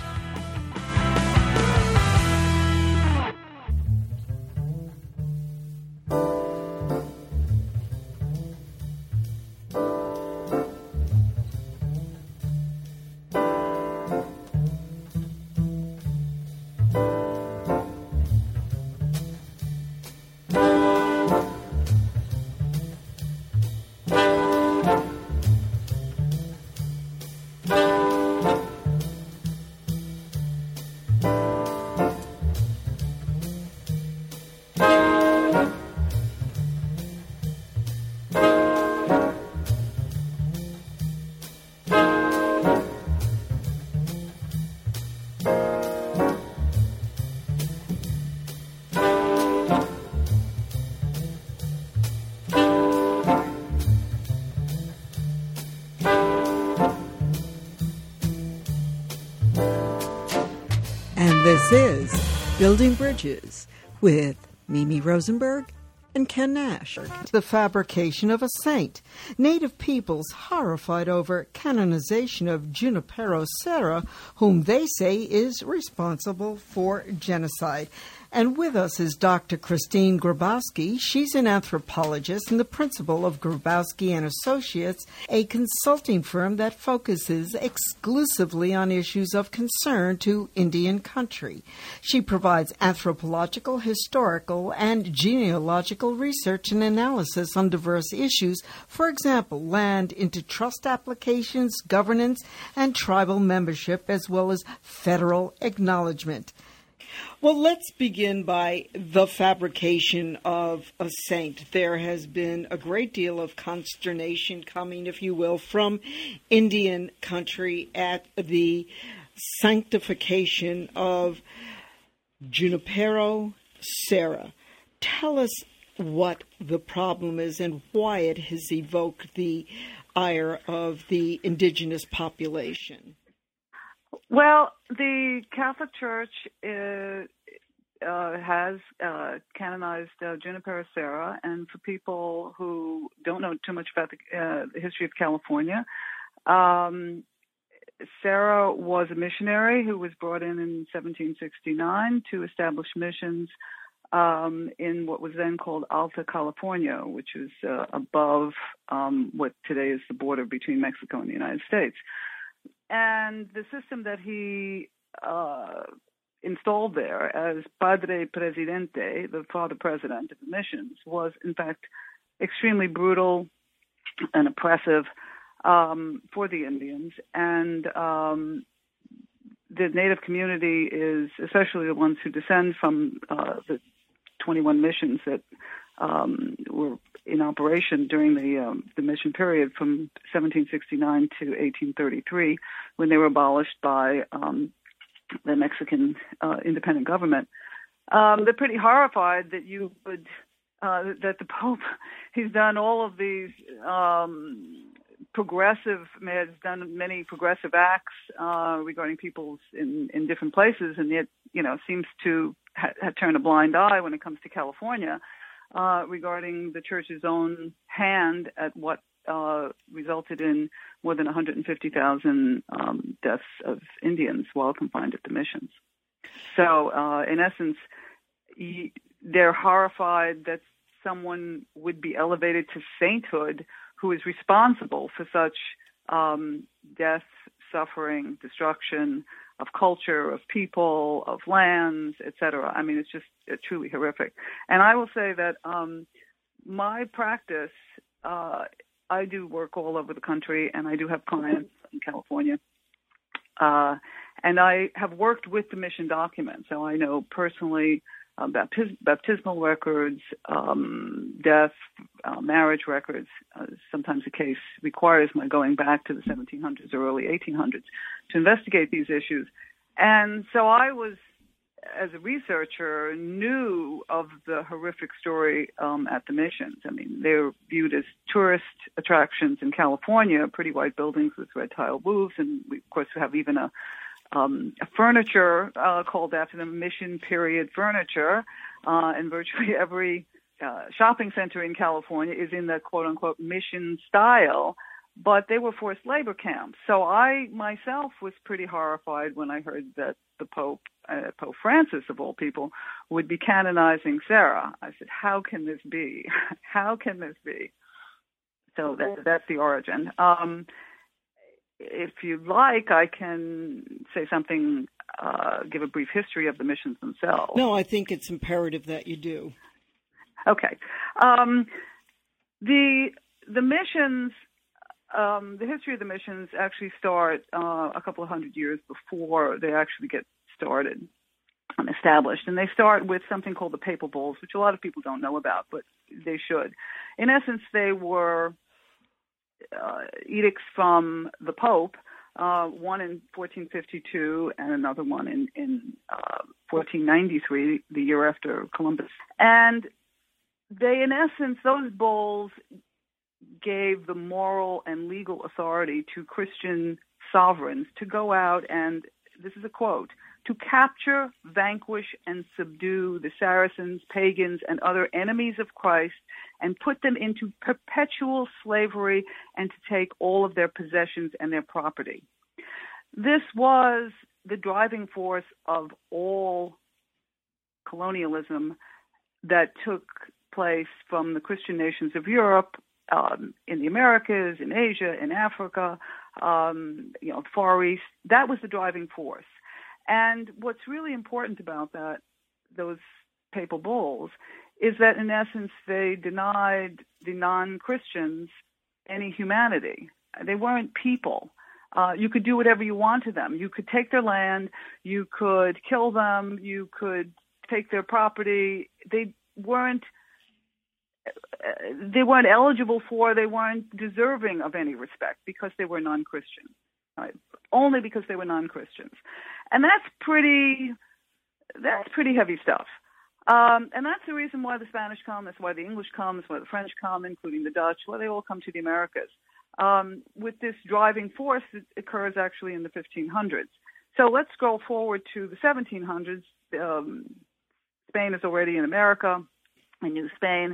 This is Building Bridges with Mimi Rosenberg and Ken Nash. The fabrication of a saint. Native peoples horrified over canonization of Junipero Serra, whom they say is responsible for genocide. And with us is Dr. Christine Grabowski. She's an anthropologist and the principal of Grabowski and Associates, a consulting firm that focuses exclusively on issues of concern to Indian country. She provides anthropological, historical, and genealogical research and analysis on diverse issues, for example, land into trust applications, governance, and tribal membership, as well as federal acknowledgement. Well, let's begin by the fabrication of a saint. There has been a great deal of consternation coming, if you will, from Indian country at the sanctification of Junipero Serra. Tell us what the problem is and why it has evoked the ire of the indigenous population. Well, the Catholic Church has canonized Junipero Serra, and for people who don't know too much about the history of California, Serra was a missionary who was brought in 1769 to establish missions in what was then called Alta California, which is above what today is the border between Mexico and the United States. And the system that he installed there as Padre Presidente, the Father President of the missions, was in fact extremely brutal and oppressive for the Indians. And the Native community is, especially the ones who descend from the 21 missions that were in operation during the mission period from 1769 to 1833, when they were abolished by the Mexican independent government. They're pretty horrified that you would that the Pope, he's done all of these has done many progressive acts regarding peoples in different places, and yet seems to turn a blind eye when it comes to California. Regarding the church's own hand at what resulted in more than 150,000 deaths of Indians while confined at the missions. So, in essence, they're horrified that someone would be elevated to sainthood who is responsible for such death, suffering, destruction of culture, of people, of lands, etc. I mean, it's just truly horrific. And I will say that my practice, I do work all over the country, and I do have clients in California. And I have worked with the mission document, so I know personally baptismal records, death, marriage records. Sometimes the case requires my going back to the 1700s or early 1800s to investigate these issues. And so I was, as a researcher, knew of the horrific story at the missions. I mean, they were viewed as tourist attractions in California, pretty white buildings with red tile roofs, and we, of course, have even a furniture called after them, Mission Period Furniture, and virtually every shopping center in California is in the quote-unquote mission style, but they were forced labor camps. So I myself was pretty horrified when I heard that the Pope Francis, of all people, would be canonizing Sarah. I said, how can this be? How can this be? So that's the origin. If you'd like, I can say something, give a brief history of the missions themselves. No, I think it's imperative that you do. Okay. The missions, the history of the missions actually start a couple of hundred years before they actually get started and established. And they start with something called the Papal Bulls, which a lot of people don't know about, but they should. In essence, they were edicts from the Pope, one in 1452 and another one in 1493, the year after Columbus. And they, in essence, those bulls gave the moral and legal authority to Christian sovereigns to go out and, this is a quote, to capture, vanquish, and subdue the Saracens, pagans, and other enemies of Christ, and put them into perpetual slavery, and to take all of their possessions and their property. This was the driving force of all colonialism that took place from the Christian nations of Europe, in the Americas, in Asia, in Africa, Far East. That was the driving force. And what's really important about that, those papal bulls, is that in essence they denied the non-Christians any humanity. They weren't people. You could do whatever you want to them. You could take their land, you could kill them, you could take their property. They weren't eligible for, they weren't deserving of any respect because they were non-Christian. Right? Only because they were non-Christians. And that's pretty heavy stuff. And that's the reason why the Spanish come, that's why the English come, that's why the French come, including the Dutch, why they all come to the Americas. With this driving force that occurs actually in the 1500s. So let's scroll forward to the 1700s. Spain is already in America, in New Spain.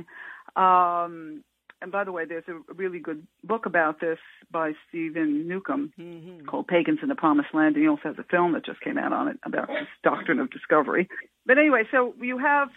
And by the way, there's a really good book about this by Stephen Newcomb called Pagans in the Promised Land. And he also has a film that just came out on it about this doctrine of discovery. But anyway, so you have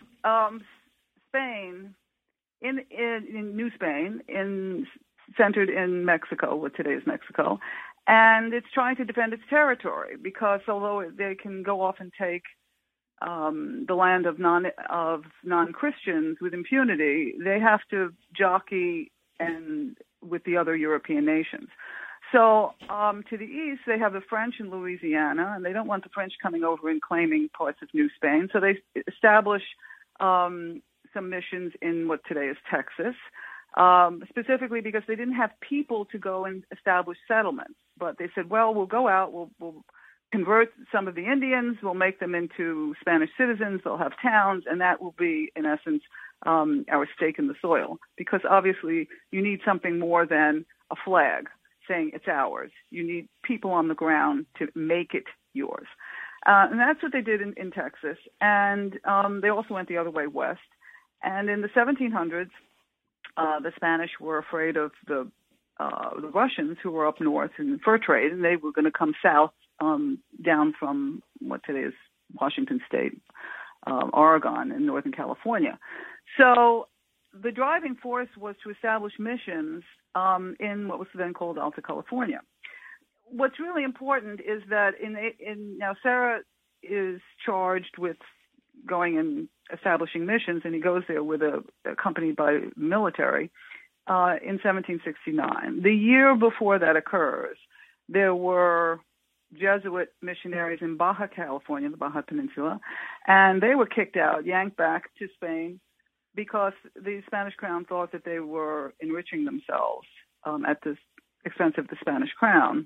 Spain in New Spain, centered in Mexico, what today is Mexico, and it's trying to defend its territory because although they can go off and take the land of non-Christians with impunity, they have to jockey and with the other European nations. So to the east, they have the French in Louisiana, and they don't want the French coming over and claiming parts of New Spain. So they establish some missions in what today is Texas, specifically because they didn't have people to go and establish settlements. But they said, well, we'll go out, we'll convert some of the Indians, we'll make them into Spanish citizens, they'll have towns, and that will be, in essence, our stake in the soil. Because obviously you need something more than a flag saying it's ours. You need people on the ground to make it yours. And that's what they did in Texas. And they also went the other way west. And in the 1700s, the Spanish were afraid of the Russians who were up north in the fur trade, and they were going to come south down from what today is Washington State, Oregon, and Northern California. So the driving force was to establish missions in what was then called Alta California. What's really important is that now Sarah is charged with going and establishing missions, and he goes there with accompanied by military in 1769. The year before that occurs, there were Jesuit missionaries in Baja California, the Baja Peninsula, and they were kicked out, yanked back to Spain, because the Spanish crown thought that they were enriching themselves at the expense of the Spanish crown.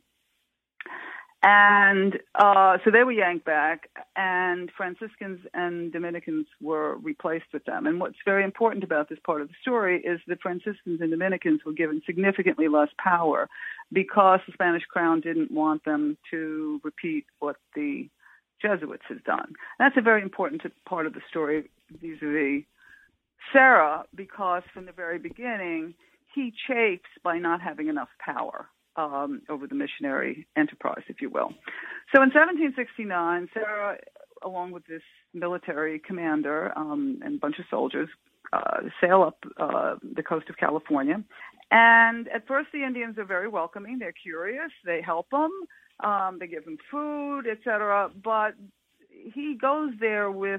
And so they were yanked back, and Franciscans and Dominicans were replaced with them. And what's very important about this part of the story is that Franciscans and Dominicans were given significantly less power because the Spanish crown didn't want them to repeat what the Jesuits had done. That's a very important part of the story vis-a-vis Serra, because from the very beginning, he chafes by not having enough power over the missionary enterprise, if you will. So in 1769, Serra, along with this military commander and a bunch of soldiers, sail up the coast of California. And at first, the Indians are very welcoming. They're curious. They help them. They give them food, etc. But he goes there with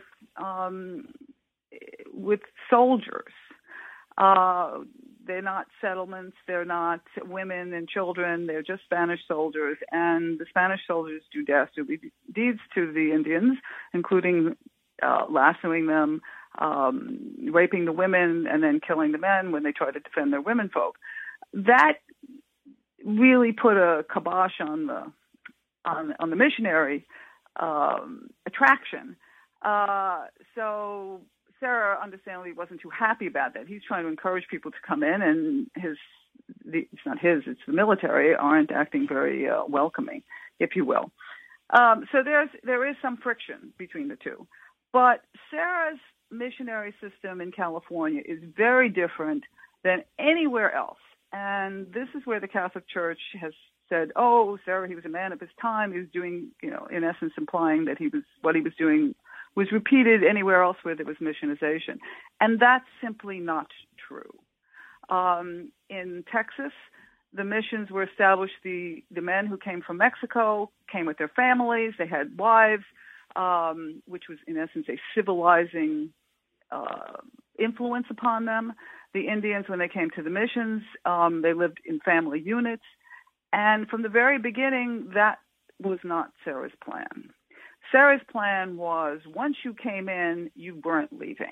soldiers. They're not settlements. They're not women and children. They're just Spanish soldiers. And the Spanish soldiers do dastardly deeds to the Indians, including lassoing them, raping the women, and then killing the men when they try to defend their womenfolk. That really put a kibosh on the missionary attraction. So Serra, understandably, wasn't too happy about that. He's trying to encourage people to come in, and it's not his, it's the military, aren't acting very welcoming, if you will. So there is some friction between the two. But Serra's missionary system in California is very different than anywhere else. And this is where the Catholic Church has said, oh, Serra, he was a man of his time. He was doing, in essence, implying that what he was doing was repeated anywhere else where there was missionization. And that's simply not true. In Texas, the missions were established, the men who came from Mexico came with their families, they had wives, which was in essence a civilizing influence upon them. The Indians, when they came to the missions, they lived in family units. And from the very beginning, that was not Serra's plan. Serra's plan was, once you came in, you weren't leaving.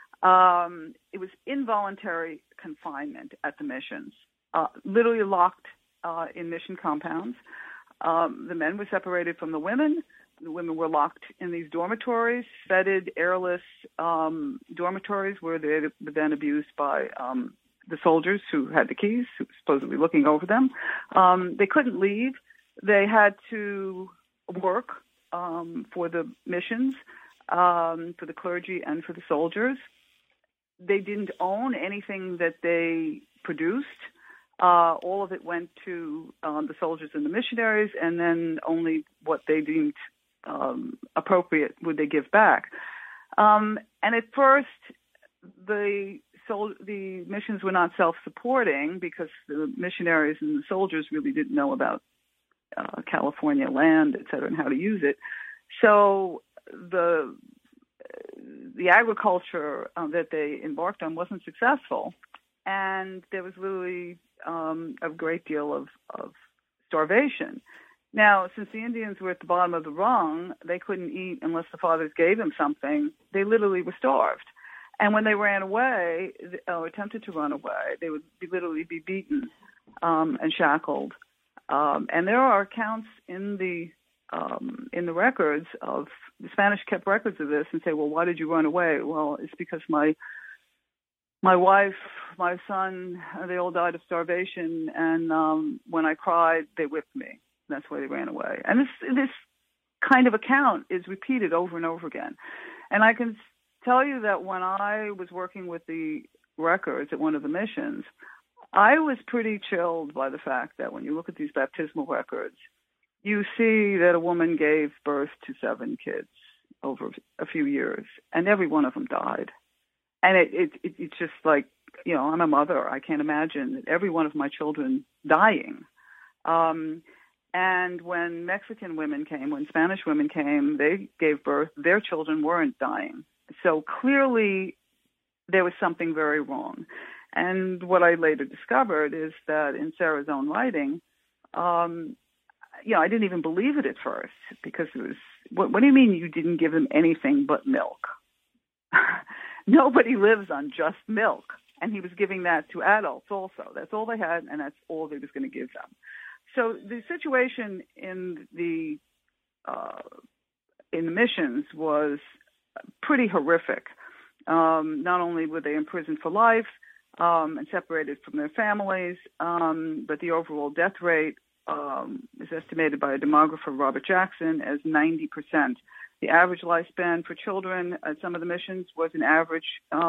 It was involuntary confinement at the missions, literally locked in mission compounds. The men were separated from the women. The women were locked in these dormitories, fetid, airless dormitories where they were then abused by the soldiers who had the keys, who were supposedly looking over them. They couldn't leave. They had to work for the missions, for the clergy, and for the soldiers. They didn't own anything that they produced. All of it went to the soldiers and the missionaries, and then only what they deemed appropriate would they give back. And at first, the missions were not self-supporting because the missionaries and the soldiers really didn't know about California land, et cetera, and how to use it. So the agriculture that they embarked on wasn't successful, and there was really a great deal of starvation. Now, since the Indians were at the bottom of the rung, they couldn't eat unless the fathers gave them something. They literally were starved. And when they ran away, or attempted to run away, they would literally be beaten and shackled. And there are accounts in the records of the Spanish kept records of this and say, well, why did you run away? Well, it's because my wife, my son, they all died of starvation, and when I cried, they whipped me. That's why they ran away. And this kind of account is repeated over and over again. And I can tell you that when I was working with the records at one of the missions, I was pretty chilled by the fact that when you look at these baptismal records, you see that a woman gave birth to 7 kids over a few years, and every one of them died. And it's just like, I'm a mother. I can't imagine every one of my children dying. And when Mexican women came, when Spanish women came, they gave birth. Their children weren't dying. So clearly there was something very wrong. And what I later discovered is that in Serra's own writing, I didn't even believe it at first, because it was, what do you mean you didn't give them anything but milk? Nobody lives on just milk. And he was giving that to adults also. That's all they had, and that's all they was going to give them. So the situation in the missions was pretty horrific. Not only were they imprisoned for life and separated from their families, but the overall death rate is estimated by a demographer, Robert Jackson, as 90%. The average lifespan for children at some of the missions was an average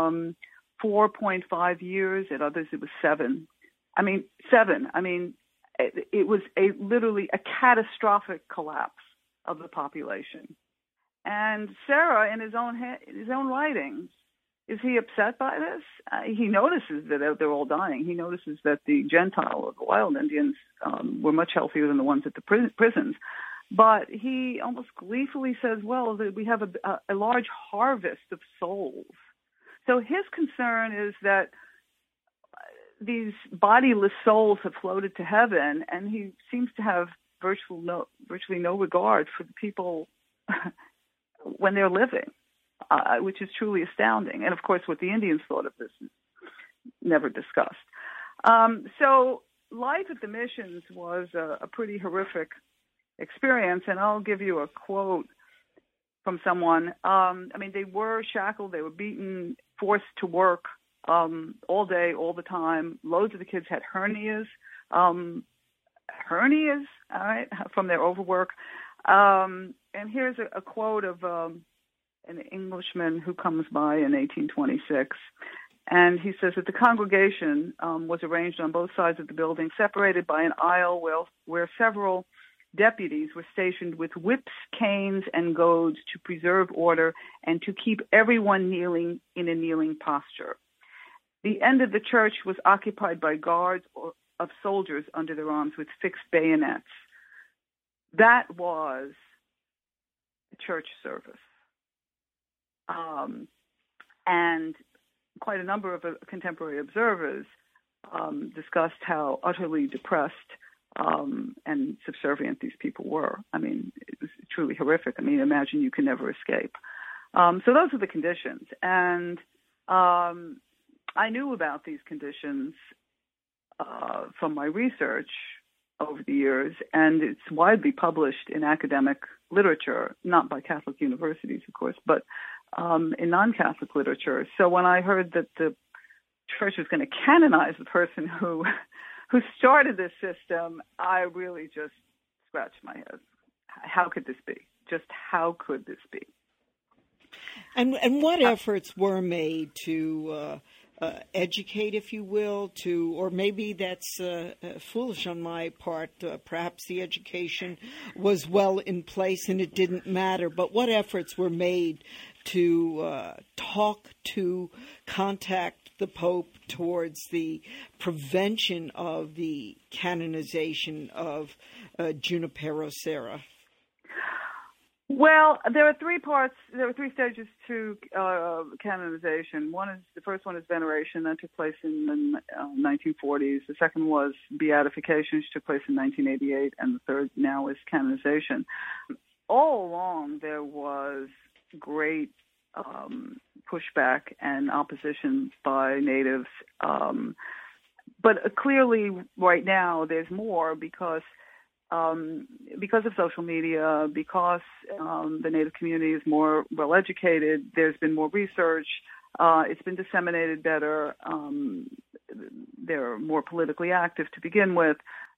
4.5 years. At others, it was 7. I mean, 7. I mean, it was literally a catastrophic collapse of the population. And Sarah, in his own writings, is he upset by this? He notices that they're all dying. He notices that the Gentile or the wild Indians were much healthier than the ones at the prisons. But he almost gleefully says, well, that we have a large harvest of souls. So his concern is that these bodiless souls have floated to heaven, and he seems to have virtually no regard for the people when they're living, which is truly astounding. And, of course, what the Indians thought of this is never discussed. So life at the missions was a pretty horrific experience, and I'll give you a quote from someone. I mean, they were shackled, they were beaten, forced to work all day, all the time. Loads of the kids had hernias, all right, from their overwork. And here's a quote of an Englishman who comes by in 1826. And he says that the congregation was arranged on both sides of the building, separated by an aisle where several deputies were stationed with whips, canes, and goads to preserve order and to keep everyone kneeling in a kneeling posture. The end of the church was occupied by guards of soldiers under their arms with fixed bayonets. That was a church service. And quite a number of contemporary observers discussed how utterly depressed and subservient these people were. I mean, it was truly horrific. I mean, imagine you can never escape. So those are the conditions. And I knew about these conditions from my research over the years, and it's widely published in academic literature, not by Catholic universities, of course, but in non-Catholic literature. So when I heard that the church was going to canonize the person who started this system, I really just scratched my head. How could this be? Just how could this be? And what efforts were made to educate, if you will, or maybe that's foolish on my part, perhaps the education was well in place and it didn't matter, but what efforts were made to contact the Pope towards the prevention of the canonization of Junipero Serra? Well, there are 3 parts. There were 3 stages to canonization. The first one is veneration, that took place in the 1940s. The second was beatification, which took place in 1988, and the third now is canonization. All along, there was great pushback and opposition by natives, but clearly, right now, there's more because of social media, because the Native community is more well educated. There's been more research. It's been disseminated better. They're more politically active to begin with.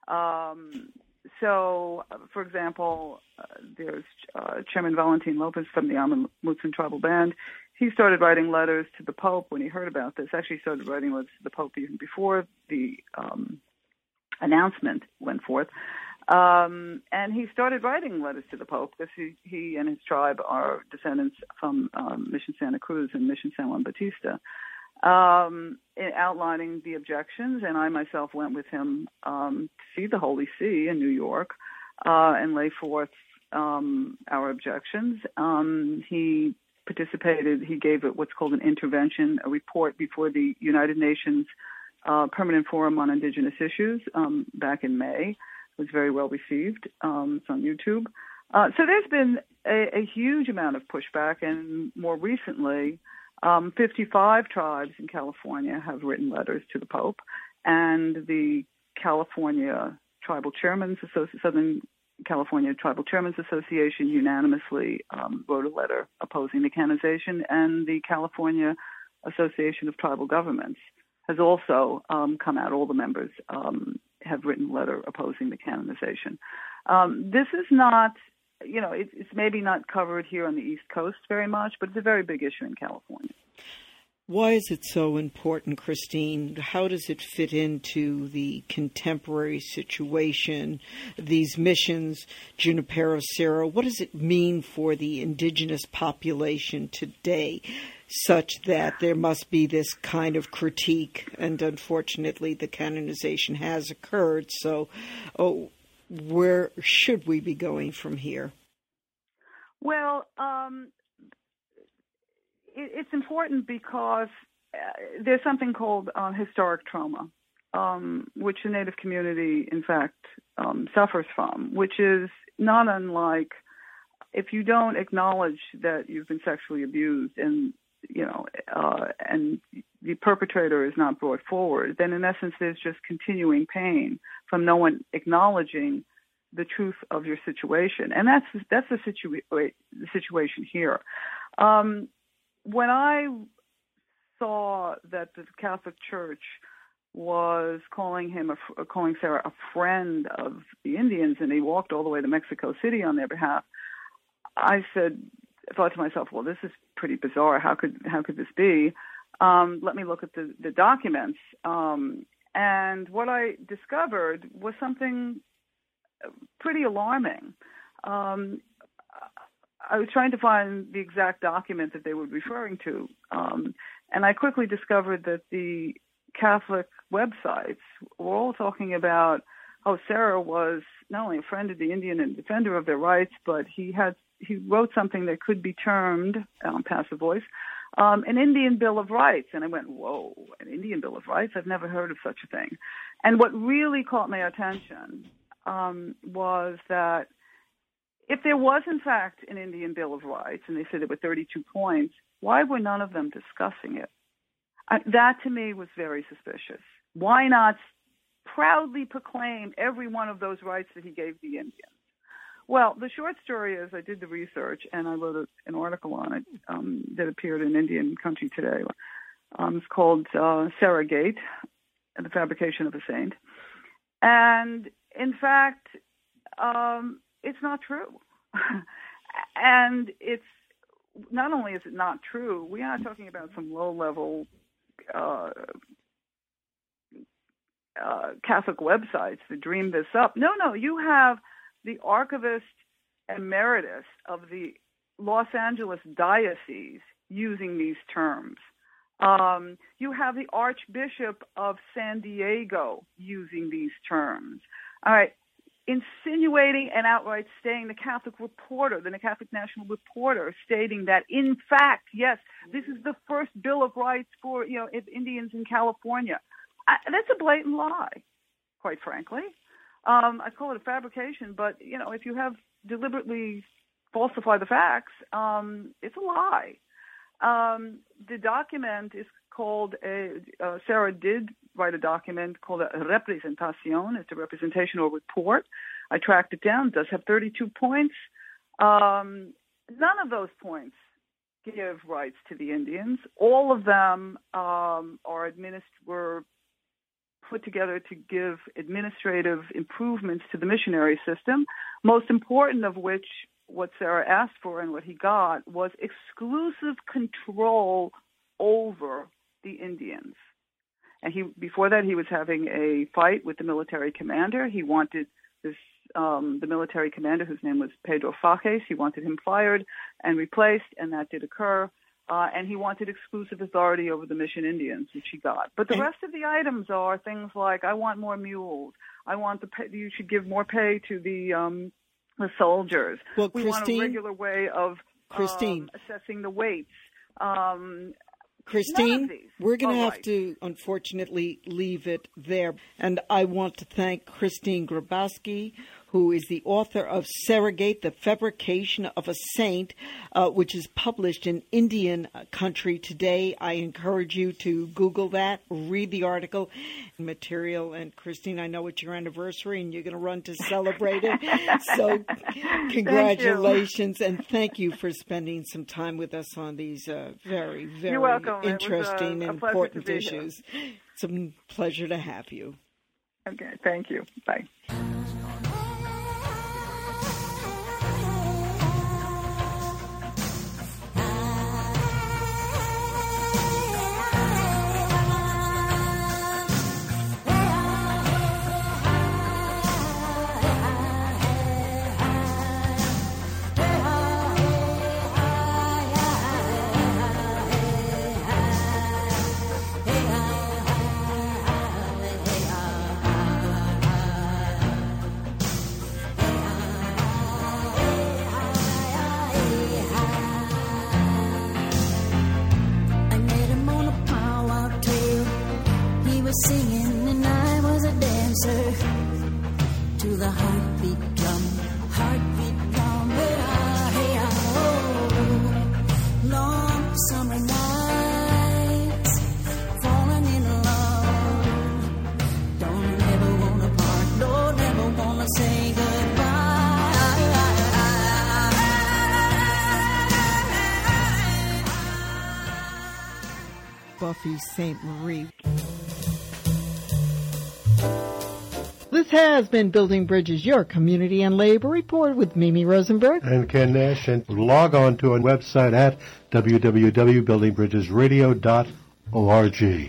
So, for example, there's Chairman Valentin Lopez from the Amamutsun Tribal Band. He started writing letters to the Pope when he heard about this. Actually started writing letters to the Pope even before the announcement went forth. And he started writing letters to the Pope because he and his tribe are descendants from Mission Santa Cruz and Mission San Juan Bautista, outlining the objections. And I myself went with him to see the Holy See in New York and lay forth our objections. He participated. He gave it what's called an intervention, a report before the United Nations Permanent Forum on Indigenous Issues back in May. It was very well received. It's on YouTube. So there's been a huge amount of pushback, and more recently, 55 tribes in California have written letters to the Pope, and the California Tribal Chairmen's Southern California Tribal Chairmen's Association unanimously wrote a letter opposing the canonization, and the California Association of Tribal Governments has also come out. All the members have written a letter opposing the canonization. This is not, it's maybe not covered here on the East Coast very much, but it's a very big issue in California. Why is it so important, Christine? How does it fit into the contemporary situation, these missions, Junipero Serra? What does it mean for the indigenous population today, such that there must be this kind of critique? And unfortunately, the canonization has occurred. So where should we be going from here? Well, it's important because there's something called historic trauma, which the Native community, in fact, suffers from, which is not unlike if you don't acknowledge that you've been sexually abused and the perpetrator is not brought forward, then in essence there's just continuing pain from no one acknowledging the truth of your situation. And that's the situation here. When I saw that the Catholic Church was calling Serra a friend of the Indians, and he walked all the way to Mexico City on their behalf, I thought to myself, well, this is pretty bizarre. How could this be? Let me look at the documents. And what I discovered was something pretty alarming. I was trying to find the exact document that they were referring to, and I quickly discovered that the Catholic websites were all talking about how Serra was not only a friend of the Indian and defender of their rights, but he wrote something that could be termed, passive voice, an Indian Bill of Rights. And I went, whoa, an Indian Bill of Rights? I've never heard of such a thing. And what really caught my attention was that if there was, in fact, an Indian Bill of Rights, and they said there were 32 points, why were none of them discussing it? That, to me, was very suspicious. Why not proudly proclaim every one of those rights that he gave the Indians? Well, the short story is I did the research, and I wrote an article on it that appeared in Indian Country Today. It's called Serra Gate, The Fabrication of a Saint. And, in fact, it's not true. And it's not only is it not true, we are talking about some low-level Catholic websites that dream this up. No, you have the Archivist Emeritus of the Los Angeles Diocese using these terms. You have the Archbishop of San Diego using these terms. All right. Insinuating and outright stating the Catholic Reporter, the Catholic National Reporter, stating that, in fact, yes, this is the first Bill of Rights for, Indians in California. That's a blatant lie, quite frankly. I call it a fabrication, but, if you have deliberately falsified the facts, it's a lie. The document is called Serra did write a document called a representación. It's a representation or report. I tracked it down. It does have 32 points. None of those points give rights to the Indians. All of them were put together to give administrative improvements to the missionary system, most important of which what Serra asked for and what he got was exclusive control over the Indians. And before that, he was having a fight with the military commander. He wanted the military commander, whose name was Pedro Fages, he wanted him fired and replaced, and that did occur. And he wanted exclusive authority over the Mission Indians, which he got. But the rest of the items are things like, I want more mules. I want you should give more pay to the soldiers. Well, we want a regular way of assessing the weights. Christine, we're going to have to, unfortunately, leave it there. And I want to thank Christine Grabowski, who is the author of Surrogate, The Fabrication of a Saint, which is published in Indian Country Today. I encourage you to Google that, read the article, material. And Christine, I know it's your anniversary and you're going to run to celebrate it. So congratulations, and thank you for spending some time with us on these very, very interesting and important issues. It's a pleasure to have you. Okay, thank you. Bye. Singing and I was a dancer to the heartbeat drum, but long summer nights, falling in love, don't ever wanna part, don't ever wanna say goodbye. Buffy Sainte-Marie. This has been Building Bridges, your community and labor report with Mimi Rosenberg and Ken Nash. And log on to our website at www.buildingbridgesradio.org.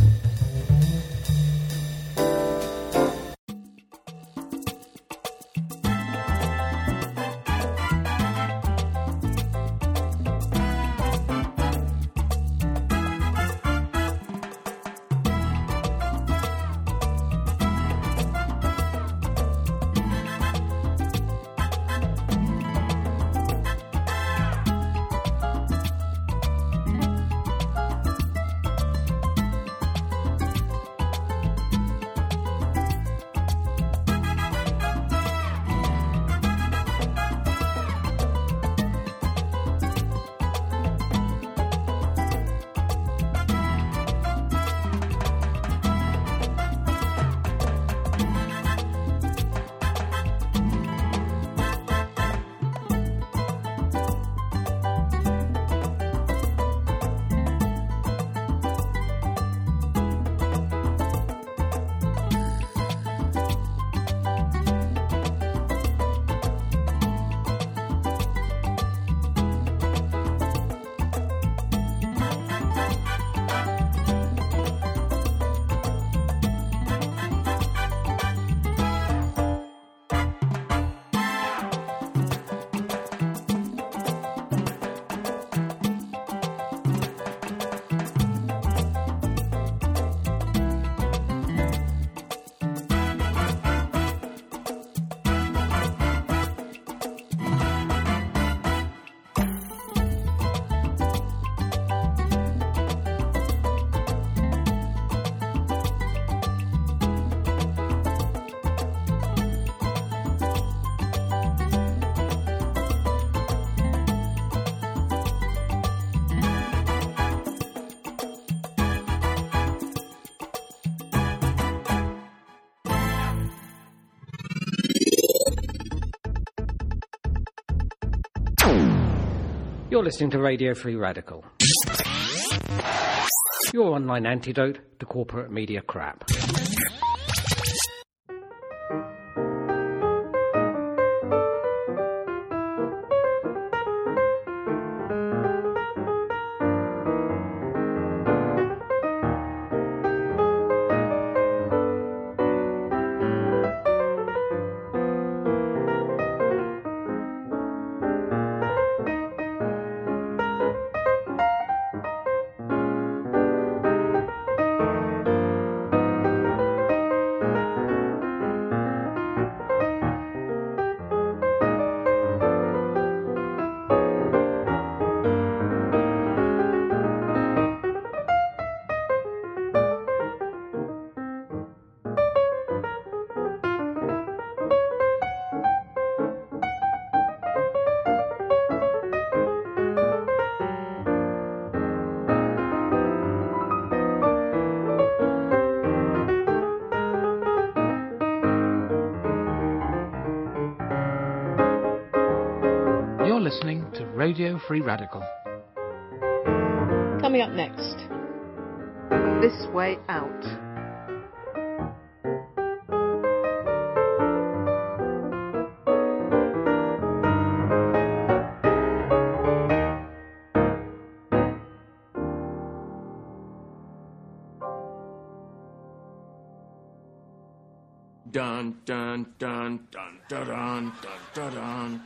You're listening to Radio Free Radical, your online antidote to corporate media crap. listening to Radio Free Radical. Coming up next, This Way Out. Dun dun dun dun dun dun dun dun.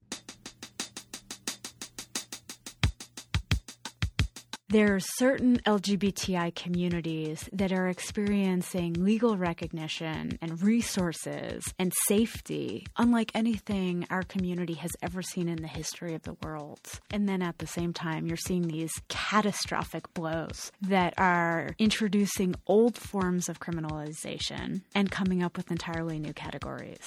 There are certain LGBTI communities that are experiencing legal recognition and resources and safety unlike anything our community has ever seen in the history of the world. And then at the same time, you're seeing these catastrophic blows that are introducing old forms of criminalization and coming up with entirely new categories.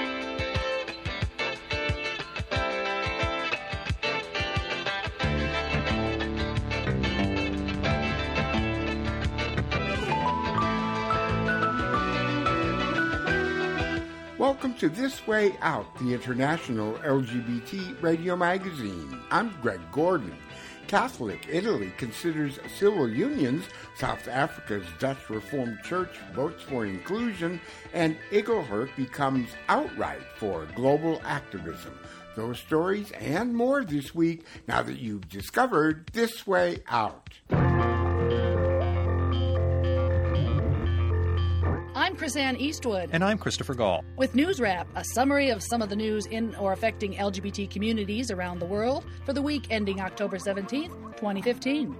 Welcome to This Way Out, the international LGBT radio magazine. I'm Greg Gordon. Catholic Italy considers civil unions, South Africa's Dutch Reformed Church votes for inclusion, and Igelhert becomes outright for global activism. Those stories and more this week, now that you've discovered This Way Out. I'm Chrisanne Eastwood. And I'm Christopher Gall. With News Wrap, a summary of some of the news in or affecting LGBT communities around the world for the week ending October 17th, 2015.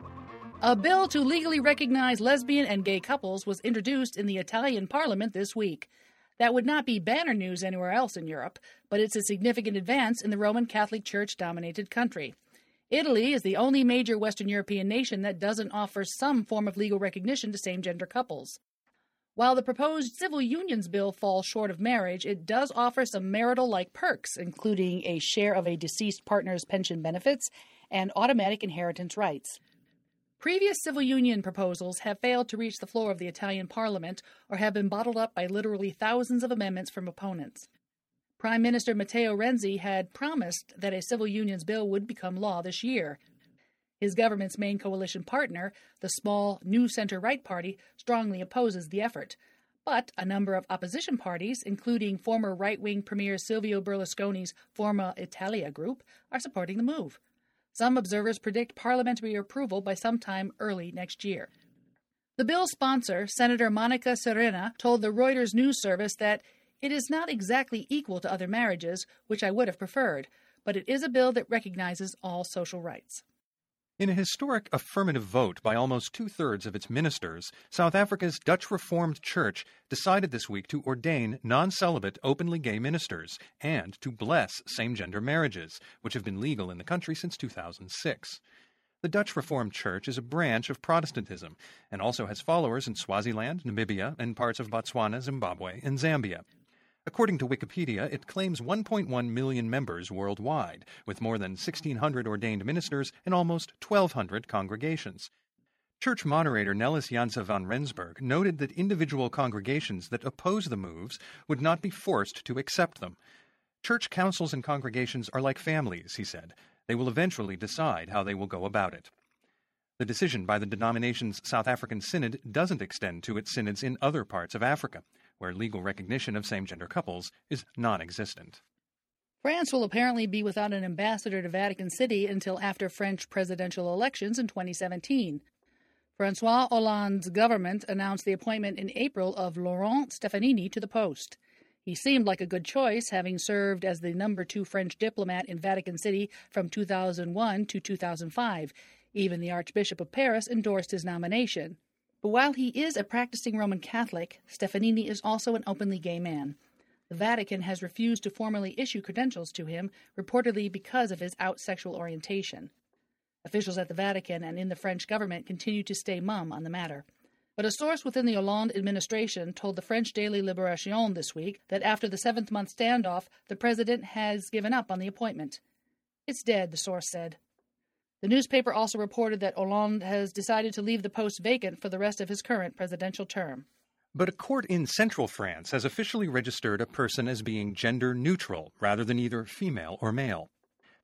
A bill to legally recognize lesbian and gay couples was introduced in the Italian parliament this week. That would not be banner news anywhere else in Europe, but it's a significant advance in the Roman Catholic Church-dominated country. Italy is the only major Western European nation that doesn't offer some form of legal recognition to same-gender couples. While the proposed civil unions bill falls short of marriage, it does offer some marital-like perks, including a share of a deceased partner's pension benefits and automatic inheritance rights. Previous civil union proposals have failed to reach the floor of the Italian parliament or have been bottled up by literally thousands of amendments from opponents. Prime Minister Matteo Renzi had promised that a civil unions bill would become law this year. His government's main coalition partner, the small New Center-Right Party, strongly opposes the effort. But a number of opposition parties, including former right-wing Premier Silvio Berlusconi's Forza Italia group, are supporting the move. Some observers predict parliamentary approval by sometime early next year. The bill's sponsor, Senator Monica Serena, told the Reuters news service that it is not exactly equal to other marriages, which I would have preferred, but it is a bill that recognizes all social rights. In a historic affirmative vote by almost two-thirds of its ministers, South Africa's Dutch Reformed Church decided this week to ordain non-celibate openly gay ministers and to bless same-gender marriages, which have been legal in the country since 2006. The Dutch Reformed Church is a branch of Protestantism and also has followers in Swaziland, Namibia, and parts of Botswana, Zimbabwe, and Zambia. According to Wikipedia, it claims 1.1 million members worldwide, with more than 1,600 ordained ministers and almost 1,200 congregations. Church moderator Nellis Janse van Rensburg noted that individual congregations that oppose the moves would not be forced to accept them. Church councils and congregations are like families, he said. They will eventually decide how they will go about it. The decision by the denomination's South African Synod doesn't extend to its synods in other parts of Africa, where legal recognition of same-gender couples is non-existent. France will apparently be without an ambassador to Vatican City until after French presidential elections in 2017. François Hollande's government announced the appointment in April of Laurent Stefanini to the post. He seemed like a good choice, having served as the number 2 French diplomat in Vatican City from 2001 to 2005. Even the Archbishop of Paris endorsed his nomination. But while he is a practicing Roman Catholic, Stefanini is also an openly gay man. The Vatican has refused to formally issue credentials to him, reportedly because of his out sexual orientation. Officials at the Vatican and in the French government continue to stay mum on the matter. But a source within the Hollande administration told the French daily Libération this week that after the 7th-month standoff, the president has given up on the appointment. It's dead, the source said. The newspaper also reported that Hollande has decided to leave the post vacant for the rest of his current presidential term. But a court in central France has officially registered a person as being gender neutral rather than either female or male.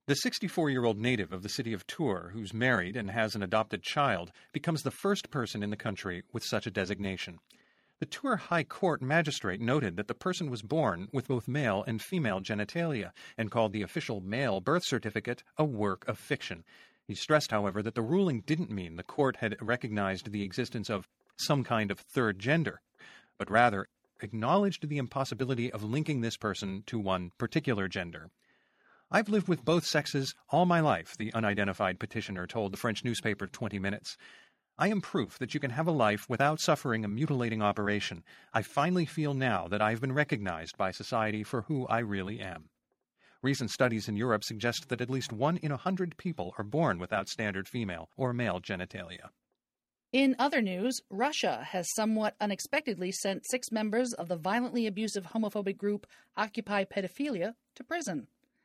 The 64-year-old native of the city of Tours, who's married and has an adopted child, becomes the first person in the country with such a designation. The Tours High Court magistrate noted that the person was born with both male and female genitalia and called the official male birth certificate a work of fiction. He stressed, however, that the ruling didn't mean the court had recognized the existence of some kind of third gender, but rather acknowledged the impossibility of linking this person to one particular gender. "I've lived with both sexes all my life," the unidentified petitioner told the French newspaper 20 Minutes. "I am proof that you can have a life without suffering a mutilating operation. I finally feel now that I have been recognized by society for who I really am." Recent studies in Europe suggest that at least 1 in 100 people are born without standard female or male genitalia. In other news, Russia has somewhat unexpectedly sent 6 members of the violently abusive homophobic group Occupy Pedophilia to prison.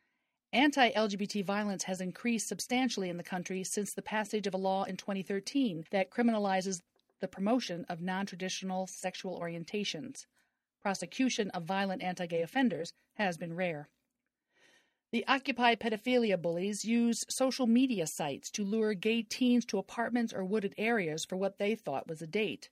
Anti-LGBT violence has increased substantially in the country since the passage of a law in 2013 that criminalizes the promotion of non-traditional sexual orientations. Prosecution of violent anti-gay offenders has been rare. The Occupy Pedophilia bullies use social media sites to lure gay teens to apartments or wooded areas for what they thought was a date.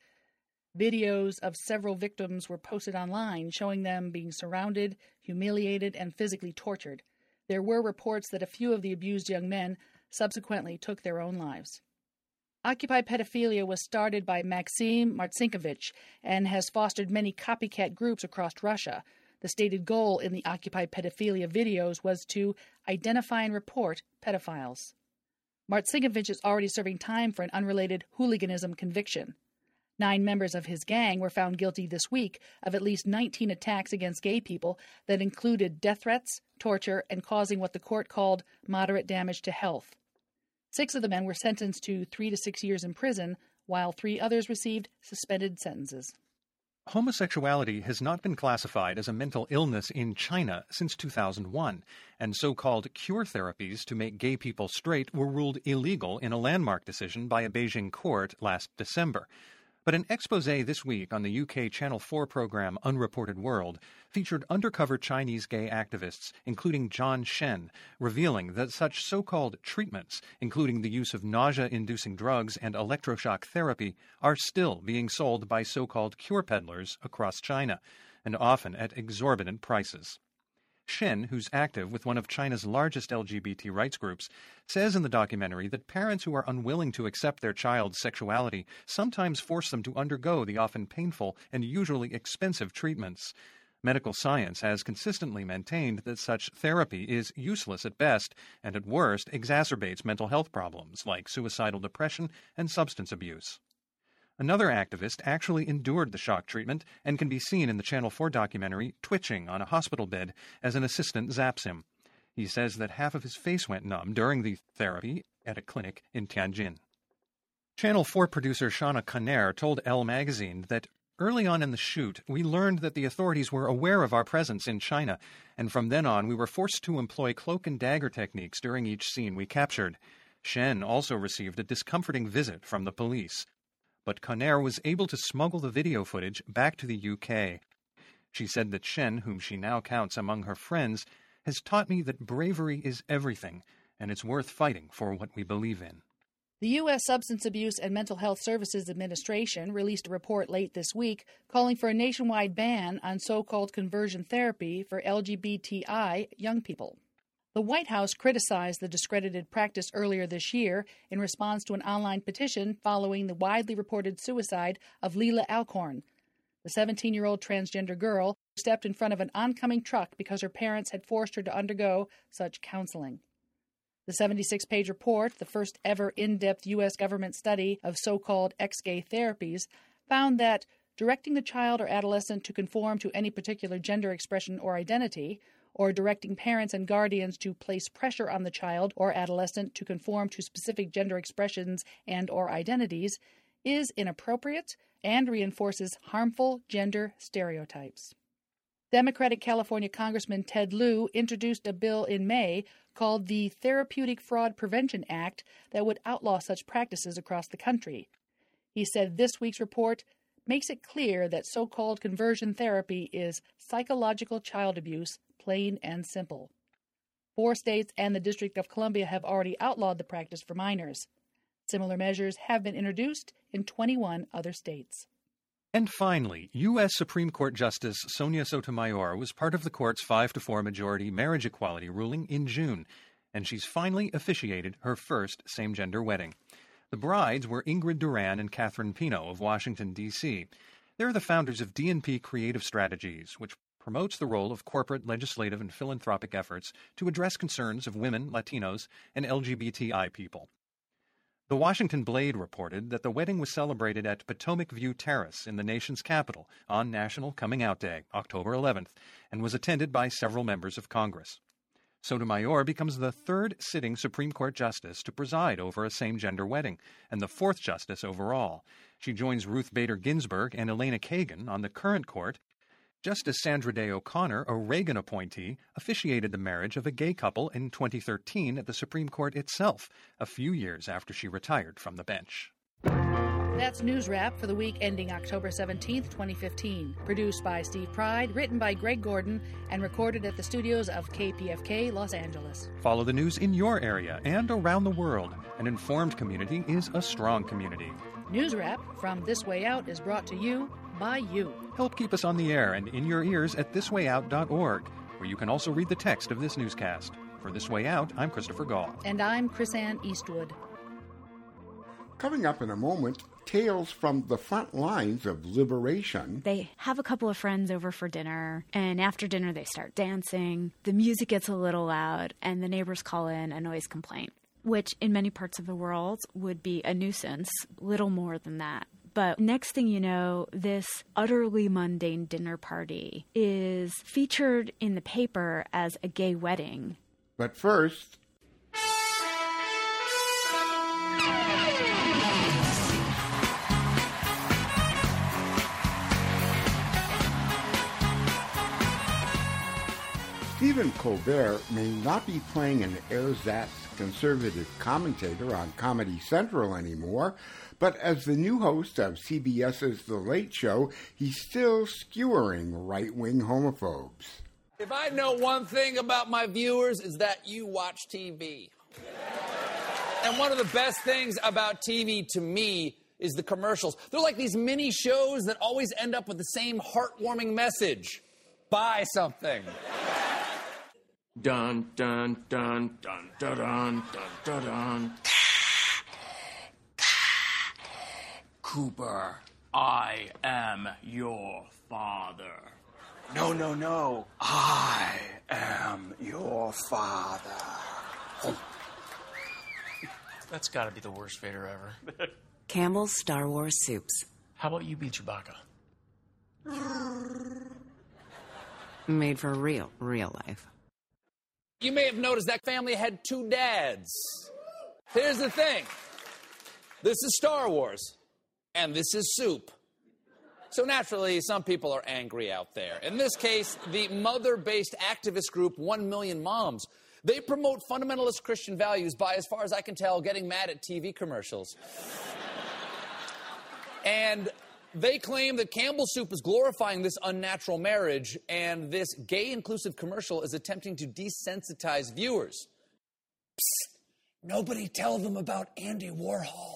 Videos of several victims were posted online showing them being surrounded, humiliated, and physically tortured. There were reports that a few of the abused young men subsequently took their own lives. Occupy Pedophilia was started by Maxim Marcinkovich and has fostered many copycat groups across Russia. The stated goal in the Occupy Pedophilia videos was to identify and report pedophiles. Marcinkovich is already serving time for an unrelated hooliganism conviction. 9 members of his gang were found guilty this week of at least 19 attacks against gay people that included death threats, torture, and causing what the court called moderate damage to health. 6 of the men were sentenced to 3 to 6 years in prison, while 3 others received suspended sentences. Homosexuality has not been classified as a mental illness in China since 2001, and so-called cure therapies to make gay people straight were ruled illegal in a landmark decision by a Beijing court last December. But an exposé this week on the UK Channel 4 program Unreported World featured undercover Chinese gay activists, including John Shen, revealing that such so-called treatments, including the use of nausea-inducing drugs and electroshock therapy, are still being sold by so-called cure peddlers across China, and often at exorbitant prices. Shen, who's active with one of China's largest LGBT rights groups, says in the documentary that parents who are unwilling to accept their child's sexuality sometimes force them to undergo the often painful and usually expensive treatments. Medical science has consistently maintained that such therapy is useless at best and at worst exacerbates mental health problems like suicidal depression and substance abuse. Another activist actually endured the shock treatment and can be seen in the Channel 4 documentary twitching on a hospital bed as an assistant zaps him. He says that half of his face went numb during the therapy at a clinic in Tianjin. Channel 4 producer Shauna Conner told Elle magazine that early on in the shoot, we learned that the authorities were aware of our presence in China, and from then on we were forced to employ cloak and dagger techniques during each scene we captured. Shen also received a discomforting visit from the police. But Conner was able to smuggle the video footage back to the UK. She said that Shen, whom she now counts among her friends, has taught me that bravery is everything, and it's worth fighting for what we believe in. The U.S. Substance Abuse and Mental Health Services Administration released a report late this week calling for a nationwide ban on so-called conversion therapy for LGBTI young people. The White House criticized the discredited practice earlier this year in response to an online petition following the widely reported suicide of Leila Alcorn, the 17-year-old transgender girl who stepped in front of an oncoming truck because her parents had forced her to undergo such counseling. The 76-page report, the first ever in-depth U.S. government study of so-called ex-gay therapies, found that directing the child or adolescent to conform to any particular gender expression or identity, or directing parents and guardians to place pressure on the child or adolescent to conform to specific gender expressions and or identities, is inappropriate and reinforces harmful gender stereotypes. Democratic California Congressman Ted Lieu introduced a bill in May called the Therapeutic Fraud Prevention Act that would outlaw such practices across the country. He said this week's report makes it clear that so-called conversion therapy is psychological child abuse, plain and simple. 4 states and the District of Columbia have already outlawed the practice for minors. Similar measures have been introduced in 21 other states. And finally, U.S. Supreme Court Justice Sonia Sotomayor was part of the court's 5-4 majority marriage equality ruling in June, and she's finally officiated her first same-gender wedding. The brides were Ingrid Duran and Catherine Pino of Washington, D.C. They're the founders of DNP Creative Strategies, which promotes the role of corporate, legislative, and philanthropic efforts to address concerns of women, Latinos, and LGBTI people. The Washington Blade reported that the wedding was celebrated at Potomac View Terrace in the nation's capital on National Coming Out Day, October 11th, and was attended by several members of Congress. Sotomayor becomes the 3rd sitting Supreme Court justice to preside over a same-gender wedding, and the 4th justice overall. She joins Ruth Bader Ginsburg and Elena Kagan on the current court. Justice Sandra Day O'Connor, a Reagan appointee, officiated the marriage of a gay couple in 2013 at the Supreme Court itself, a few years after she retired from the bench. That's News Wrap for the week ending October 17th, 2015. Produced by Steve Pride, written by Greg Gordon, and recorded at the studios of KPFK Los Angeles. Follow the news in your area and around the world. An informed community is a strong community. News Wrap from This Way Out is brought to you by you. Help keep us on the air and in your ears at thiswayout.org, where you can also read the text of this newscast. For This Way Out, I'm Christopher Gall. And I'm Chrisanne Eastwood. Coming up in a moment, tales from the front lines of liberation. They have a couple of friends over for dinner, and after dinner they start dancing. The music gets a little loud, and the neighbors call in a noise complaint, which in many parts of the world would be a nuisance, little more than that. But next thing you know, this utterly mundane dinner party is featured in the paper as a gay wedding. But first... Stephen Colbert may not be playing an ersatz conservative commentator on Comedy Central anymore, but as the new host of CBS's The Late Show, he's still skewering right-wing homophobes. If I know one thing about my viewers, is that you watch TV. And one of the best things about TV to me is the commercials. They're like these mini shows that always end up with the same heartwarming message. Buy something. Dun dun dun dun dun dun dun dun. Cooper, I am your father. No, no, no. I am your father. That's got to be the worst Vader ever. Campbell's Star Wars Soups. How about you be Chewbacca? Made for real life. You may have noticed that family had 2 dads. Here's the thing. This is Star Wars, and this is soup. So naturally, some people are angry out there. In this case, the mother-based activist group 1 Million Moms. They promote fundamentalist Christian values by, as far as I can tell, getting mad at TV commercials. And they claim that Campbell's Soup is glorifying this unnatural marriage, and this gay-inclusive commercial is attempting to desensitize viewers. Psst, nobody tell them about Andy Warhol.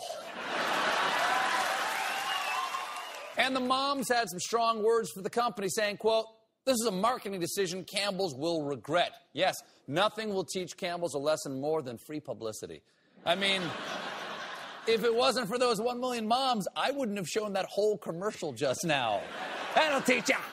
And the moms had some strong words for the company, saying, quote, "This is a marketing decision Campbell's will regret." Yes, nothing will teach Campbell's a lesson more than free publicity. I mean... if it wasn't for those 1 million moms, I wouldn't have shown that whole commercial just now. That'll teach ya!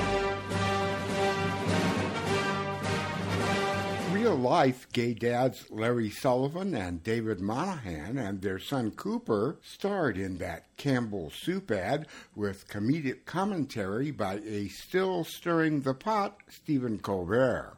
Real-life gay dads Larry Sullivan and David Monahan and their son Cooper starred in that Campbell's Soup ad with comedic commentary by a still-stirring-the-pot Stephen Colbert.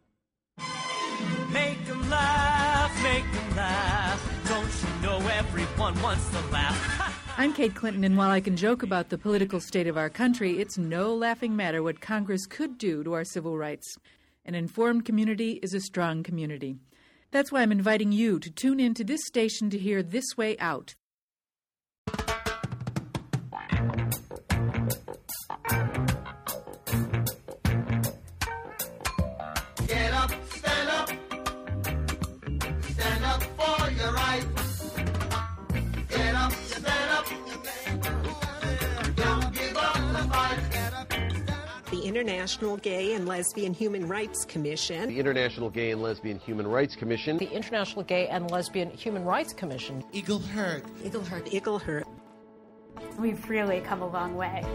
Make 'em laugh, don't you know everyone wants to laugh? I'm Kate Clinton, and while I can joke about the political state of our country, it's no laughing matter what Congress could do to our civil rights. An informed community is a strong community. That's why I'm inviting you to tune in to this station to hear This Way Out. Get up, stand up, International Gay and Lesbian Human Rights Commission. The International Gay and Lesbian Human Rights Commission. The International Gay and Lesbian Human Rights Commission. Eaglehurk. We've really come a long way.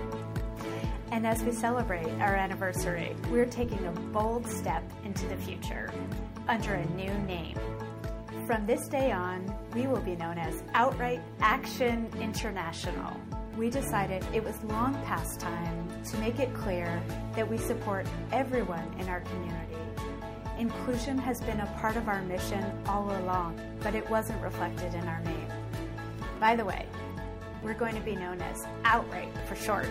And as we celebrate our anniversary, we're taking a bold step into the future under a new name. From this day on, we will be known as Outright Action International. We decided it was long past time to make it clear that we support everyone in our community. Inclusion has been a part of our mission all along, but it wasn't reflected in our name. By the way, we're going to be known as Outright for short.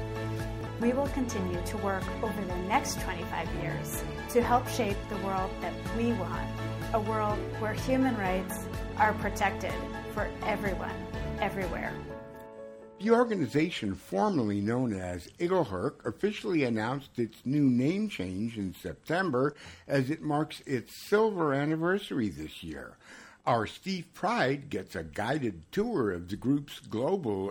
We will continue to work over the next 25 years to help shape the world that we want, a world where human rights are protected for everyone, everywhere. The organization, formerly known as Eaglehurk, officially announced its new name change in September as it marks its silver anniversary this year. Our Steve Pride gets a guided tour of the group's global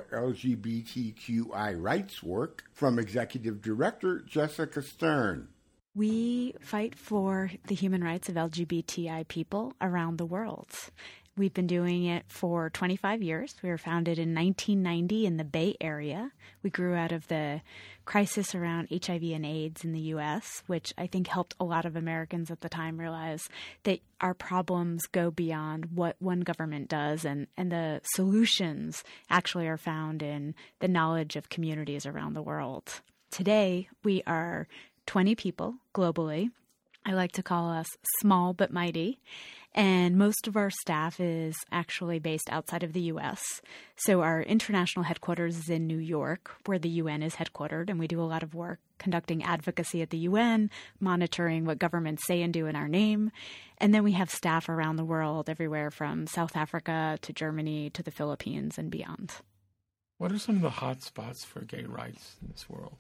LGBTQI rights work from Executive Director Jessica Stern. We fight for the human rights of LGBTI people around the world. We've been doing it for 25 years. We were founded in 1990 in the Bay Area. We grew out of the crisis around HIV and AIDS in the U.S., which I think helped a lot of Americans at the time realize that our problems go beyond what one government does, and the solutions actually are found in the knowledge of communities around the world. Today, we are 20 people globally. I like to call us small but mighty. And most of our staff is actually based outside of the U.S. So our international headquarters is in New York, where the UN is headquartered, and we do a lot of work conducting advocacy at the UN, monitoring what governments say and do in our name. And then we have staff around the world, everywhere from South Africa to Germany to the Philippines and beyond. What are some of the hot spots for gay rights in this world?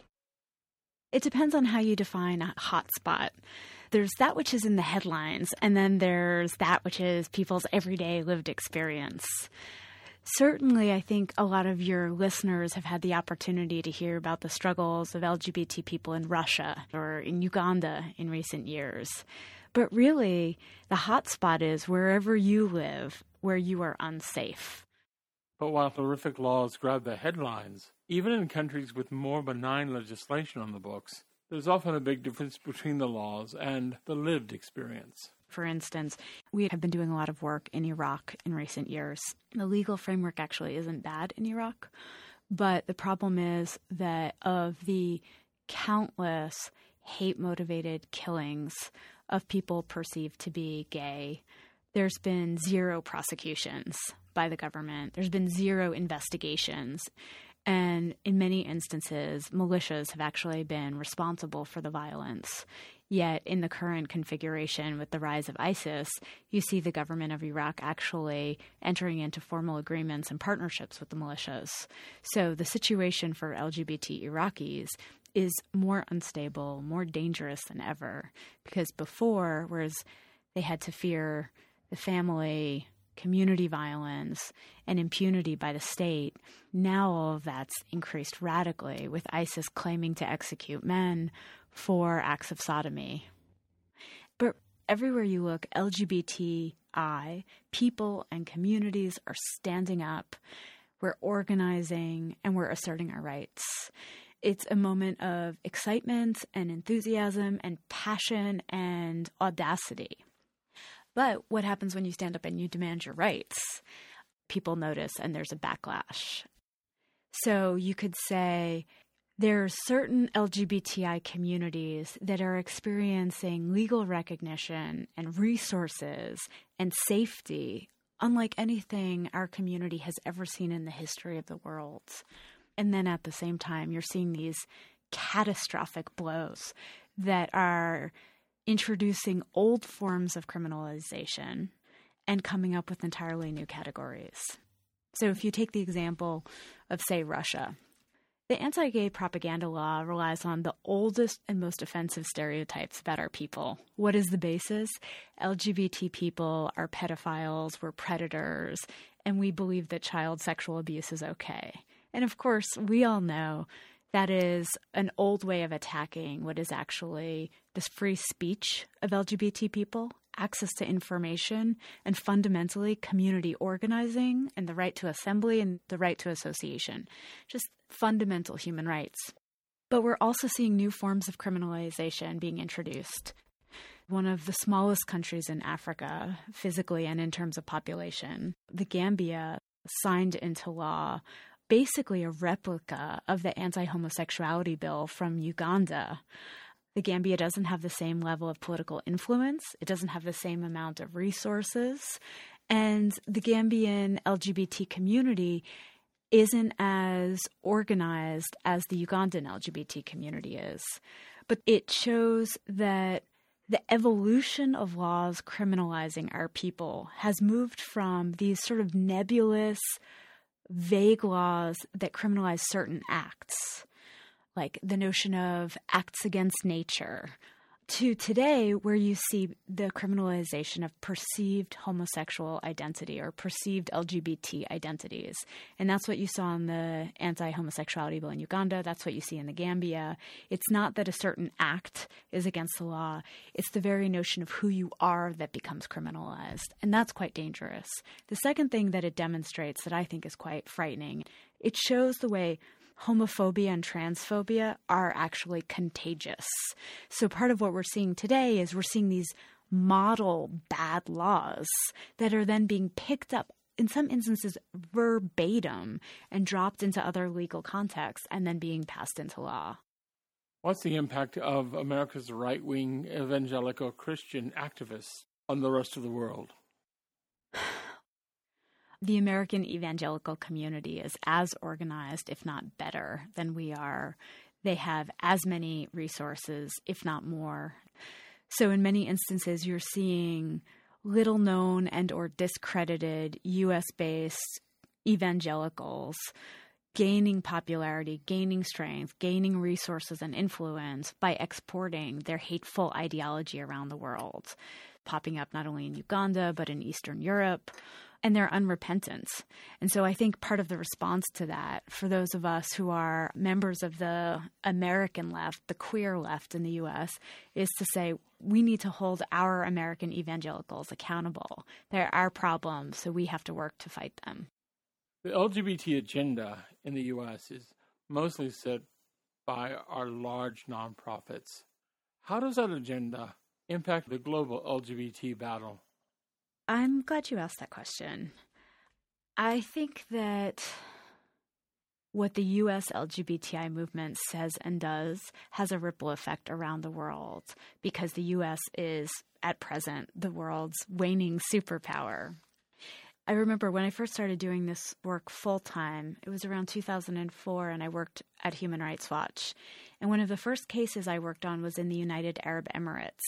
It depends on how you define a hotspot. There's that which is in the headlines, and then there's that which is people's everyday lived experience. Certainly, I think a lot of your listeners have had the opportunity to hear about the struggles of LGBT people in Russia or in Uganda in recent years. But really, the hotspot is wherever you live, where you are unsafe. But while horrific laws grab the headlines, even in countries with more benign legislation on the books, there's often a big difference between the laws and the lived experience. For instance, we have been doing a lot of work in Iraq in recent years. The legal framework actually isn't bad in Iraq, but the problem is that of the countless hate-motivated killings of people perceived to be gay, there's been zero prosecutions by the government. There's been zero investigations. And in many instances, militias have actually been responsible for the violence. Yet in the current configuration with the rise of ISIS, you see the government of Iraq actually entering into formal agreements and partnerships with the militias. So the situation for LGBT Iraqis is more unstable, more dangerous than ever. Because before, whereas they had to fear the family, community violence, and impunity by the state, now all of that's increased radically, with ISIS claiming to execute men for acts of sodomy. But everywhere you look, LGBTI people and communities are standing up. We're organizing and we're asserting our rights. It's a moment of excitement and enthusiasm and passion and audacity. But what happens when you stand up and you demand your rights? People notice and there's a backlash. So you could say there are certain LGBTI communities that are experiencing legal recognition and resources and safety unlike anything our community has ever seen in the history of the world. And then at the same time, you're seeing these catastrophic blows that are introducing old forms of criminalization and coming up with entirely new categories. So if you take the example of, say, Russia, the anti-gay propaganda law relies on the oldest and most offensive stereotypes about our people. What is the basis? LGBT people are pedophiles, we're predators, and we believe that child sexual abuse is okay. And of course, we all know That is an old way of attacking what is actually this free speech of LGBT people, access to information, and fundamentally community organizing and the right to assembly and the right to association. Just fundamental human rights. But we're also seeing new forms of criminalization being introduced. One of the smallest countries in Africa, physically and in terms of population, the Gambia, signed into law basically a replica of the anti-homosexuality bill from Uganda. The Gambia doesn't have the same level of political influence. It doesn't have the same amount of resources. And the Gambian LGBT community isn't as organized as the Ugandan LGBT community is. But it shows that the evolution of laws criminalizing our people has moved from these sort of nebulous, vague laws that criminalize certain acts, like the notion of acts against nature, to today where you see the criminalization of perceived homosexual identity or perceived LGBT identities. And that's what you saw in the anti-homosexuality bill in Uganda. That's what you see in the Gambia. It's not that a certain act is against the law. It's the very notion of who you are that becomes criminalized. And that's quite dangerous. The second thing that it demonstrates that I think is quite frightening, it shows the way homophobia and transphobia are actually contagious. So part of what we're seeing today is we're seeing these model bad laws that are then being picked up, in some instances verbatim, and dropped into other legal contexts and then being passed into law. What's the impact of America's right-wing evangelical Christian activists on the rest of the world? The American evangelical community is as organized, if not better, than we are. They have as many resources, if not more. So in many instances, you're seeing little known and or discredited U.S.-based evangelicals gaining popularity, gaining strength, gaining resources and influence by exporting their hateful ideology around the world, popping up not only in Uganda, but in Eastern Europe. And they're unrepentant. And so I think part of the response to that, for those of us who are members of the American left, the queer left in the U.S., is to say we need to hold our American evangelicals accountable. They're our problems, so we have to work to fight them. The LGBT agenda in the U.S. is mostly set by our large nonprofits. How does that agenda impact the global LGBT battle? I'm glad you asked that question. I think that what the U.S. LGBTI movement says and does has a ripple effect around the world because the U.S. is, at present, the world's waning superpower. I remember when I first started doing this work full-time, it was around 2004, and I worked at Human Rights Watch. And one of the first cases I worked on was in the United Arab Emirates.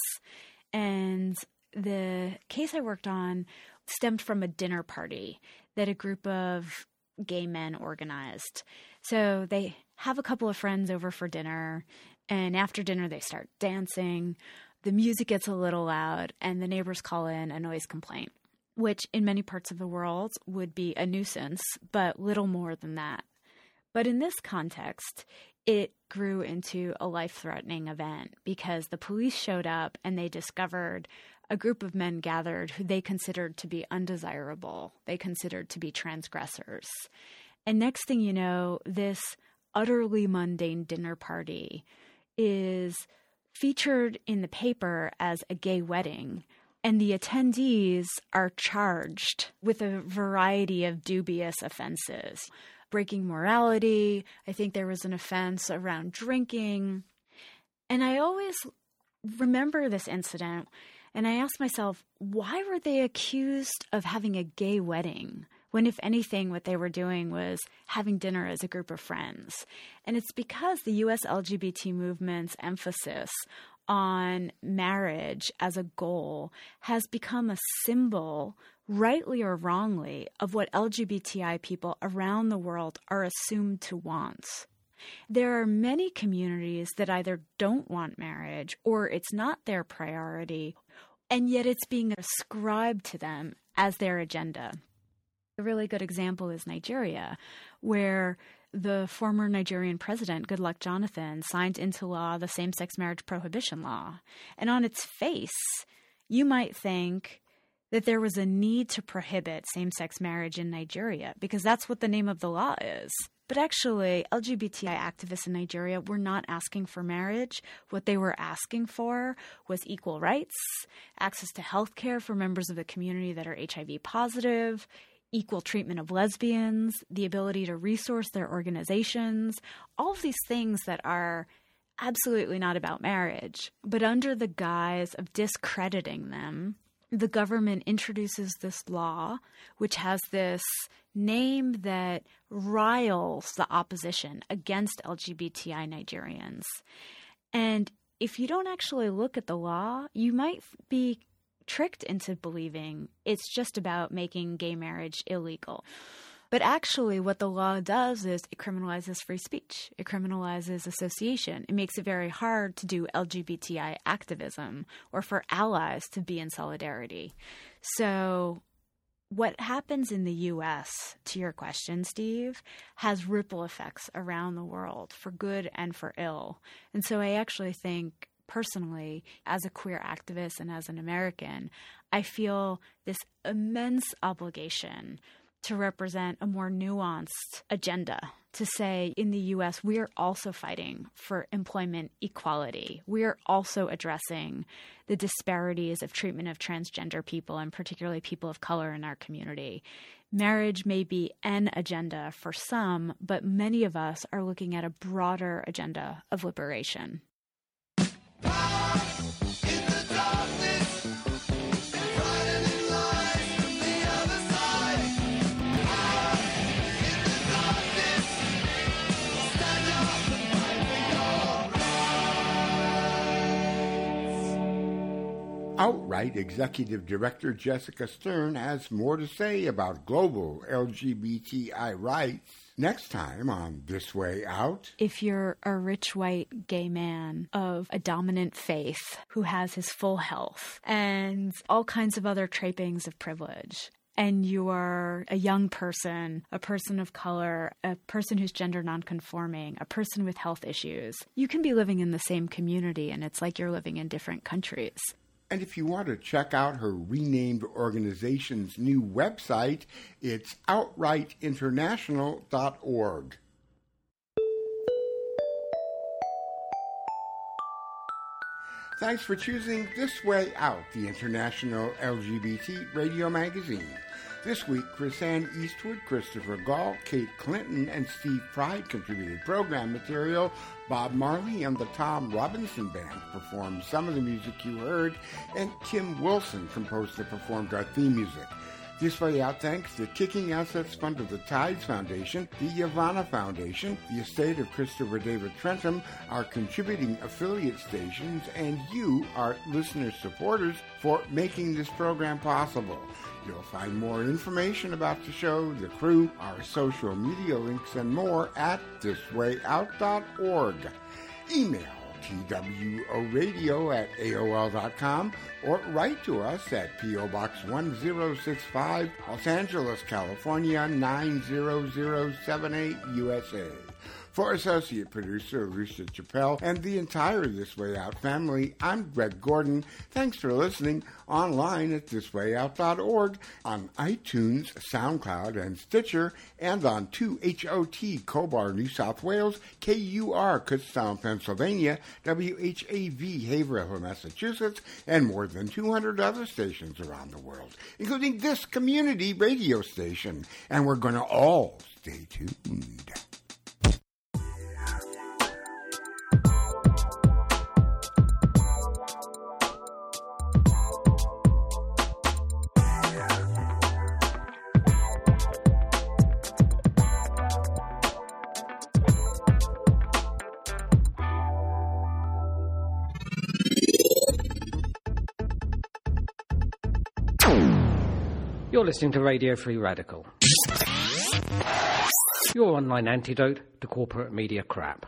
And the case I worked on stemmed from a dinner party that a group of gay men organized. So they have a couple of friends over for dinner, and after dinner they start dancing. The music gets a little loud, and the neighbors call in a noise complaint, which in many parts of the world would be a nuisance, but little more than that. But in this context, it grew into a life-threatening event because the police showed up and they discovered a group of men gathered who they considered to be undesirable. They considered to be transgressors. And next thing you know, this utterly mundane dinner party is featured in the paper as a gay wedding, and the attendees are charged with a variety of dubious offenses. Breaking morality, I think there was an offense around drinking. And I always remember this incident, and I asked myself, why were they accused of having a gay wedding when, if anything, what they were doing was having dinner as a group of friends? And it's because the U.S. LGBT movement's emphasis on marriage as a goal has become a symbol, rightly or wrongly, of what LGBTI people around the world are assumed to want. There are many communities that either don't want marriage or it's not their priority, and yet it's being ascribed to them as their agenda. A really good example is Nigeria, where the former Nigerian president, Goodluck Jonathan, signed into law the same-sex marriage prohibition law. And on its face, you might think that there was a need to prohibit same-sex marriage in Nigeria because that's what the name of the law is. But actually, LGBTI activists in Nigeria were not asking for marriage. What they were asking for was equal rights, access to health care for members of the community that are HIV positive, equal treatment of lesbians, the ability to resource their organizations, all of these things that are absolutely not about marriage. But under the guise of discrediting them, the government introduces this law, which has this name that riles the opposition against LGBTI Nigerians. And if you don't actually look at the law, you might be tricked into believing it's just about making gay marriage illegal. But actually what the law does is it criminalizes free speech. It criminalizes association. It makes it very hard to do LGBTI activism or for allies to be in solidarity. So what happens in the U.S., to your question, Steve, has ripple effects around the world for good and for ill. And so I actually think personally, as a queer activist and as an American, I feel this immense obligation to represent a more nuanced agenda, to say in the U.S. we are also fighting for employment equality. We are also addressing the disparities of treatment of transgender people and particularly people of color in our community. Marriage may be an agenda for some, but many of us are looking at a broader agenda of liberation. Outright Executive Director Jessica Stern has more to say about global LGBTI rights next time on This Way Out. If you're a rich white gay man of a dominant faith who has his full health and all kinds of other trappings of privilege, and you are a young person, a person of color, a person who's gender nonconforming, a person with health issues, you can be living in the same community and it's like you're living in different countries. And if you want to check out her renamed organization's new website, it's outrightinternational.org. Thanks for choosing This Way Out, the international LGBT radio magazine. This week, Chrisanne Eastwood, Christopher Gall, Kate Clinton, and Steve Pride contributed program material. Bob Marley and the Tom Robinson Band performed some of the music you heard, and Tim Wilson composed and performed our theme music. This Way Out thanks the Kicking Assets Fund of the Tides Foundation, the Yavanna Foundation, the estate of Christopher David Trentham, our contributing affiliate stations, and you, our listener supporters, for making this program possible. You'll find more information about the show, the crew, our social media links, and more at thiswayout.org. Email tworadio@aol.com or write to us at P.O. Box 1065, Los Angeles, California 90078, USA. For associate producer Lucia Chappelle and the entire This Way Out family, I'm Greg Gordon. Thanks for listening online at thiswayout.org, on iTunes, SoundCloud, and Stitcher, and on 2HOT Cobar, New South Wales, KUR Kutztown, Pennsylvania, WHAV Haverhill, Massachusetts, and more than 200 other stations around the world, including this community radio station. And we're going to all stay tuned. You're listening to Radio Free Radical, your online antidote to corporate media crap.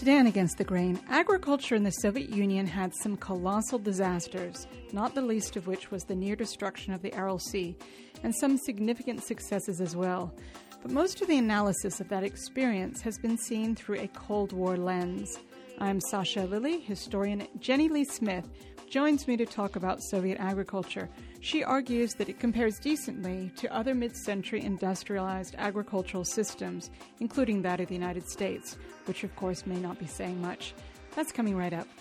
Today on Against the Grain, agriculture in the Soviet Union had some colossal disasters, not the least of which was the near destruction of the Aral Sea, and some significant successes as well. But most of the analysis of that experience has been seen through a Cold War lens. I'm Sasha Lilly. Historian Jenny Lee Smith joins me to talk about Soviet agriculture. She argues that it compares decently to other mid-century industrialized agricultural systems, including that of the United States, which of course may not be saying much. That's coming right up.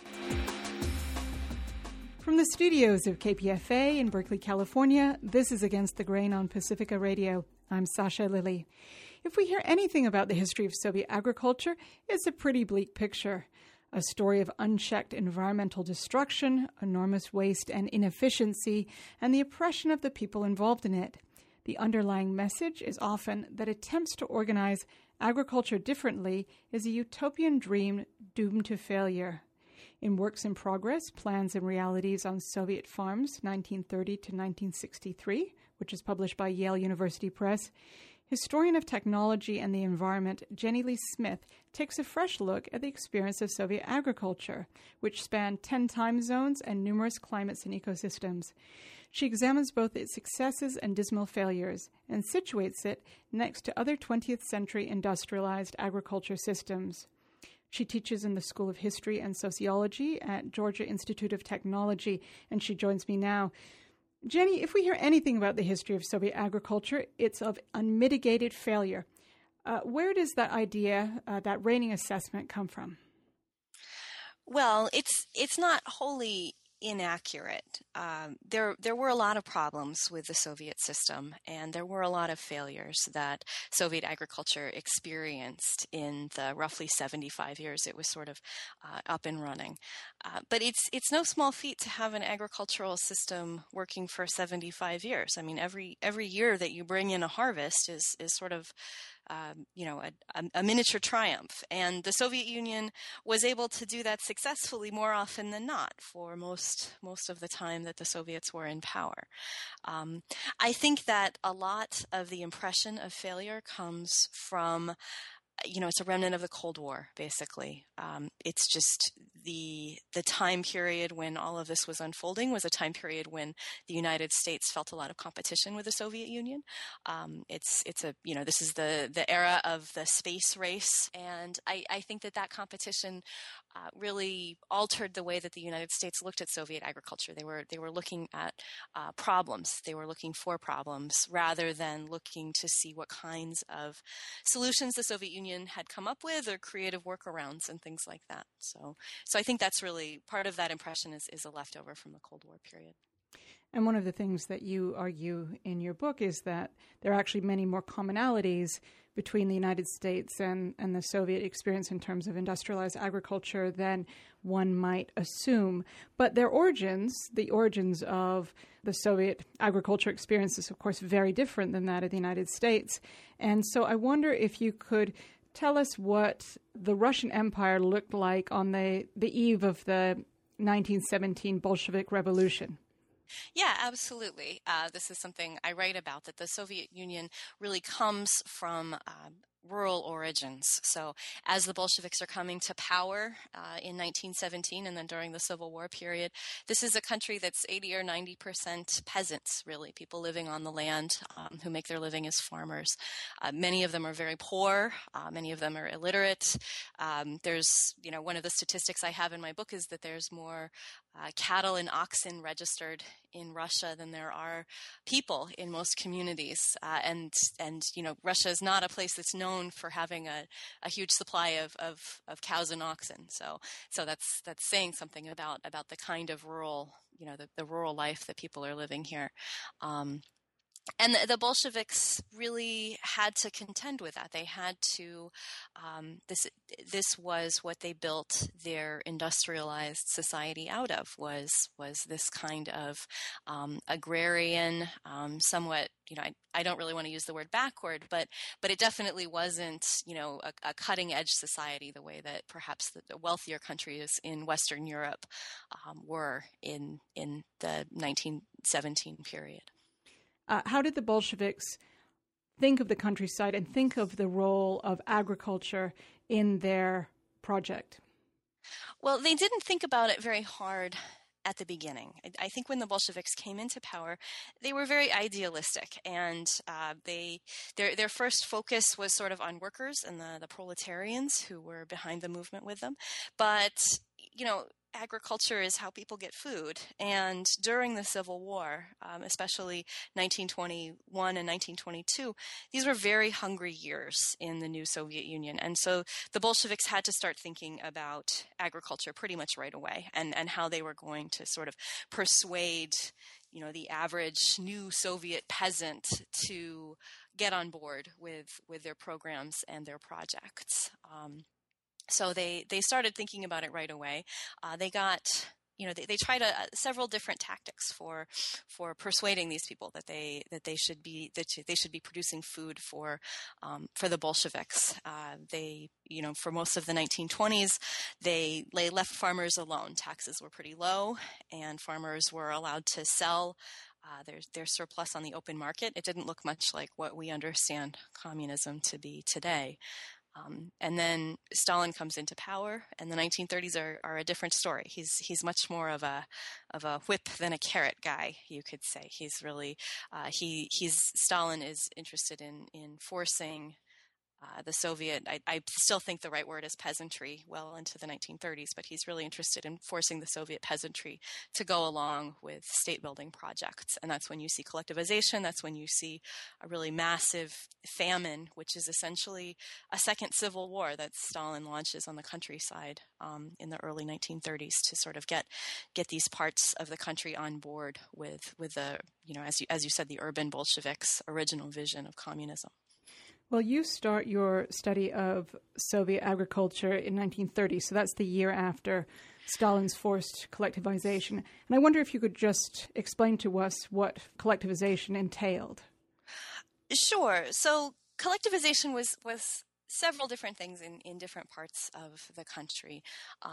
From the studios of KPFA in Berkeley, California, this is Against the Grain on Pacifica Radio. I'm Sasha Lilly. If we hear anything about the history of Soviet agriculture, it's a pretty bleak picture. A story of unchecked environmental destruction, enormous waste and inefficiency, and the oppression of the people involved in it. The underlying message is often that attempts to organize agriculture differently is a utopian dream doomed to failure. In Works in Progress, Plans and Realities on Soviet Farms, 1930 to 1963, which is published by Yale University Press, historian of technology and the environment Jenny Lee Smith takes a fresh look at the experience of Soviet agriculture, which spanned 10 time zones and numerous climates and ecosystems. She examines both its successes and dismal failures and situates it next to other 20th century industrialized agriculture systems. She teaches in the School of History and Sociology at Georgia Institute of Technology, and she joins me now. Jenny, if we hear anything about the history of Soviet agriculture, it's of unmitigated failure. Where does that idea, that rating assessment, come from? Well, it's not wholly inaccurate. There were a lot of problems with the Soviet system, and there were a lot of failures that Soviet agriculture experienced in the roughly 75 years it was sort of up and running. But it's no small feat to have an agricultural system working for 75 years. I mean, every year that you bring in a harvest is sort of a miniature triumph. And the Soviet Union was able to do that successfully more often than not for most of the time that the Soviets were in power. I think that a lot of the impression of failure comes from, it's a remnant of the Cold War, basically. It's just the time period when all of this was unfolding was a time period when the United States felt a lot of competition with the Soviet Union. This is the era of the space race, and I think that competition really altered the way that the United States looked at Soviet agriculture. They were looking at problems. They were looking for problems rather than looking to see what kinds of solutions the Soviet Union had come up with or creative workarounds and things like that. So I think that's really part of that impression is a leftover from the Cold War period. And one of the things that you argue in your book is that there are actually many more commonalities between the United States and the Soviet experience in terms of industrialized agriculture than one might assume. But their origins, the origins of the Soviet agriculture experience is, of course, very different than that of the United States. And so I wonder if you could tell us what the Russian Empire looked like on the eve of the 1917 Bolshevik Revolution. Yeah, absolutely. This is something I write about, that the Soviet Union really comes from rural origins. So as the Bolsheviks are coming to power in 1917 and then during the Civil War period, this is a country that's 80 or 90% peasants, really, people living on the land who make their living as farmers. Many of them are very poor. Many of them are illiterate. There's, one of the statistics I have in my book is that there's more cattle and oxen registered in Russia than there are people in most communities. And Russia is not a place that's known for having a huge supply of cows and oxen. So that's saying something about the kind of rural, the rural life that people are living here. And the Bolsheviks really had to contend with that. They had to. This was what they built their industrialized society out of. Was this kind of agrarian, somewhat. I don't really want to use the word backward, but it definitely wasn't, a cutting edge society the way that perhaps the wealthier countries in Western Europe were in the 1917 period. How did the Bolsheviks think of the countryside and think of the role of agriculture in their project? Well, they didn't think about it very hard at the beginning. I think when the Bolsheviks came into power, they were very idealistic, and their first focus was sort of on workers and the proletarians who were behind the movement with them. But, agriculture is how people get food. And during the Civil War, especially 1921 and 1922, these were very hungry years in the new Soviet Union. And so the Bolsheviks had to start thinking about agriculture pretty much right away, and how they were going to sort of persuade the average new Soviet peasant to get on board with their programs and their projects. So they started thinking about it right away. They tried several different tactics for persuading these people that they should be producing food for the Bolsheviks. For most of the 1920s, they left farmers alone. Taxes were pretty low, and farmers were allowed to sell their surplus on the open market. It didn't look much like what we understand communism to be today. And then Stalin comes into power, and the 1930s are a different story. He's much more of a whip than a carrot guy, you could say. He's really Stalin is interested in forcing the Soviet, I still think the right word is peasantry, well into the 1930s, but he's really interested in forcing the Soviet peasantry to go along with state-building projects. And that's when you see collectivization. That's when you see a really massive famine, which is essentially a second civil war that Stalin launches on the countryside in the early 1930s to sort of get these parts of the country on board with the, as you said, the urban Bolsheviks' original vision of communism. Well, you start your study of Soviet agriculture in 1930, so that's the year after Stalin's forced collectivization. And I wonder if you could just explain to us what collectivization entailed. Sure. So collectivization was several different things in different parts of the country.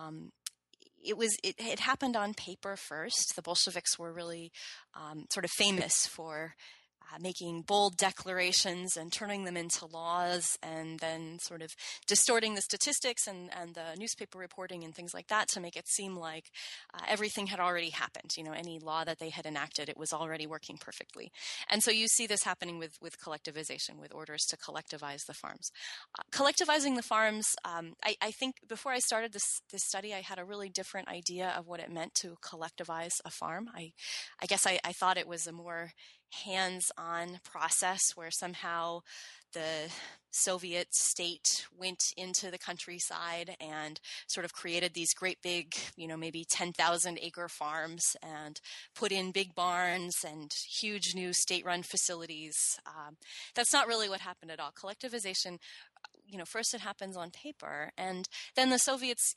It happened on paper first. The Bolsheviks were really sort of famous for making bold declarations and turning them into laws, and then sort of distorting the statistics and the newspaper reporting and things like that to make it seem like everything had already happened. Any law that they had enacted, it was already working perfectly. And so you see this happening with collectivization, with orders to collectivize the farms. Collectivizing the farms, I think before I started this study, I had a really different idea of what it meant to collectivize a farm. I guess I thought it was a more hands-on process where somehow the Soviet state went into the countryside and sort of created these great big, maybe 10,000 acre farms and put in big barns and huge new state-run facilities. That's not really what happened at all. Collectivization, first it happens on paper, and then the Soviets,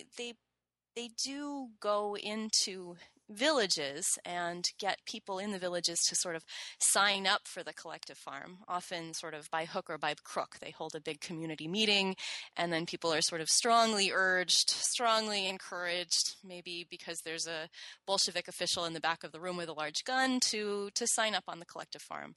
they do go into villages and get people in the villages to sort of sign up for the collective farm, often sort of by hook or by crook. They hold a big community meeting, and then people are sort of strongly urged, strongly encouraged, maybe because there's a Bolshevik official in the back of the room with a large gun, to sign up on the collective farm.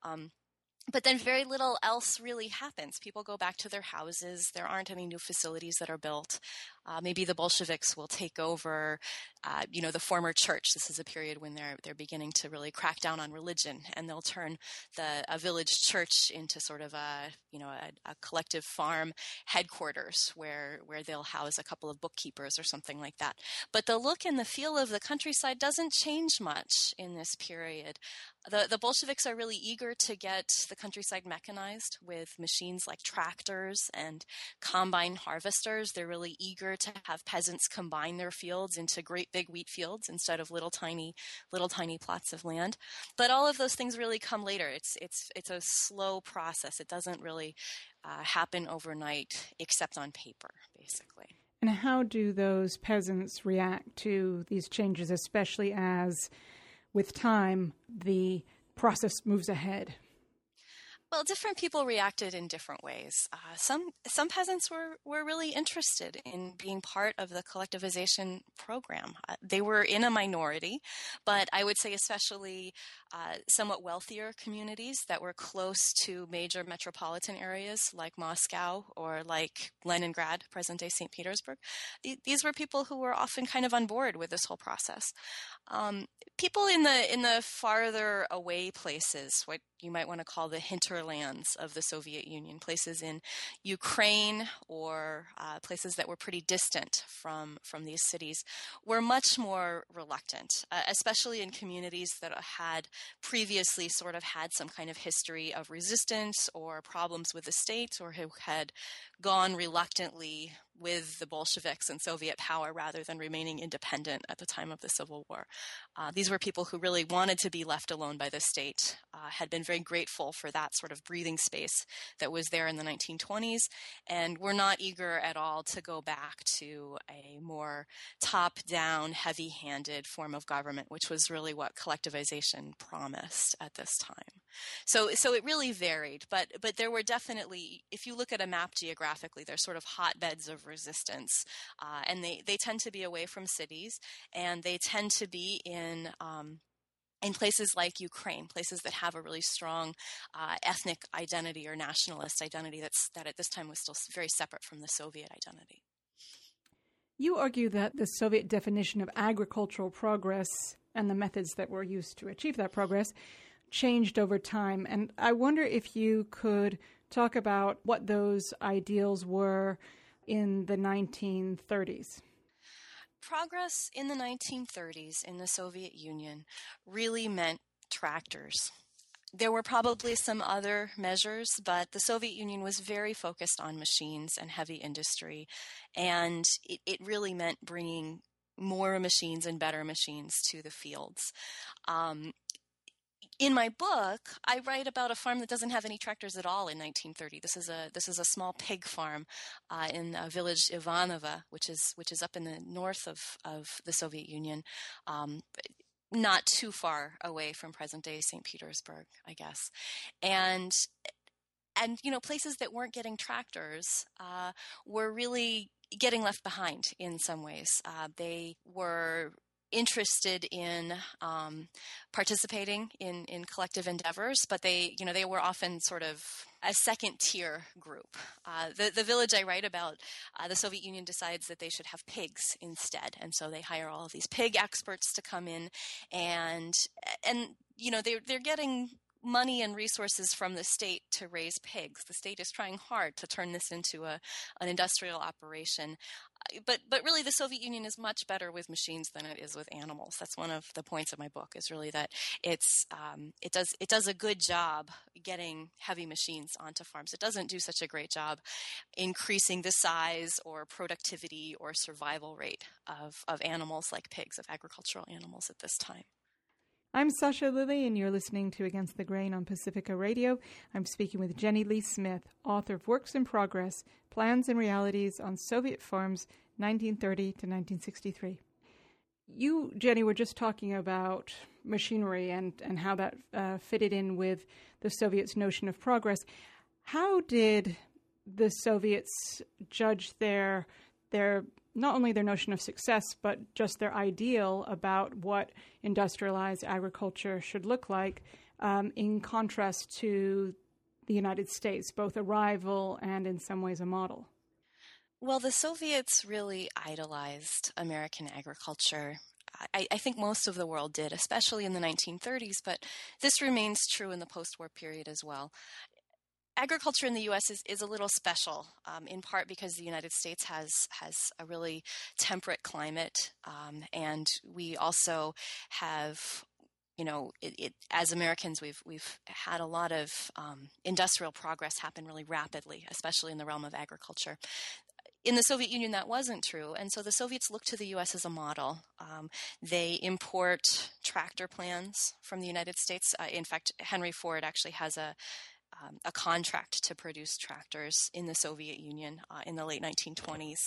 But then very little else really happens. People go back to their houses. There aren't any new facilities that are built. Maybe the Bolsheviks will take over, the former church. This is a period when they're beginning to really crack down on religion, and they'll turn a village church into sort of a collective farm headquarters where they'll house a couple of bookkeepers or something like that. But the look and the feel of the countryside doesn't change much in this period. The Bolsheviks are really eager to get the countryside mechanized with machines like tractors and combine harvesters. They're really eager to have peasants combine their fields into great big wheat fields instead of little tiny plots of land. But all of those things really come later. It's a slow process. It doesn't really happen overnight, except on paper, basically. And how do those peasants react to these changes, especially as with time, the process moves ahead? Well, different people reacted in different ways. Some peasants were really interested in being part of the collectivization program. They were in a minority, but I would say especially somewhat wealthier communities that were close to major metropolitan areas like Moscow or like Leningrad, present-day St. Petersburg. These were people who were often kind of on board with this whole process. People in the farther away places, what you might want to call the hinterlands of the Soviet Union, places in Ukraine or places that were pretty distant from these cities, were much more reluctant, especially in communities that had previously sort of had some kind of history of resistance or problems with the state, or who had gone reluctantly with the Bolsheviks and Soviet power rather than remaining independent at the time of the Civil War. These were people who really wanted to be left alone by the state, had been very grateful for that sort of breathing space that was there in the 1920s, and were not eager at all to go back to a more top-down, heavy-handed form of government, which was really what collectivization promised at this time. So it really varied, but there were definitely, if you look at a map geographically, there's sort of hotbeds of resistance, and they tend to be away from cities, and they tend to be in places like Ukraine, places that have a really strong ethnic identity or nationalist identity that at this time was still very separate from the Soviet identity. You argue that the Soviet definition of agricultural progress and the methods that were used to achieve that progress changed over time. And I wonder if you could talk about what those ideals were in the 1930s. Progress in the 1930s in the Soviet Union really meant tractors. There were probably some other measures, but the Soviet Union was very focused on machines and heavy industry, and it really meant bringing more machines and better machines to the fields. In my book, I write about a farm that doesn't have any tractors at all in 1930. This is a small pig farm in a village Ivanovo, which is up in the north of the Soviet Union, not too far away from present-day St. Petersburg, I guess, and places that weren't getting tractors were really getting left behind in some ways. They were interested in participating in collective endeavors, but they were often sort of a second-tier group. The village I write about, the Soviet Union decides that they should have pigs instead, and so they hire all of these pig experts to come in, and they're getting money and resources from the state to raise pigs. The state is trying hard to turn this into an industrial operation. But really, the Soviet Union is much better with machines than it is with animals. That's one of the points of my book, is really that it does a good job getting heavy machines onto farms. It doesn't do such a great job increasing the size or productivity or survival rate of animals like pigs, of agricultural animals at this time. I'm Sasha Lilley, and you're listening to Against the Grain on Pacifica Radio. I'm speaking with Jenny Lee Smith, author of Works in Progress, Plans and Realities on Soviet Farms, 1930 to 1963. You, Jenny, were just talking about machinery and how that fitted in with the Soviets' notion of progress. How did the Soviets judge their not only their notion of success, but just their ideal about what industrialized agriculture should look like, in contrast to the United States, both a rival and in some ways a model? Well, the Soviets really idolized American agriculture. I think most of the world did, especially in the 1930s, but this remains true in the post-war period as well. Agriculture in the U.S. is a little special, in part because the United States has a really temperate climate, and we also have, as Americans, we've had a lot of industrial progress happen really rapidly, especially in the realm of agriculture. In the Soviet Union, that wasn't true, and so the Soviets looked to the U.S. as a model. They import tractor plans from the United States. In fact, Henry Ford actually has a contract to produce tractors in the Soviet Union in the late 1920s.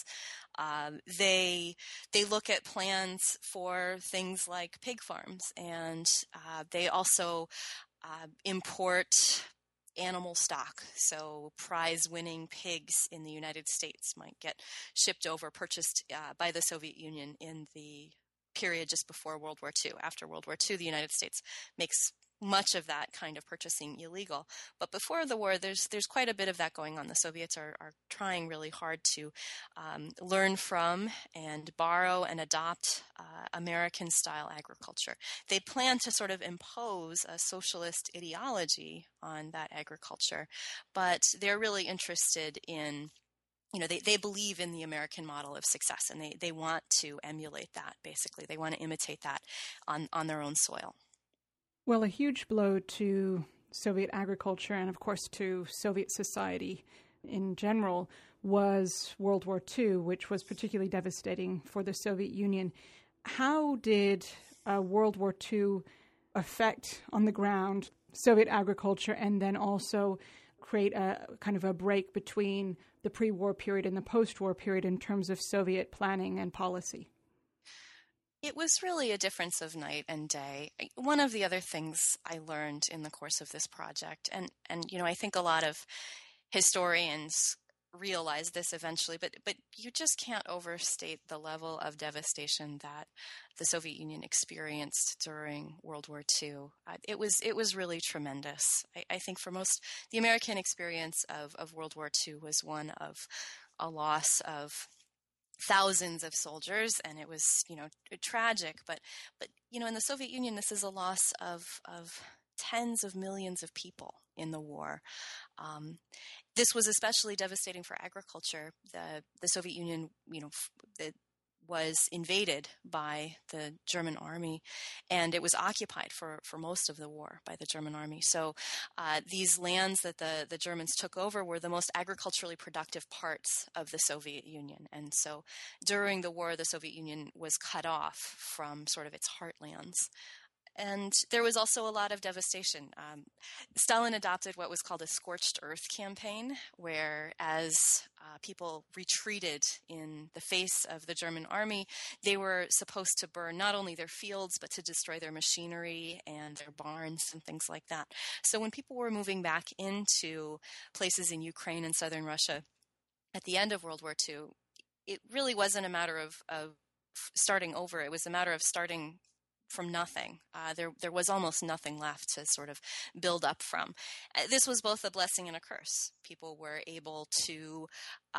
They look at plans for things like pig farms, and they also import animal stock. So prize-winning pigs in the United States might get shipped over, purchased by the Soviet Union in the period just before World War II. After World War II, the United States makes much of that kind of purchasing illegal. But before the war, there's quite a bit of that going on. The Soviets are trying really hard to learn from and borrow and adopt American-style agriculture. They plan to sort of impose a socialist ideology on that agriculture, but they're really interested in they believe in the American model of success, and they want to emulate that, basically. They want to imitate that on their own soil. Well, a huge blow to Soviet agriculture and, of course, to Soviet society in general was World War II, which was particularly devastating for the Soviet Union. How did World War II affect on the ground Soviet agriculture and then also create a kind of a break between the pre-war period and the post-war period in terms of Soviet planning and policy? It was really a difference of night and day. One of the other things I learned in the course of this project, and I think a lot of historians realize this eventually, but you just can't overstate the level of devastation that the Soviet Union experienced during World War II. It was really tremendous. I think for most, the American experience of World War II was one of a loss of thousands of soldiers, and it was, tragic. But in the Soviet Union, this is a loss of tens of millions of people in the war. This was especially devastating for agriculture. The Soviet Union, was invaded by the German army, and it was occupied for most of the war by the German army. So these lands that the Germans took over were the most agriculturally productive parts of the Soviet Union. And so during the war, the Soviet Union was cut off from sort of its heartlands. And there was also a lot of devastation. Stalin adopted what was called a scorched earth campaign, where as people retreated in the face of the German army, they were supposed to burn not only their fields, but to destroy their machinery and their barns and things like that. So when people were moving back into places in Ukraine and southern Russia at the end of World War II, it really wasn't a matter of starting over. It was a matter of starting from nothing. There was almost nothing left to sort of build up from. This was both a blessing and a curse. People were able to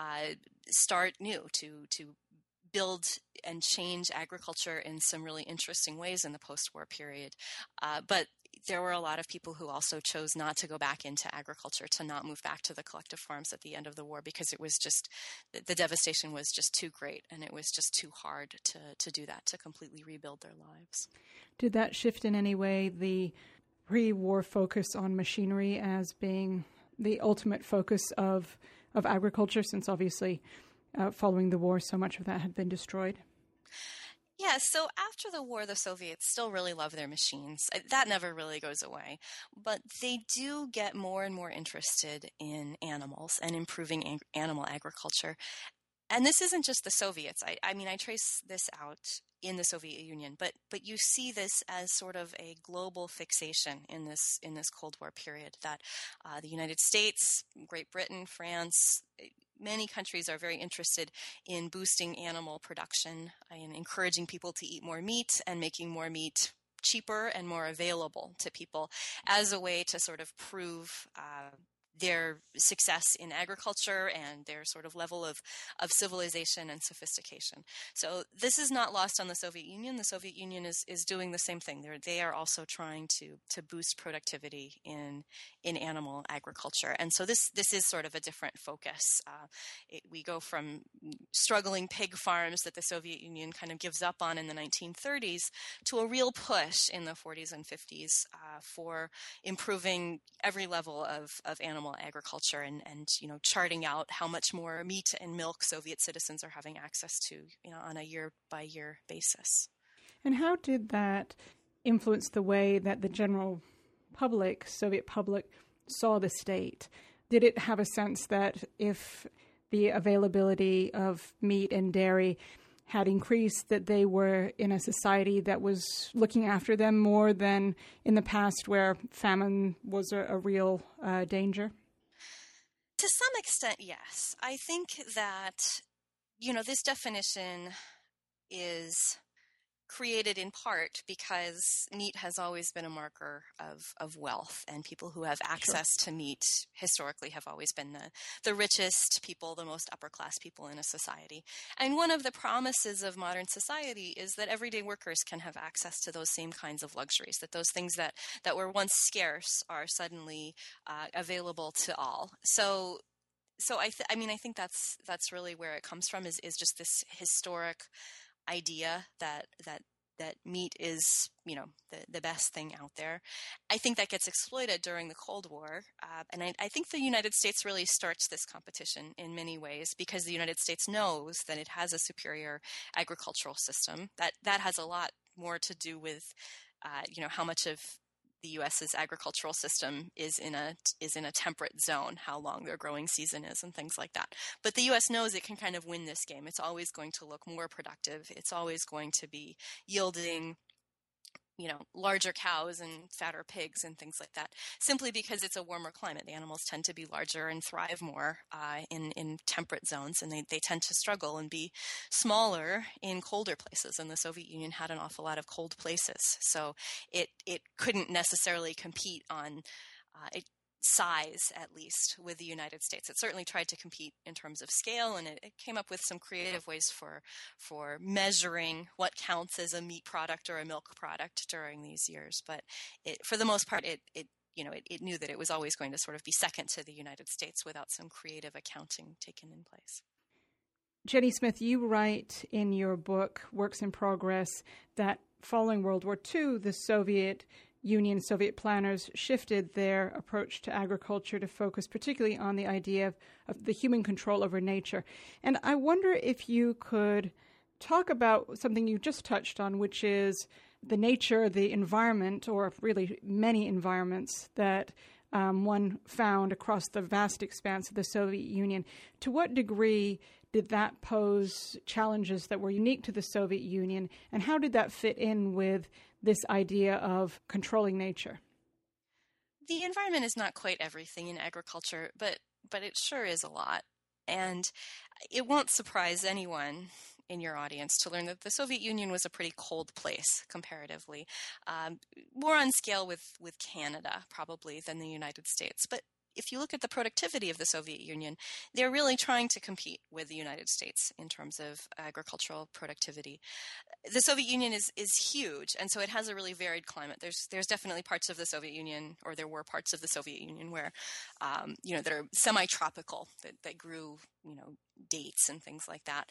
start new, to build and change agriculture in some really interesting ways in the post-war period. But there were a lot of people who also chose not to go back into agriculture, to not move back to the collective farms at the end of the war, because it was just, the devastation was just too great, and it was just too hard to do that, to completely rebuild their lives. Did that shift in any way the pre-war focus on machinery as being the ultimate focus of agriculture, since obviously following the war so much of that had been destroyed? Yeah, so after the war, the Soviets still really love their machines. That never really goes away. But they do get more and more interested in animals and improving animal agriculture. And this isn't just the Soviets. I mean, I trace this out in the Soviet Union, but you see this as sort of a global fixation in this Cold War period, that the United States, Great Britain, France, many countries are very interested in boosting animal production and encouraging people to eat more meat and making more meat cheaper and more available to people as a way to sort of prove their success in agriculture and their sort of level of civilization and sophistication. So this is not lost on the Soviet Union. The Soviet Union is doing the same thing. They are also trying to boost productivity in animal agriculture. And so this is sort of a different focus. We go from struggling pig farms that the Soviet Union kind of gives up on in the 1930s to a real push in the 40s and 50s for improving every level of animal agriculture and charting out how much more meat and milk Soviet citizens are having access to on a year-by-year basis. And how did that influence the way that the general public, Soviet public, saw the state? Did it have a sense that if the availability of meat and dairy had increased, that they were in a society that was looking after them more than in the past where famine was a real danger? To some extent, yes. I think that, this definition is created in part because meat has always been a marker of wealth, and people who have access to meat historically have always been the richest people, the most upper class people in a society. And one of the promises of modern society is that everyday workers can have access to those same kinds of luxuries, that those things that were once scarce are suddenly available to all. So I think that's really where it comes from, is just this historic idea that meat is, the best thing out there. I think that gets exploited during the Cold War. And I think the United States really starts this competition in many ways, because the United States knows that it has a superior agricultural system. That has a lot more to do with, how much of the U.S.'s agricultural system is in a temperate zone, how long their growing season is, and things like that. But the U.S. knows it can kind of win this game. It's always going to look more productive. It's always going to be yielding, larger cows and fatter pigs and things like that, simply because it's a warmer climate. The animals tend to be larger and thrive more in temperate zones, and they tend to struggle and be smaller in colder places. And the Soviet Union had an awful lot of cold places, so it couldn't necessarily compete on size, at least, with the United States. It certainly tried to compete in terms of scale, and it came up with some creative ways for measuring what counts as a meat product or a milk product during these years. But for the most part, it knew that it was always going to sort of be second to the United States without some creative accounting taken in place. Jenny Smith, you write in your book, Works in Progress, that following World War II, the Soviet planners shifted their approach to agriculture to focus particularly on the idea of the human control over nature. And I wonder if you could talk about something you just touched on, which is the nature, the environment, or really many environments that one found across the vast expanse of the Soviet Union. To what degree did that pose challenges that were unique to the Soviet Union, and how did that fit in with this idea of controlling nature? The environment is not quite everything in agriculture, but it sure is a lot. And it won't surprise anyone in your audience to learn that the Soviet Union was a pretty cold place comparatively, more on scale with Canada probably than the United States. But if you look at the productivity of the Soviet Union, they're really trying to compete with the United States in terms of agricultural productivity. The Soviet Union is huge, and so it has a really varied climate. There's definitely parts of the Soviet Union, or there were parts of the Soviet Union where, that are semi-tropical, that grew, dates and things like that.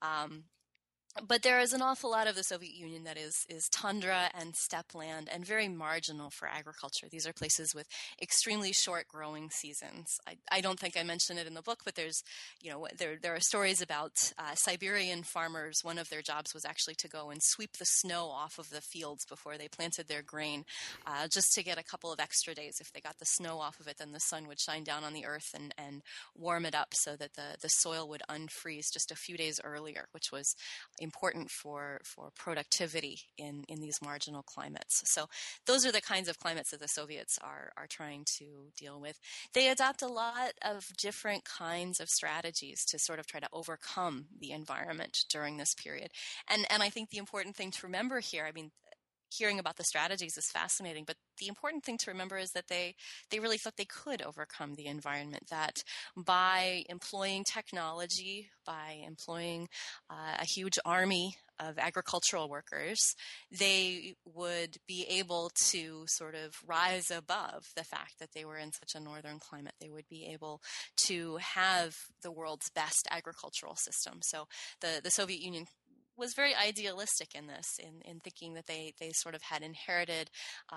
But there is an awful lot of the Soviet Union that is tundra and steppe land and very marginal for agriculture. These are places with extremely short growing seasons. I don't think I mentioned it in the book, but there's, there are stories about Siberian farmers. One of their jobs was actually to go and sweep the snow off of the fields before they planted their grain, just to get a couple of extra days. If they got the snow off of it, then the sun would shine down on the earth and warm it up so that the soil would unfreeze just a few days earlier, which was important for productivity in these marginal climates. So those are the kinds of climates that the Soviets are trying to deal with. They adopt a lot of different kinds of strategies to sort of try to overcome the environment during this period. And I think the important thing to remember here, hearing about the strategies is fascinating, but the important thing to remember is that they really thought they could overcome the environment, that by employing technology, by employing a huge army of agricultural workers, they would be able to sort of rise above the fact that they were in such a northern climate. They would be able to have the world's best agricultural system. So the Soviet Union was very idealistic in this, in thinking that they sort of had inherited,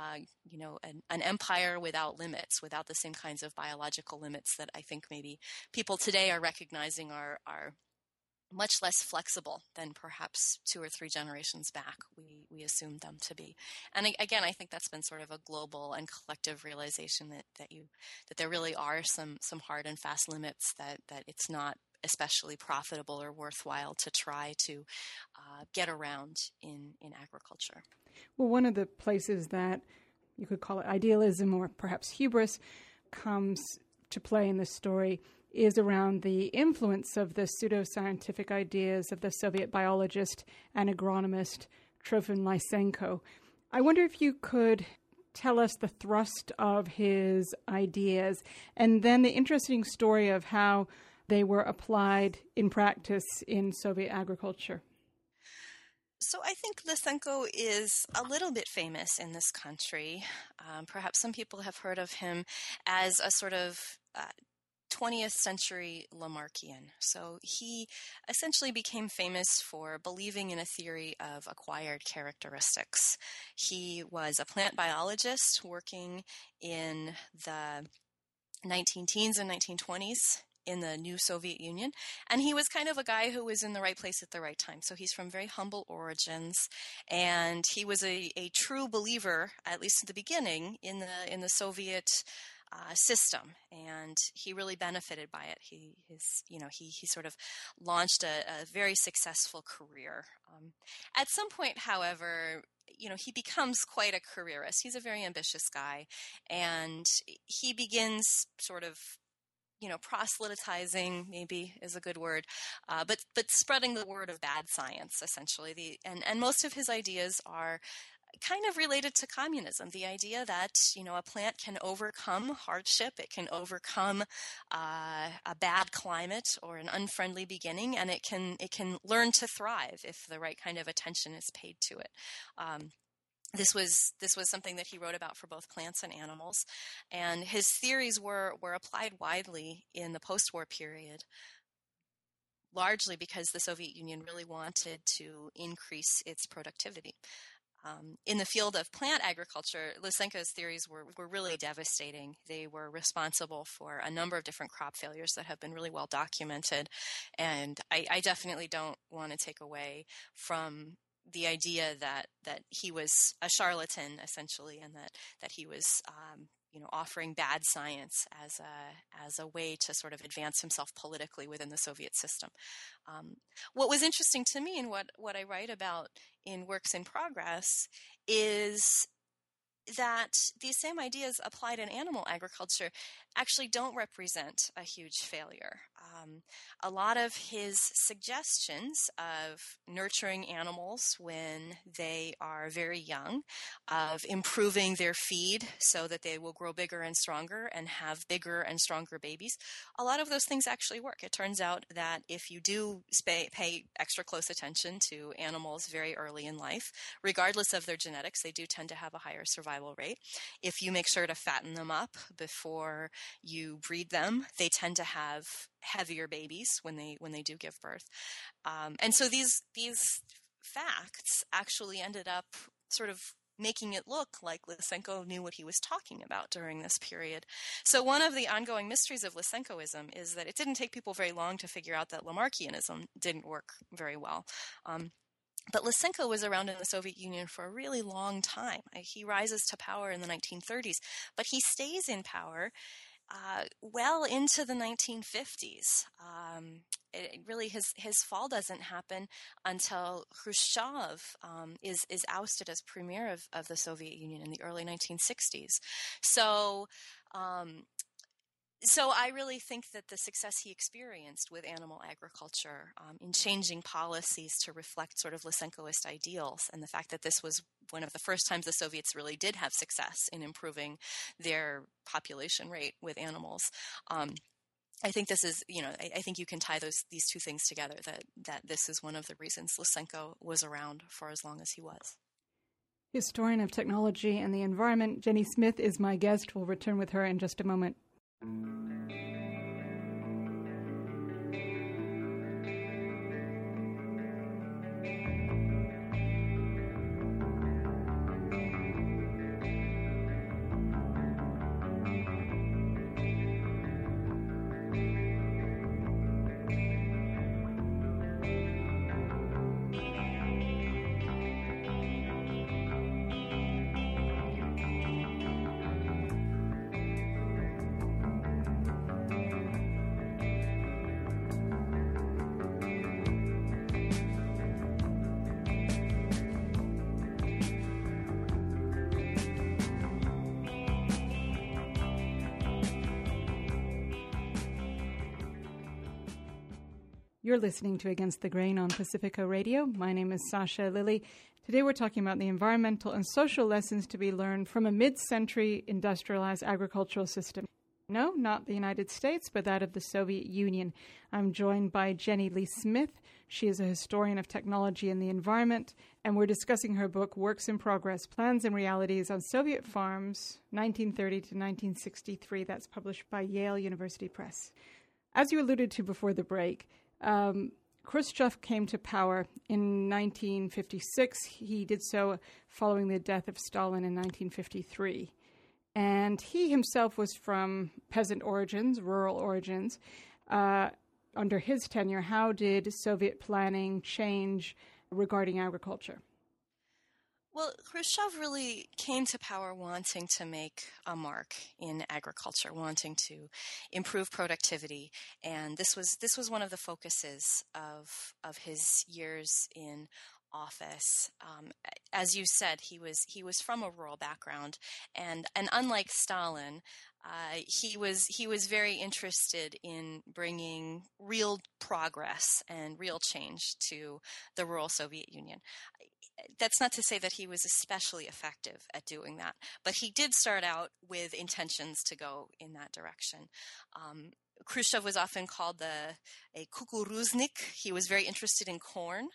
an empire without limits, without the same kinds of biological limits that I think maybe people today are recognizing are much less flexible than perhaps 2 or 3 generations back we assumed them to be. And again, I think that's been sort of a global and collective realization that there really are some hard and fast limits, that it's not especially profitable or worthwhile to try to get around in agriculture. Well, one of the places that you could call it idealism or perhaps hubris comes to play in this story is around the influence of the pseudoscientific ideas of the Soviet biologist and agronomist Trofim Lysenko. I wonder if you could tell us the thrust of his ideas and then the interesting story of how they were applied in practice in Soviet agriculture. So I think Lysenko is a little bit famous in this country. Perhaps some people have heard of him as a sort of 20th century Lamarckian. So he essentially became famous for believing in a theory of acquired characteristics. He was a plant biologist working in the 19-teens and 1920s in the new Soviet Union. And he was kind of a guy who was in the right place at the right time. So he's from very humble origins. And he was a true believer, at least at the beginning, in the Soviet system, and he really benefited by it. He sort of launched a very successful career. At some point, however, he becomes quite a careerist. He's a very ambitious guy, and he begins sort of proselytizing, maybe is a good word, but spreading the word of bad science, essentially. And most of his ideas are kind of related to communism, the idea that, a plant can overcome hardship, it can overcome a bad climate or an unfriendly beginning, and it can learn to thrive if the right kind of attention is paid to it. This was something that he wrote about for both plants and animals, and his theories were applied widely in the post-war period, largely because the Soviet Union really wanted to increase its productivity. In the field of plant agriculture, Lysenko's theories were really devastating. They were responsible for a number of different crop failures that have been really well documented, and I definitely don't want to take away from the idea that he was a charlatan, essentially, and that he was offering bad science as a way to sort of advance himself politically within the Soviet system. What was interesting to me and what I write about in Works in Progress is that these same ideas applied in animal agriculture actually don't represent a huge failure. A lot of his suggestions of nurturing animals when they are very young, of improving their feed so that they will grow bigger and stronger and have bigger and stronger babies, a lot of those things actually work. It turns out that if you do pay extra close attention to animals very early in life, regardless of their genetics, they do tend to have a higher survival rate. If you make sure to fatten them up before you breed them, they tend to have heavier babies when they do give birth. And so these facts actually ended up sort of making it look like Lysenko knew what he was talking about during this period. So one of the ongoing mysteries of Lysenkoism is that it didn't take people very long to figure out that Lamarckianism didn't work very well. But Lysenko was around in the Soviet Union for a really long time. He rises to power in the 1930s, but he stays in power well into the 1950s. His fall doesn't happen until Khrushchev is ousted as premier of the Soviet Union in the early 1960s. So I really think that the success he experienced with animal agriculture in changing policies to reflect sort of Lysenkoist ideals, and the fact that this was one of the first times the Soviets really did have success in improving their population rate with animals. I think this is, I think you can tie these two things together, that this is one of the reasons Lysenko was around for as long as he was. Historian of technology and the environment, Jenny Smith is my guest. We'll return with her in just a moment. You're listening to Against the Grain on Pacifica Radio. My name is Sasha Lilly. Today we're talking about the environmental and social lessons to be learned from a mid-century industrialized agricultural system. No, not the United States, but that of the Soviet Union. I'm joined by Jenny Lee Smith. She is a historian of technology and the environment, and we're discussing her book, Works in Progress, Plans and Realities on Soviet Farms, 1930 to 1963. That's published by Yale University Press. As you alluded to before the break, Khrushchev came to power in 1956. He did so following the death of Stalin in 1953. And he himself was from peasant origins, rural origins. Under his tenure, how did Soviet planning change regarding agriculture? Well, Khrushchev really came to power wanting to make a mark in agriculture, wanting to improve productivity, and this was one of the focuses of his years in office. As you said, he was from a rural background, and unlike Stalin, he was very interested in bringing real progress and real change to the rural Soviet Union. That's not to say that he was especially effective at doing that, but he did start out with intentions to go in that direction. Khrushchev was often called a kukuruznik. He was very interested in corn.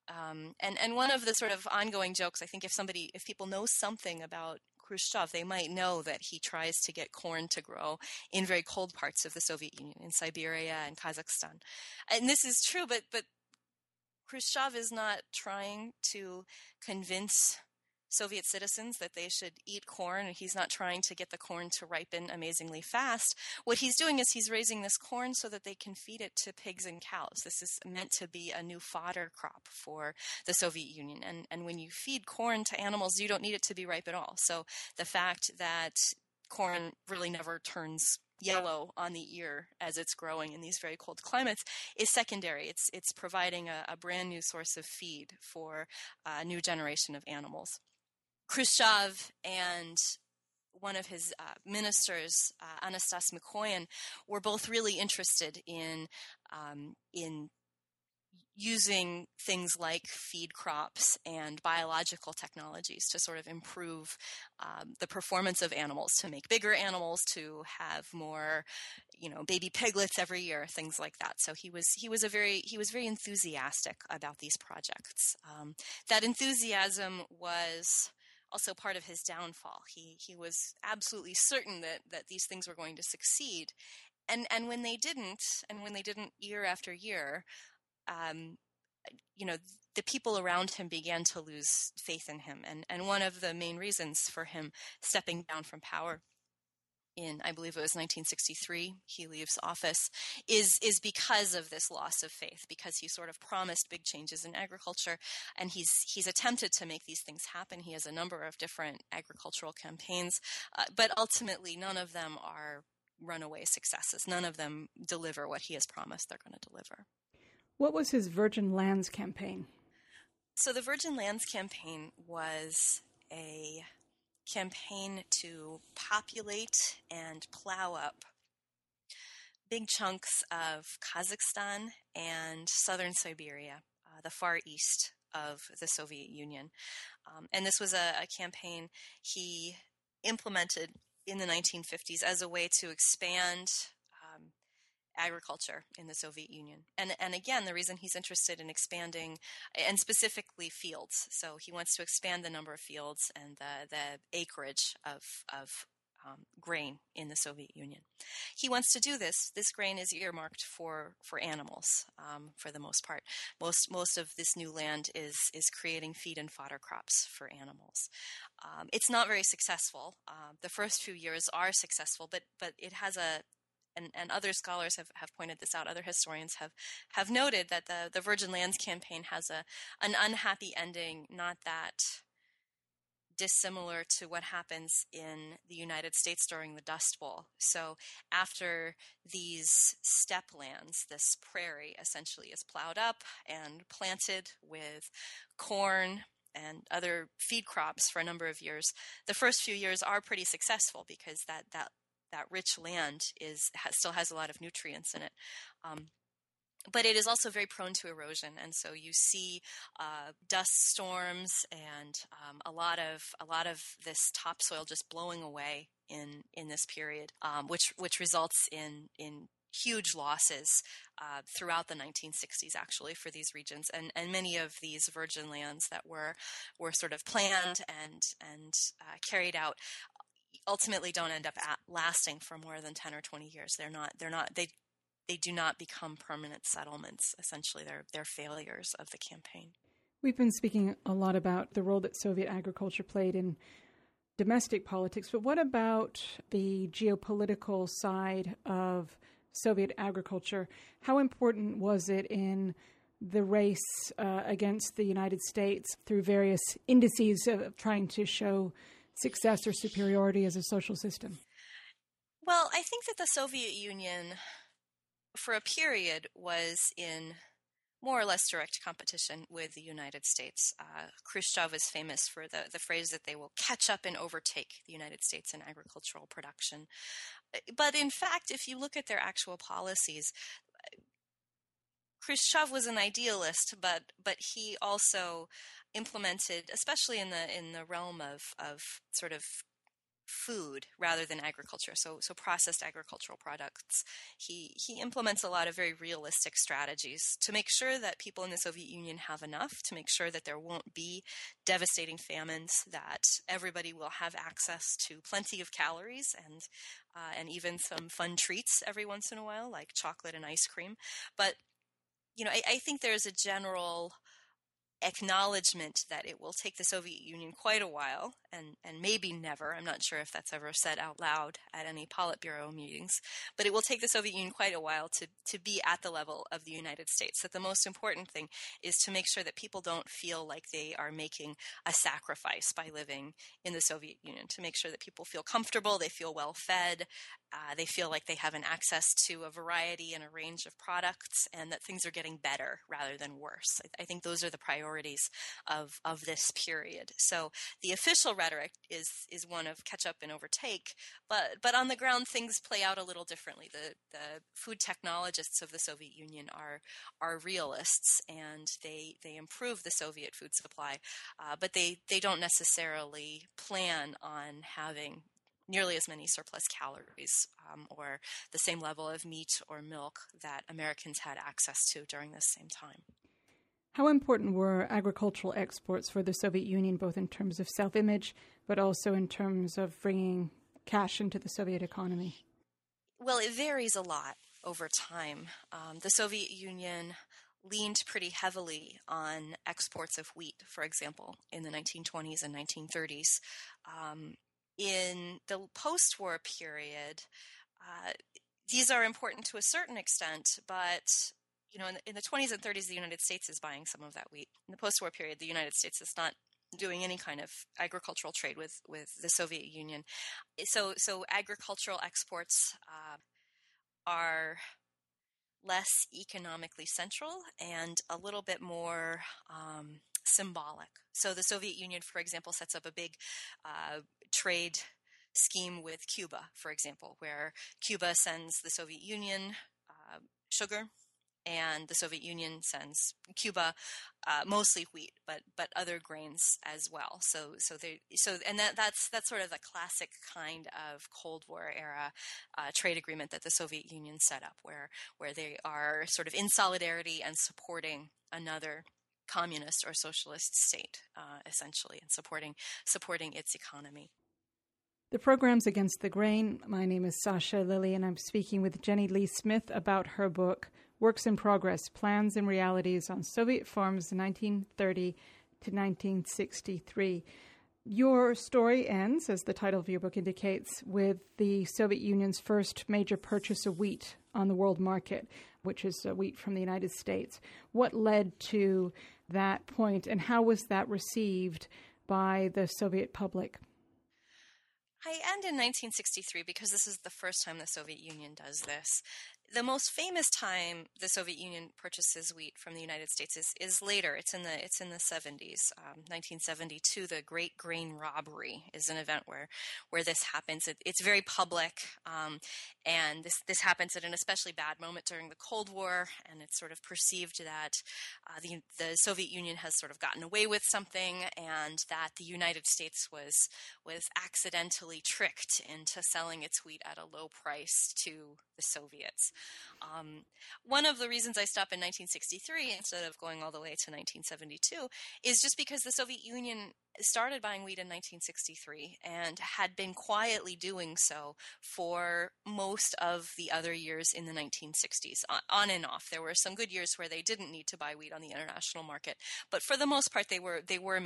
And one of the sort of ongoing jokes, I think if people know something about Khrushchev, they might know that he tries to get corn to grow in very cold parts of the Soviet Union, in Siberia and Kazakhstan. And this is true, but Khrushchev is not trying to convince Soviet citizens that they should eat corn, and he's not trying to get the corn to ripen amazingly fast. What he's doing is he's raising this corn so that they can feed it to pigs and cows. This is meant to be a new fodder crop for the Soviet Union. And when you feed corn to animals, you don't need it to be ripe at all. So the fact that corn really never turns yellow on the ear as it's growing in these very cold climates is secondary. It's providing a brand new source of feed for a new generation of animals. Khrushchev and one of his ministers, Anastas Mikoyan, were both really interested in using things like feed crops and biological technologies to sort of improve the performance of animals, to make bigger animals, to have more, baby piglets every year, things like that. So he was very enthusiastic about these projects. That enthusiasm was also part of his downfall. He was absolutely certain that these things were going to succeed, and when they didn't year after year, the people around him began to lose faith in him. And one of the main reasons for him stepping down from power in, I believe it was 1963, he leaves office, is because of this loss of faith, because he sort of promised big changes in agriculture, and he's attempted to make these things happen. He has a number of different agricultural campaigns, but ultimately none of them are runaway successes. None of them deliver what he has promised they're going to deliver. What was his Virgin Lands campaign? So the Virgin Lands campaign was a campaign to populate and plow up big chunks of Kazakhstan and southern Siberia, the far east of the Soviet Union. And this was a campaign he implemented in the 1950s as a way to expand agriculture in the Soviet Union. And again, the reason he's interested in expanding, and specifically fields, so he wants to expand the number of fields and the acreage of grain in the Soviet Union. He wants to do this. This grain is earmarked for animals, for the most part. Most of this new land is creating feed and fodder crops for animals. It's not very successful. The first few years are successful, but it has and other scholars have pointed this out, other historians have noted that the Virgin Lands campaign has an unhappy ending, not that dissimilar to what happens in the United States during the Dust Bowl. So after these steppe lands, this prairie essentially is plowed up and planted with corn and other feed crops for a number of years. The first few years are pretty successful because that rich land still has a lot of nutrients in it. But it is also very prone to erosion, and so you see dust storms and a lot of this topsoil just blowing away in this period, which results in huge losses throughout the 1960s, actually, for these regions, and many of these virgin lands that were sort of planned and carried out ultimately don't end up lasting for more than 10 or 20 years. They do not become permanent settlements. Essentially, they're failures of the campaign. We've been speaking a lot about the role that Soviet agriculture played in domestic politics, but what about the geopolitical side of Soviet agriculture? How important was it in the race against the United States through various indices of trying to show success or superiority as a social system? Well, I think that the Soviet Union, for a period, was in more or less direct competition with the United States. Khrushchev is famous for the phrase that they will catch up and overtake the United States in agricultural production. But in fact, if you look at their actual policies, Khrushchev was an idealist, but he also implemented, especially in the realm of sort of food rather than agriculture, so processed agricultural products. He implements a lot of very realistic strategies to make sure that people in the Soviet Union have enough, to make sure that there won't be devastating famines, that everybody will have access to plenty of calories and even some fun treats every once in a while, like chocolate and ice cream. But I think there's a general acknowledgement that it will take the Soviet Union quite a while, and maybe never, I'm not sure if that's ever said out loud at any Politburo meetings, but it will take the Soviet Union quite a while to be at the level of the United States. That the most important thing is to make sure that people don't feel like they are making a sacrifice by living in the Soviet Union, to make sure that people feel comfortable, they feel well fed, they feel like they have an access to a variety and a range of products, and that things are getting better rather than worse. I think those are the priorities of this period. So the official rhetoric is one of catch up and overtake, but on the ground things play out a little differently. The food technologists of the Soviet Union are realists, and they improve the Soviet food supply, but they don't necessarily plan on having nearly as many surplus calories or the same level of meat or milk that Americans had access to during this same time. How important were agricultural exports for the Soviet Union, both in terms of self-image, but also in terms of bringing cash into the Soviet economy? Well, it varies a lot over time. The Soviet Union leaned pretty heavily on exports of wheat, for example, in the 1920s and 1930s. In the post-war period, these are important to a certain extent, but in the 20s and 30s, the United States is buying some of that wheat. In the post-war period, the United States is not doing any kind of agricultural trade with the Soviet Union. So agricultural exports are less economically central and a little bit more symbolic. So the Soviet Union, for example, sets up a big trade scheme with Cuba, for example, where Cuba sends the Soviet Union sugar, and the Soviet Union sends Cuba mostly wheat, but other grains as well. That's sort of the classic kind of Cold War era trade agreement that the Soviet Union set up, where they are sort of in solidarity and supporting another communist or socialist state, essentially, and supporting its economy. The program's Against the Grain. My name is Sasha Lilly, and I'm speaking with Jenny Lee Smith about her book, Works in Progress, Plans and Realities on Soviet Farms 1930 to 1963. Your story ends, as the title of your book indicates, with the Soviet Union's first major purchase of wheat on the world market, which is wheat from the United States. What led to that point, and how was that received by the Soviet public? I end in 1963 because this is the first time the Soviet Union does this. The most famous time the Soviet Union purchases wheat from the United States is later. It's in the 70s. 1972, the Great Grain Robbery is an event where this happens. It's very public, and this happens at an especially bad moment during the Cold War, and it's sort of perceived that the Soviet Union has sort of gotten away with something, and that the United States was accidentally tricked into selling its wheat at a low price to the Soviets. One of the reasons I stop in 1963 instead of going all the way to 1972 is just because the Soviet Union started buying wheat in 1963 and had been quietly doing so for most of the other years in the 1960s, on and off. There were some good years where they didn't need to buy wheat on the international market, but for the most part, they were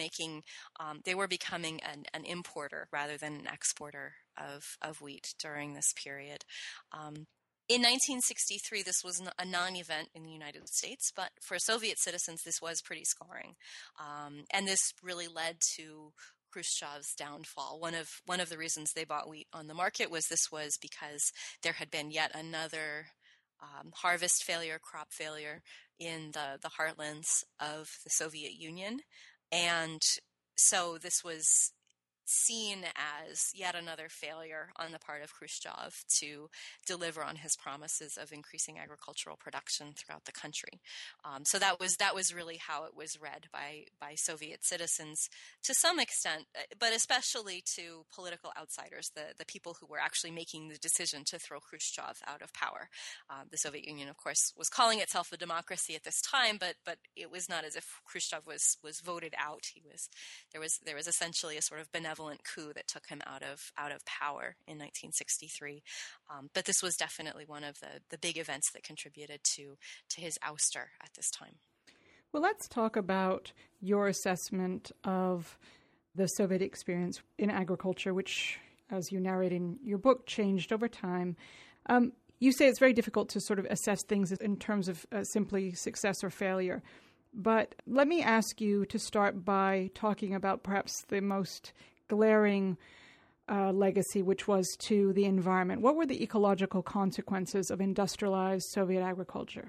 becoming an importer rather than an exporter of wheat during this period. In 1963, this was a non-event in the United States, but for Soviet citizens, this was pretty scarring. And this really led to Khrushchev's downfall. One of the reasons they bought wheat on the market was because there had been yet another harvest failure, crop failure in the heartlands of the Soviet Union. And so this was seen as yet another failure on the part of Khrushchev to deliver on his promises of increasing agricultural production throughout the country. So that was really how it was read by Soviet citizens to some extent, but especially to political outsiders, the people who were actually making the decision to throw Khrushchev out of power. The Soviet Union, of course, was calling itself a democracy at this time, but it was not as if Khrushchev was voted out. There was essentially a sort of benevolent coup that took him out of power in 1963. But this was definitely one of the big events that contributed to his ouster at this time. Well, let's talk about your assessment of the Soviet experience in agriculture, which, as you narrate in your book, changed over time. You say it's very difficult to sort of assess things in terms of simply success or failure. But let me ask you to start by talking about perhaps the most glaring legacy, which was to the environment. What were the ecological consequences of industrialized Soviet agriculture?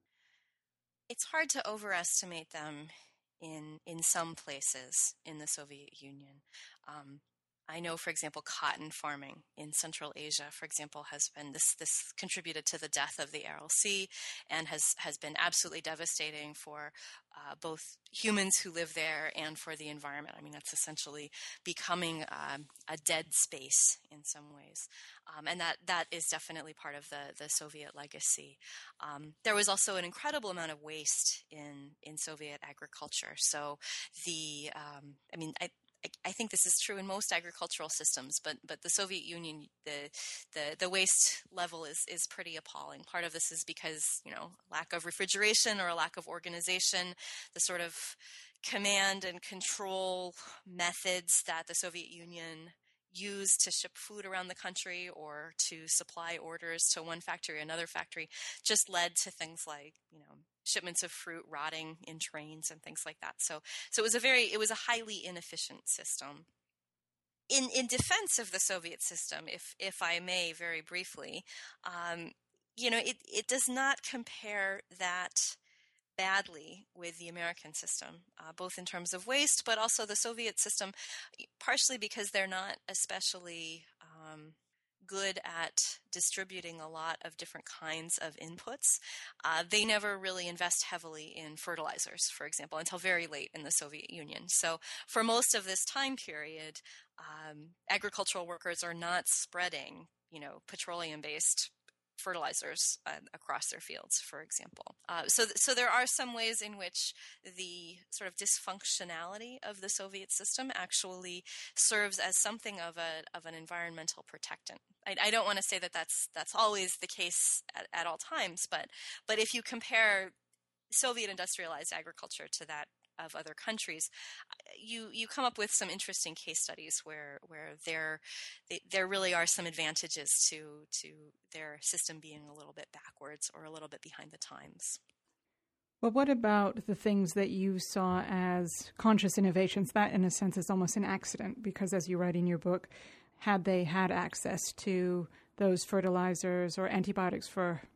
It's hard to overestimate them in some places in the Soviet Union. I know, for example, cotton farming in Central Asia, for example, has been this contributed to the death of the Aral Sea and has been absolutely devastating for both humans who live there and for the environment. I mean, that's essentially becoming a dead space in some ways. And that is definitely part of the Soviet legacy. There was also an incredible amount of waste in Soviet agriculture. So I think this is true in most agricultural systems, but the Soviet Union, the waste level is pretty appalling. Part of this is because, lack of refrigeration or a lack of organization, the sort of command and control methods that the Soviet Union used to ship food around the country or to supply orders to one factory or another factory just led to things like, shipments of fruit rotting in trains and things like that. So it was a highly inefficient system. In defense of the Soviet system, if I may very briefly, it does not compare that badly with the American system, both in terms of waste, but also the Soviet system, partially because they're not especially good at distributing a lot of different kinds of inputs. They never really invest heavily in fertilizers, for example, until very late in the Soviet Union. So for most of this time period, agricultural workers are not spreading, petroleum-based fertilizers across their fields, for example. So there are some ways in which the sort of dysfunctionality of the Soviet system actually serves as something of an environmental protectant. I don't want to say that that's always the case at all times, but if you compare Soviet industrialized agriculture to that of other countries, you come up with some interesting case studies where there really are some advantages to their system being a little bit backwards or a little bit behind the times. Well, what about the things that you saw as conscious innovations? That, in a sense, is almost an accident because, as you write in your book, had they had access to those fertilizers or antibiotics, for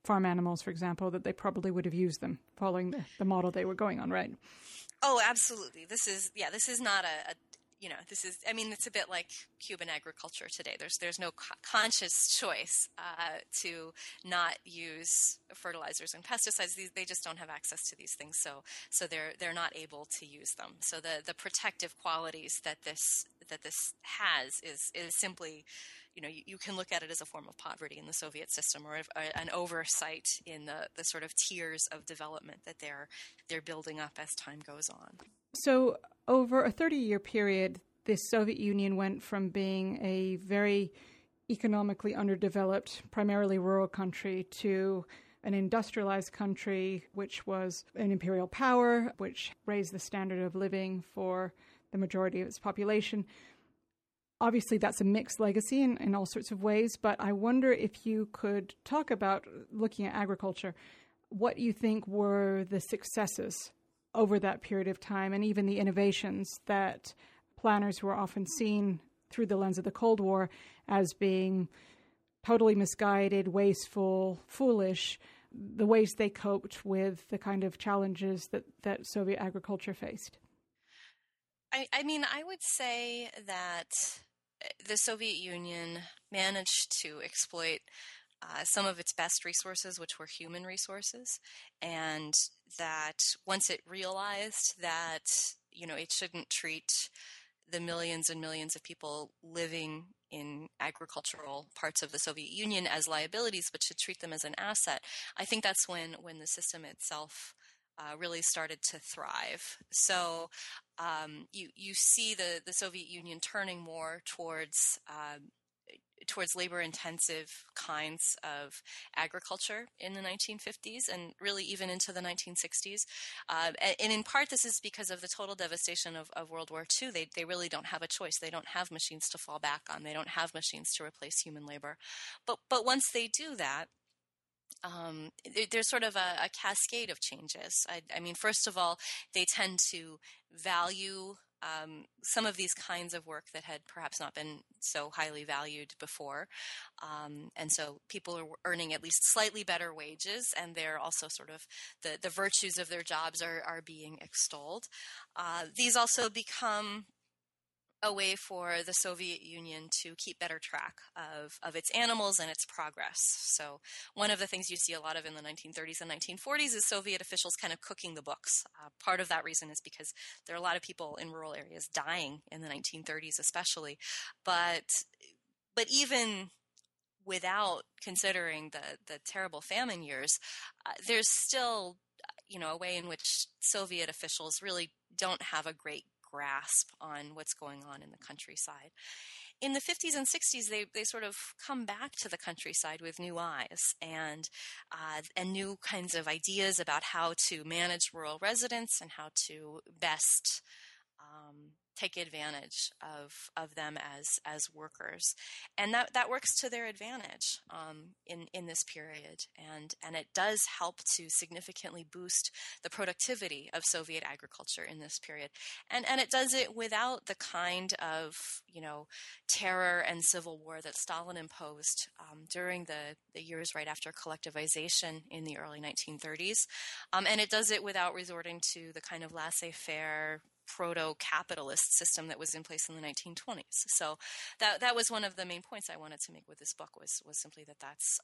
farm animals, for example, that they probably would have used them following the model they were going on, right? Oh, absolutely. This is not it's a bit like Cuban agriculture today. There's no conscious choice to not use fertilizers and pesticides. They just don't have access to these things, so they're not able to use them. So the protective qualities that this has is simply, you can look at it as a form of poverty in the Soviet system, or an oversight in the sort of tiers of development that they're building up as time goes on. So over a 30-year period, the Soviet Union went from being a very economically underdeveloped, primarily rural country to an industrialized country, which was an imperial power, which raised the standard of living for the majority of its population. Obviously, that's a mixed legacy in all sorts of ways, but I wonder if you could talk about, looking at agriculture, what you think were the successes over that period of time, and even the innovations that planners who are often seen through the lens of the Cold War as being totally misguided, wasteful, foolish, the ways they coped with the kind of challenges that Soviet agriculture faced. I would say that the Soviet Union managed to exploit some of its best resources, which were human resources, and that once it realized that, it shouldn't treat the millions and millions of people living in agricultural parts of the Soviet Union as liabilities, but should treat them as an asset, I think that's when the system itself really started to thrive. So you see the Soviet Union turning more towards labor-intensive kinds of agriculture in the 1950s and really even into the 1960s. And in part, this is because of the total devastation of World War II. They really don't have a choice. They don't have machines to fall back on. They don't have machines to replace human labor. But once they do that, there's sort of a cascade of changes. First of all, they tend to value some of these kinds of work that had perhaps not been so highly valued before. And so people are earning at least slightly better wages, and they're also sort of the virtues of their jobs are being extolled. These also become a way for the Soviet Union to keep better track of its animals and its progress. So one of the things you see a lot of in the 1930s and 1940s is Soviet officials kind of cooking the books. Part of that reason is because there are a lot of people in rural areas dying in the 1930s especially. But even without considering the terrible famine years, there's still, a way in which Soviet officials really don't have a great grasp on what's going on in the countryside. In the 50s and 60s, they sort of come back to the countryside with new eyes and new kinds of ideas about how to manage rural residents and how to best take advantage of them as workers. And that works to their advantage in this period. And it does help to significantly boost the productivity of Soviet agriculture in this period. And it does it without the kind of, terror and civil war that Stalin imposed during the years right after collectivization in the early 1930s. And it does it without resorting to the kind of laissez-faire proto-capitalist system that was in place in the 1920s. So that was one of the main points I wanted to make with this book was simply that's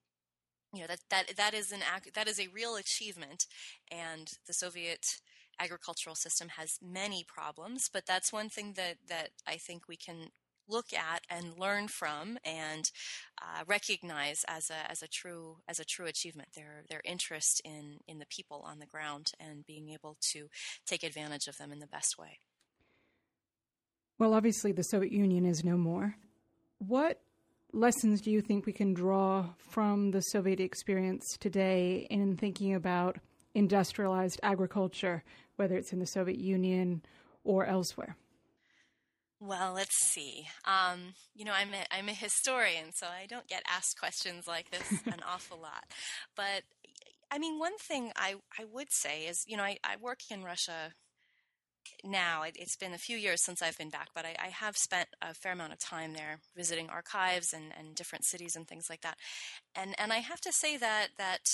that is a real achievement, and the Soviet agricultural system has many problems, but that's one thing that I think we can look at and learn from and recognize as a true achievement. Their interest in the people on the ground and being able to take advantage of them in the best way. Well, obviously the Soviet Union is no more. What lessons do you think we can draw from the Soviet experience today in thinking about industrialized agriculture, whether it's in the Soviet Union or elsewhere? Well, let's see. I'm a historian, so I don't get asked questions like this an awful lot. But one thing I would say is, I work in Russia now. It's been a few years since I've been back, but I have spent a fair amount of time there visiting archives and different cities and things like that. And I have to say that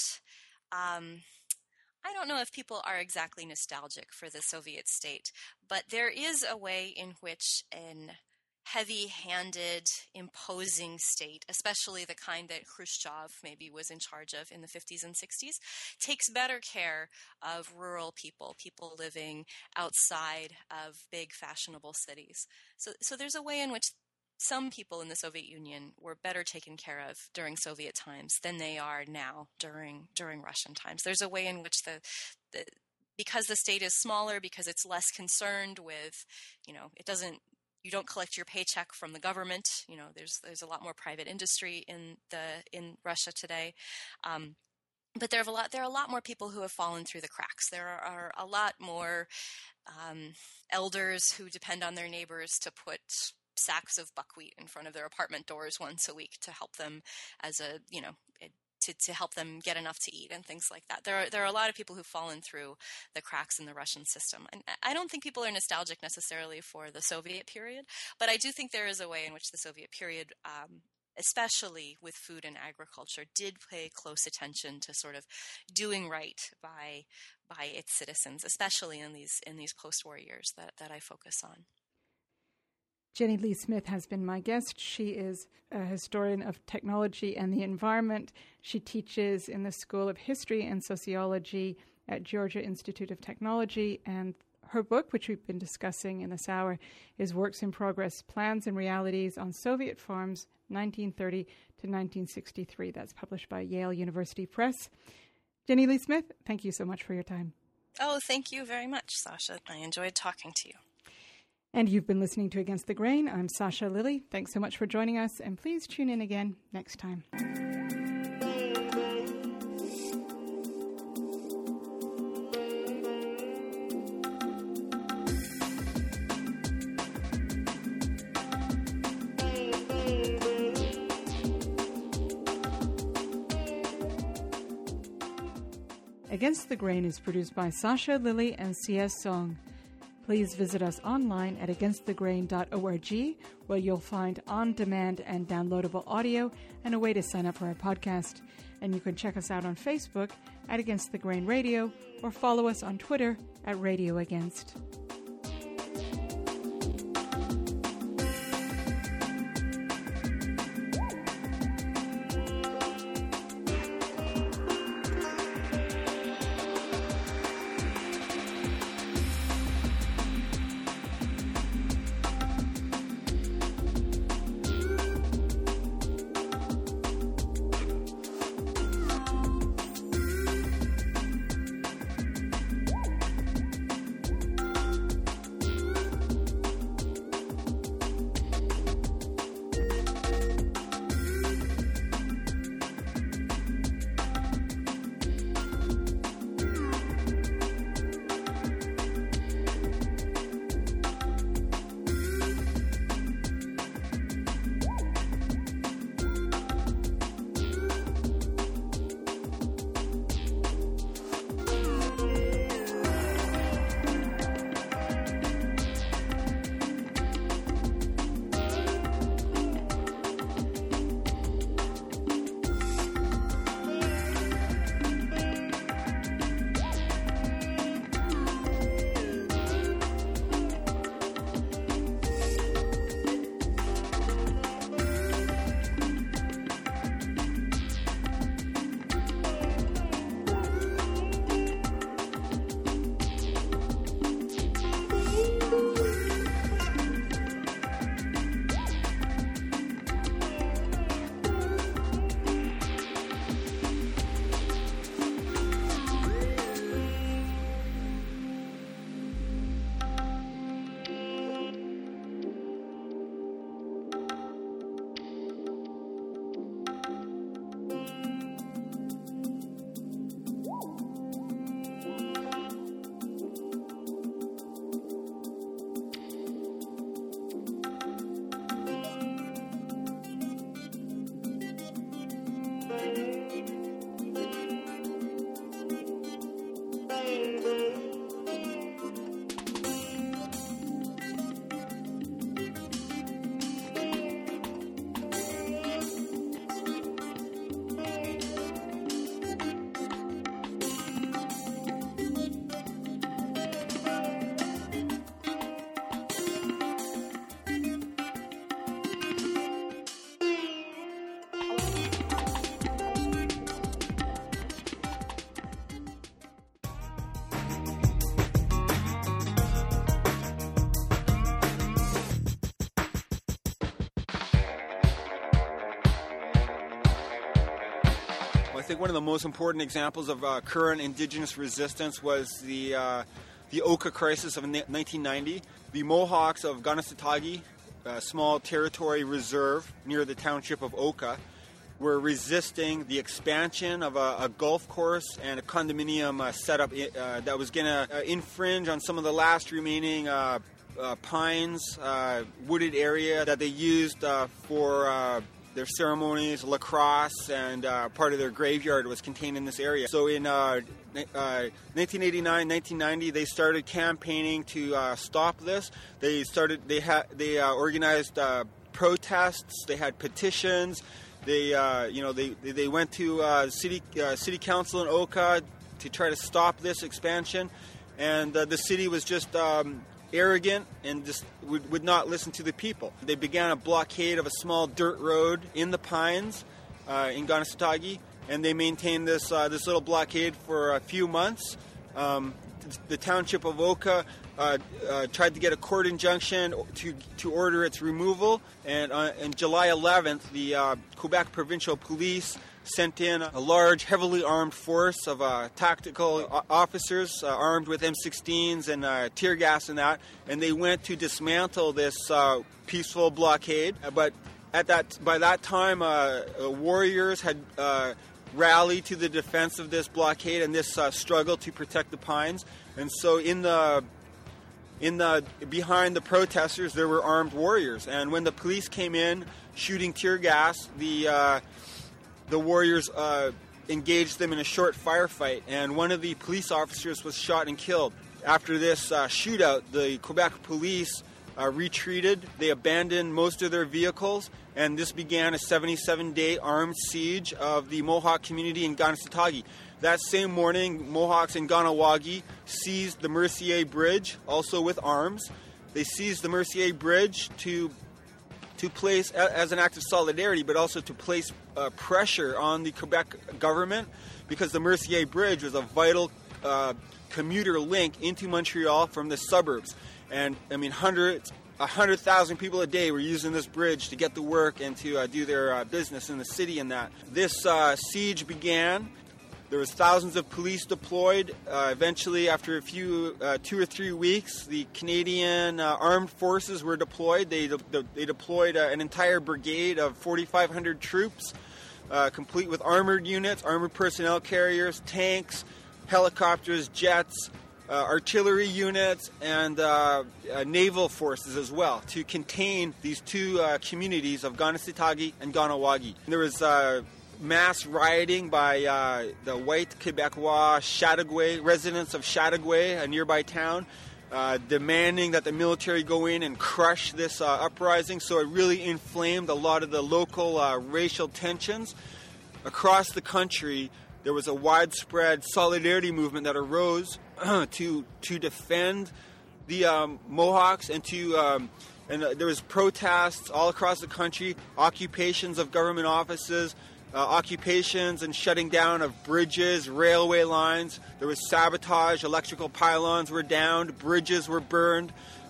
I don't know if people are exactly nostalgic for the Soviet state, but there is a way in which an heavy-handed, imposing state, especially the kind that Khrushchev maybe was in charge of in the 50s and 60s, takes better care of rural people living outside of big fashionable cities. So there's a way in which some people in the Soviet Union were better taken care of during Soviet times than they are now during Russian times. There's a way in which because the state is smaller, because it's less concerned with, you don't collect your paycheck from the government. There's a lot more private industry in Russia today. But there are a lot more people who have fallen through the cracks. There are a lot more elders who depend on their neighbors to put sacks of buckwheat in front of their apartment doors once a week to help them to help them get enough to eat and things like that. There are a lot of people who've fallen through the cracks in the Russian system. And I don't think people are nostalgic necessarily for the Soviet period, but I do think there is a way in which the Soviet period, especially with food and agriculture, did pay close attention to sort of doing right by its citizens, especially in these post-war years that I focus on. Jenny Lee Smith has been my guest. She is a historian of technology and the environment. She teaches in the School of History and Sociology at Georgia Institute of Technology, and her book, which we've been discussing in this hour, is Works in Progress, Plans and Realities on Soviet Farms, 1930 to 1963. That's published by Yale University Press. Jenny Lee Smith, thank you so much for your time. Oh, thank you very much, Sasha. I enjoyed talking to you. And you've been listening to Against the Grain. I'm Sasha Lilley. Thanks so much for joining us, and please tune in again next time. Against the Grain is produced by Sasha Lilley and C.S. Song. Please visit us online at againstthegrain.org, where you'll find on-demand and downloadable audio and a way to sign up for our podcast. And you can check us out on Facebook at Against the Grain Radio, or follow us on Twitter at Radio Against. think one of the most important examples of current indigenous resistance was the Oka crisis of 1990. The Mohawks of Kanesatake, a small territory reserve near the township of Oka, were resisting the expansion of a golf course and a condominium setup that was going to infringe on some of the last remaining pines, wooded area that they used for their ceremonies. Lacrosse and part of their graveyard was contained in this area. So in 1989, 1990, they started campaigning to stop this. They organized protests. They had petitions. They went to city council in Oka to try to stop this expansion, and the city was just arrogant and just would not listen to the people. They began a blockade of a small dirt road in the pines in Kanesatake, and they maintained this little blockade for a few months. The township of Oka tried to get a court injunction to order its removal, and on July 11th, the Quebec Provincial Police sent in a large, heavily armed force of tactical officers armed with M16s and tear gas and that, and they went to dismantle this peaceful blockade. But by that time, warriors had rallied to the defense of this blockade and this struggle to protect the pines. And so behind the protesters, there were armed warriors. And when the police came in shooting tear gas, the warriors engaged them in a short firefight, and one of the police officers was shot and killed. After this shootout, the Quebec police retreated. They abandoned most of their vehicles, and this began a 77-day armed siege of the Mohawk community in Kanesatake. That same morning, Mohawks in Kahnawake seized the Mercier Bridge, also with arms. They seized the Mercier Bridge to place, as an act of solidarity, but also to place pressure on the Quebec government, because the Mercier Bridge was a vital commuter link into Montreal from the suburbs. And, I mean, 100,000 people a day were using this bridge to get to work and to do their business in the city and that. This siege began. There was thousands of police deployed. Eventually, after 2 or 3 weeks, the Canadian armed forces were deployed. They deployed an entire brigade of 4,500 troops, complete with armored units, armored personnel carriers, tanks, helicopters, jets, artillery units, and naval forces as well, to contain these two communities of Kanesatake and Kahnawake. There was mass rioting by the white Quebecois Chateauguay, residents of Chateauguay, a nearby town, demanding that the military go in and crush this uprising. So it really inflamed a lot of the local racial tensions. Across the country, there was a widespread solidarity movement that arose to defend the Mohawks and there was protests all across the country, occupations of government offices, occupations and shutting down of bridges, railway lines. There was sabotage, electrical pylons were downed, bridges were burned.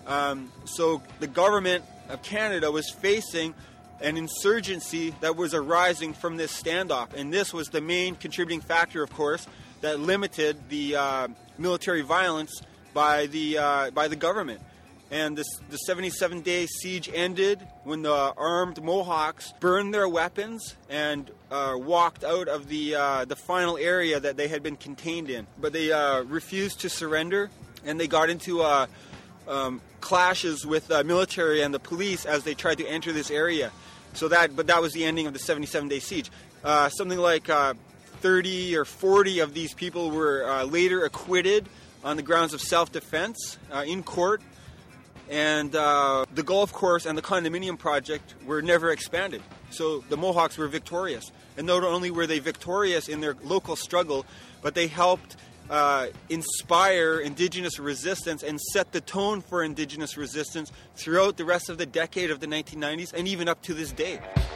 So the government of Canada was facing an insurgency that was arising from this standoff. And this was the main contributing factor, of course, that limited the military violence by the government. And the 77-day siege ended when the armed Mohawks burned their weapons and walked out of the final area that they had been contained in. But they refused to surrender, and they got into clashes with the military and the police as they tried to enter this area. But that was the ending of the 77-day siege. Something like 30 or 40 of these people were later acquitted on the grounds of self-defense in court. And the golf course and the condominium project were never expanded. So the Mohawks were victorious. And not only were they victorious in their local struggle, but they helped inspire Indigenous resistance and set the tone for Indigenous resistance throughout the rest of the decade of the 1990s and even up to this day.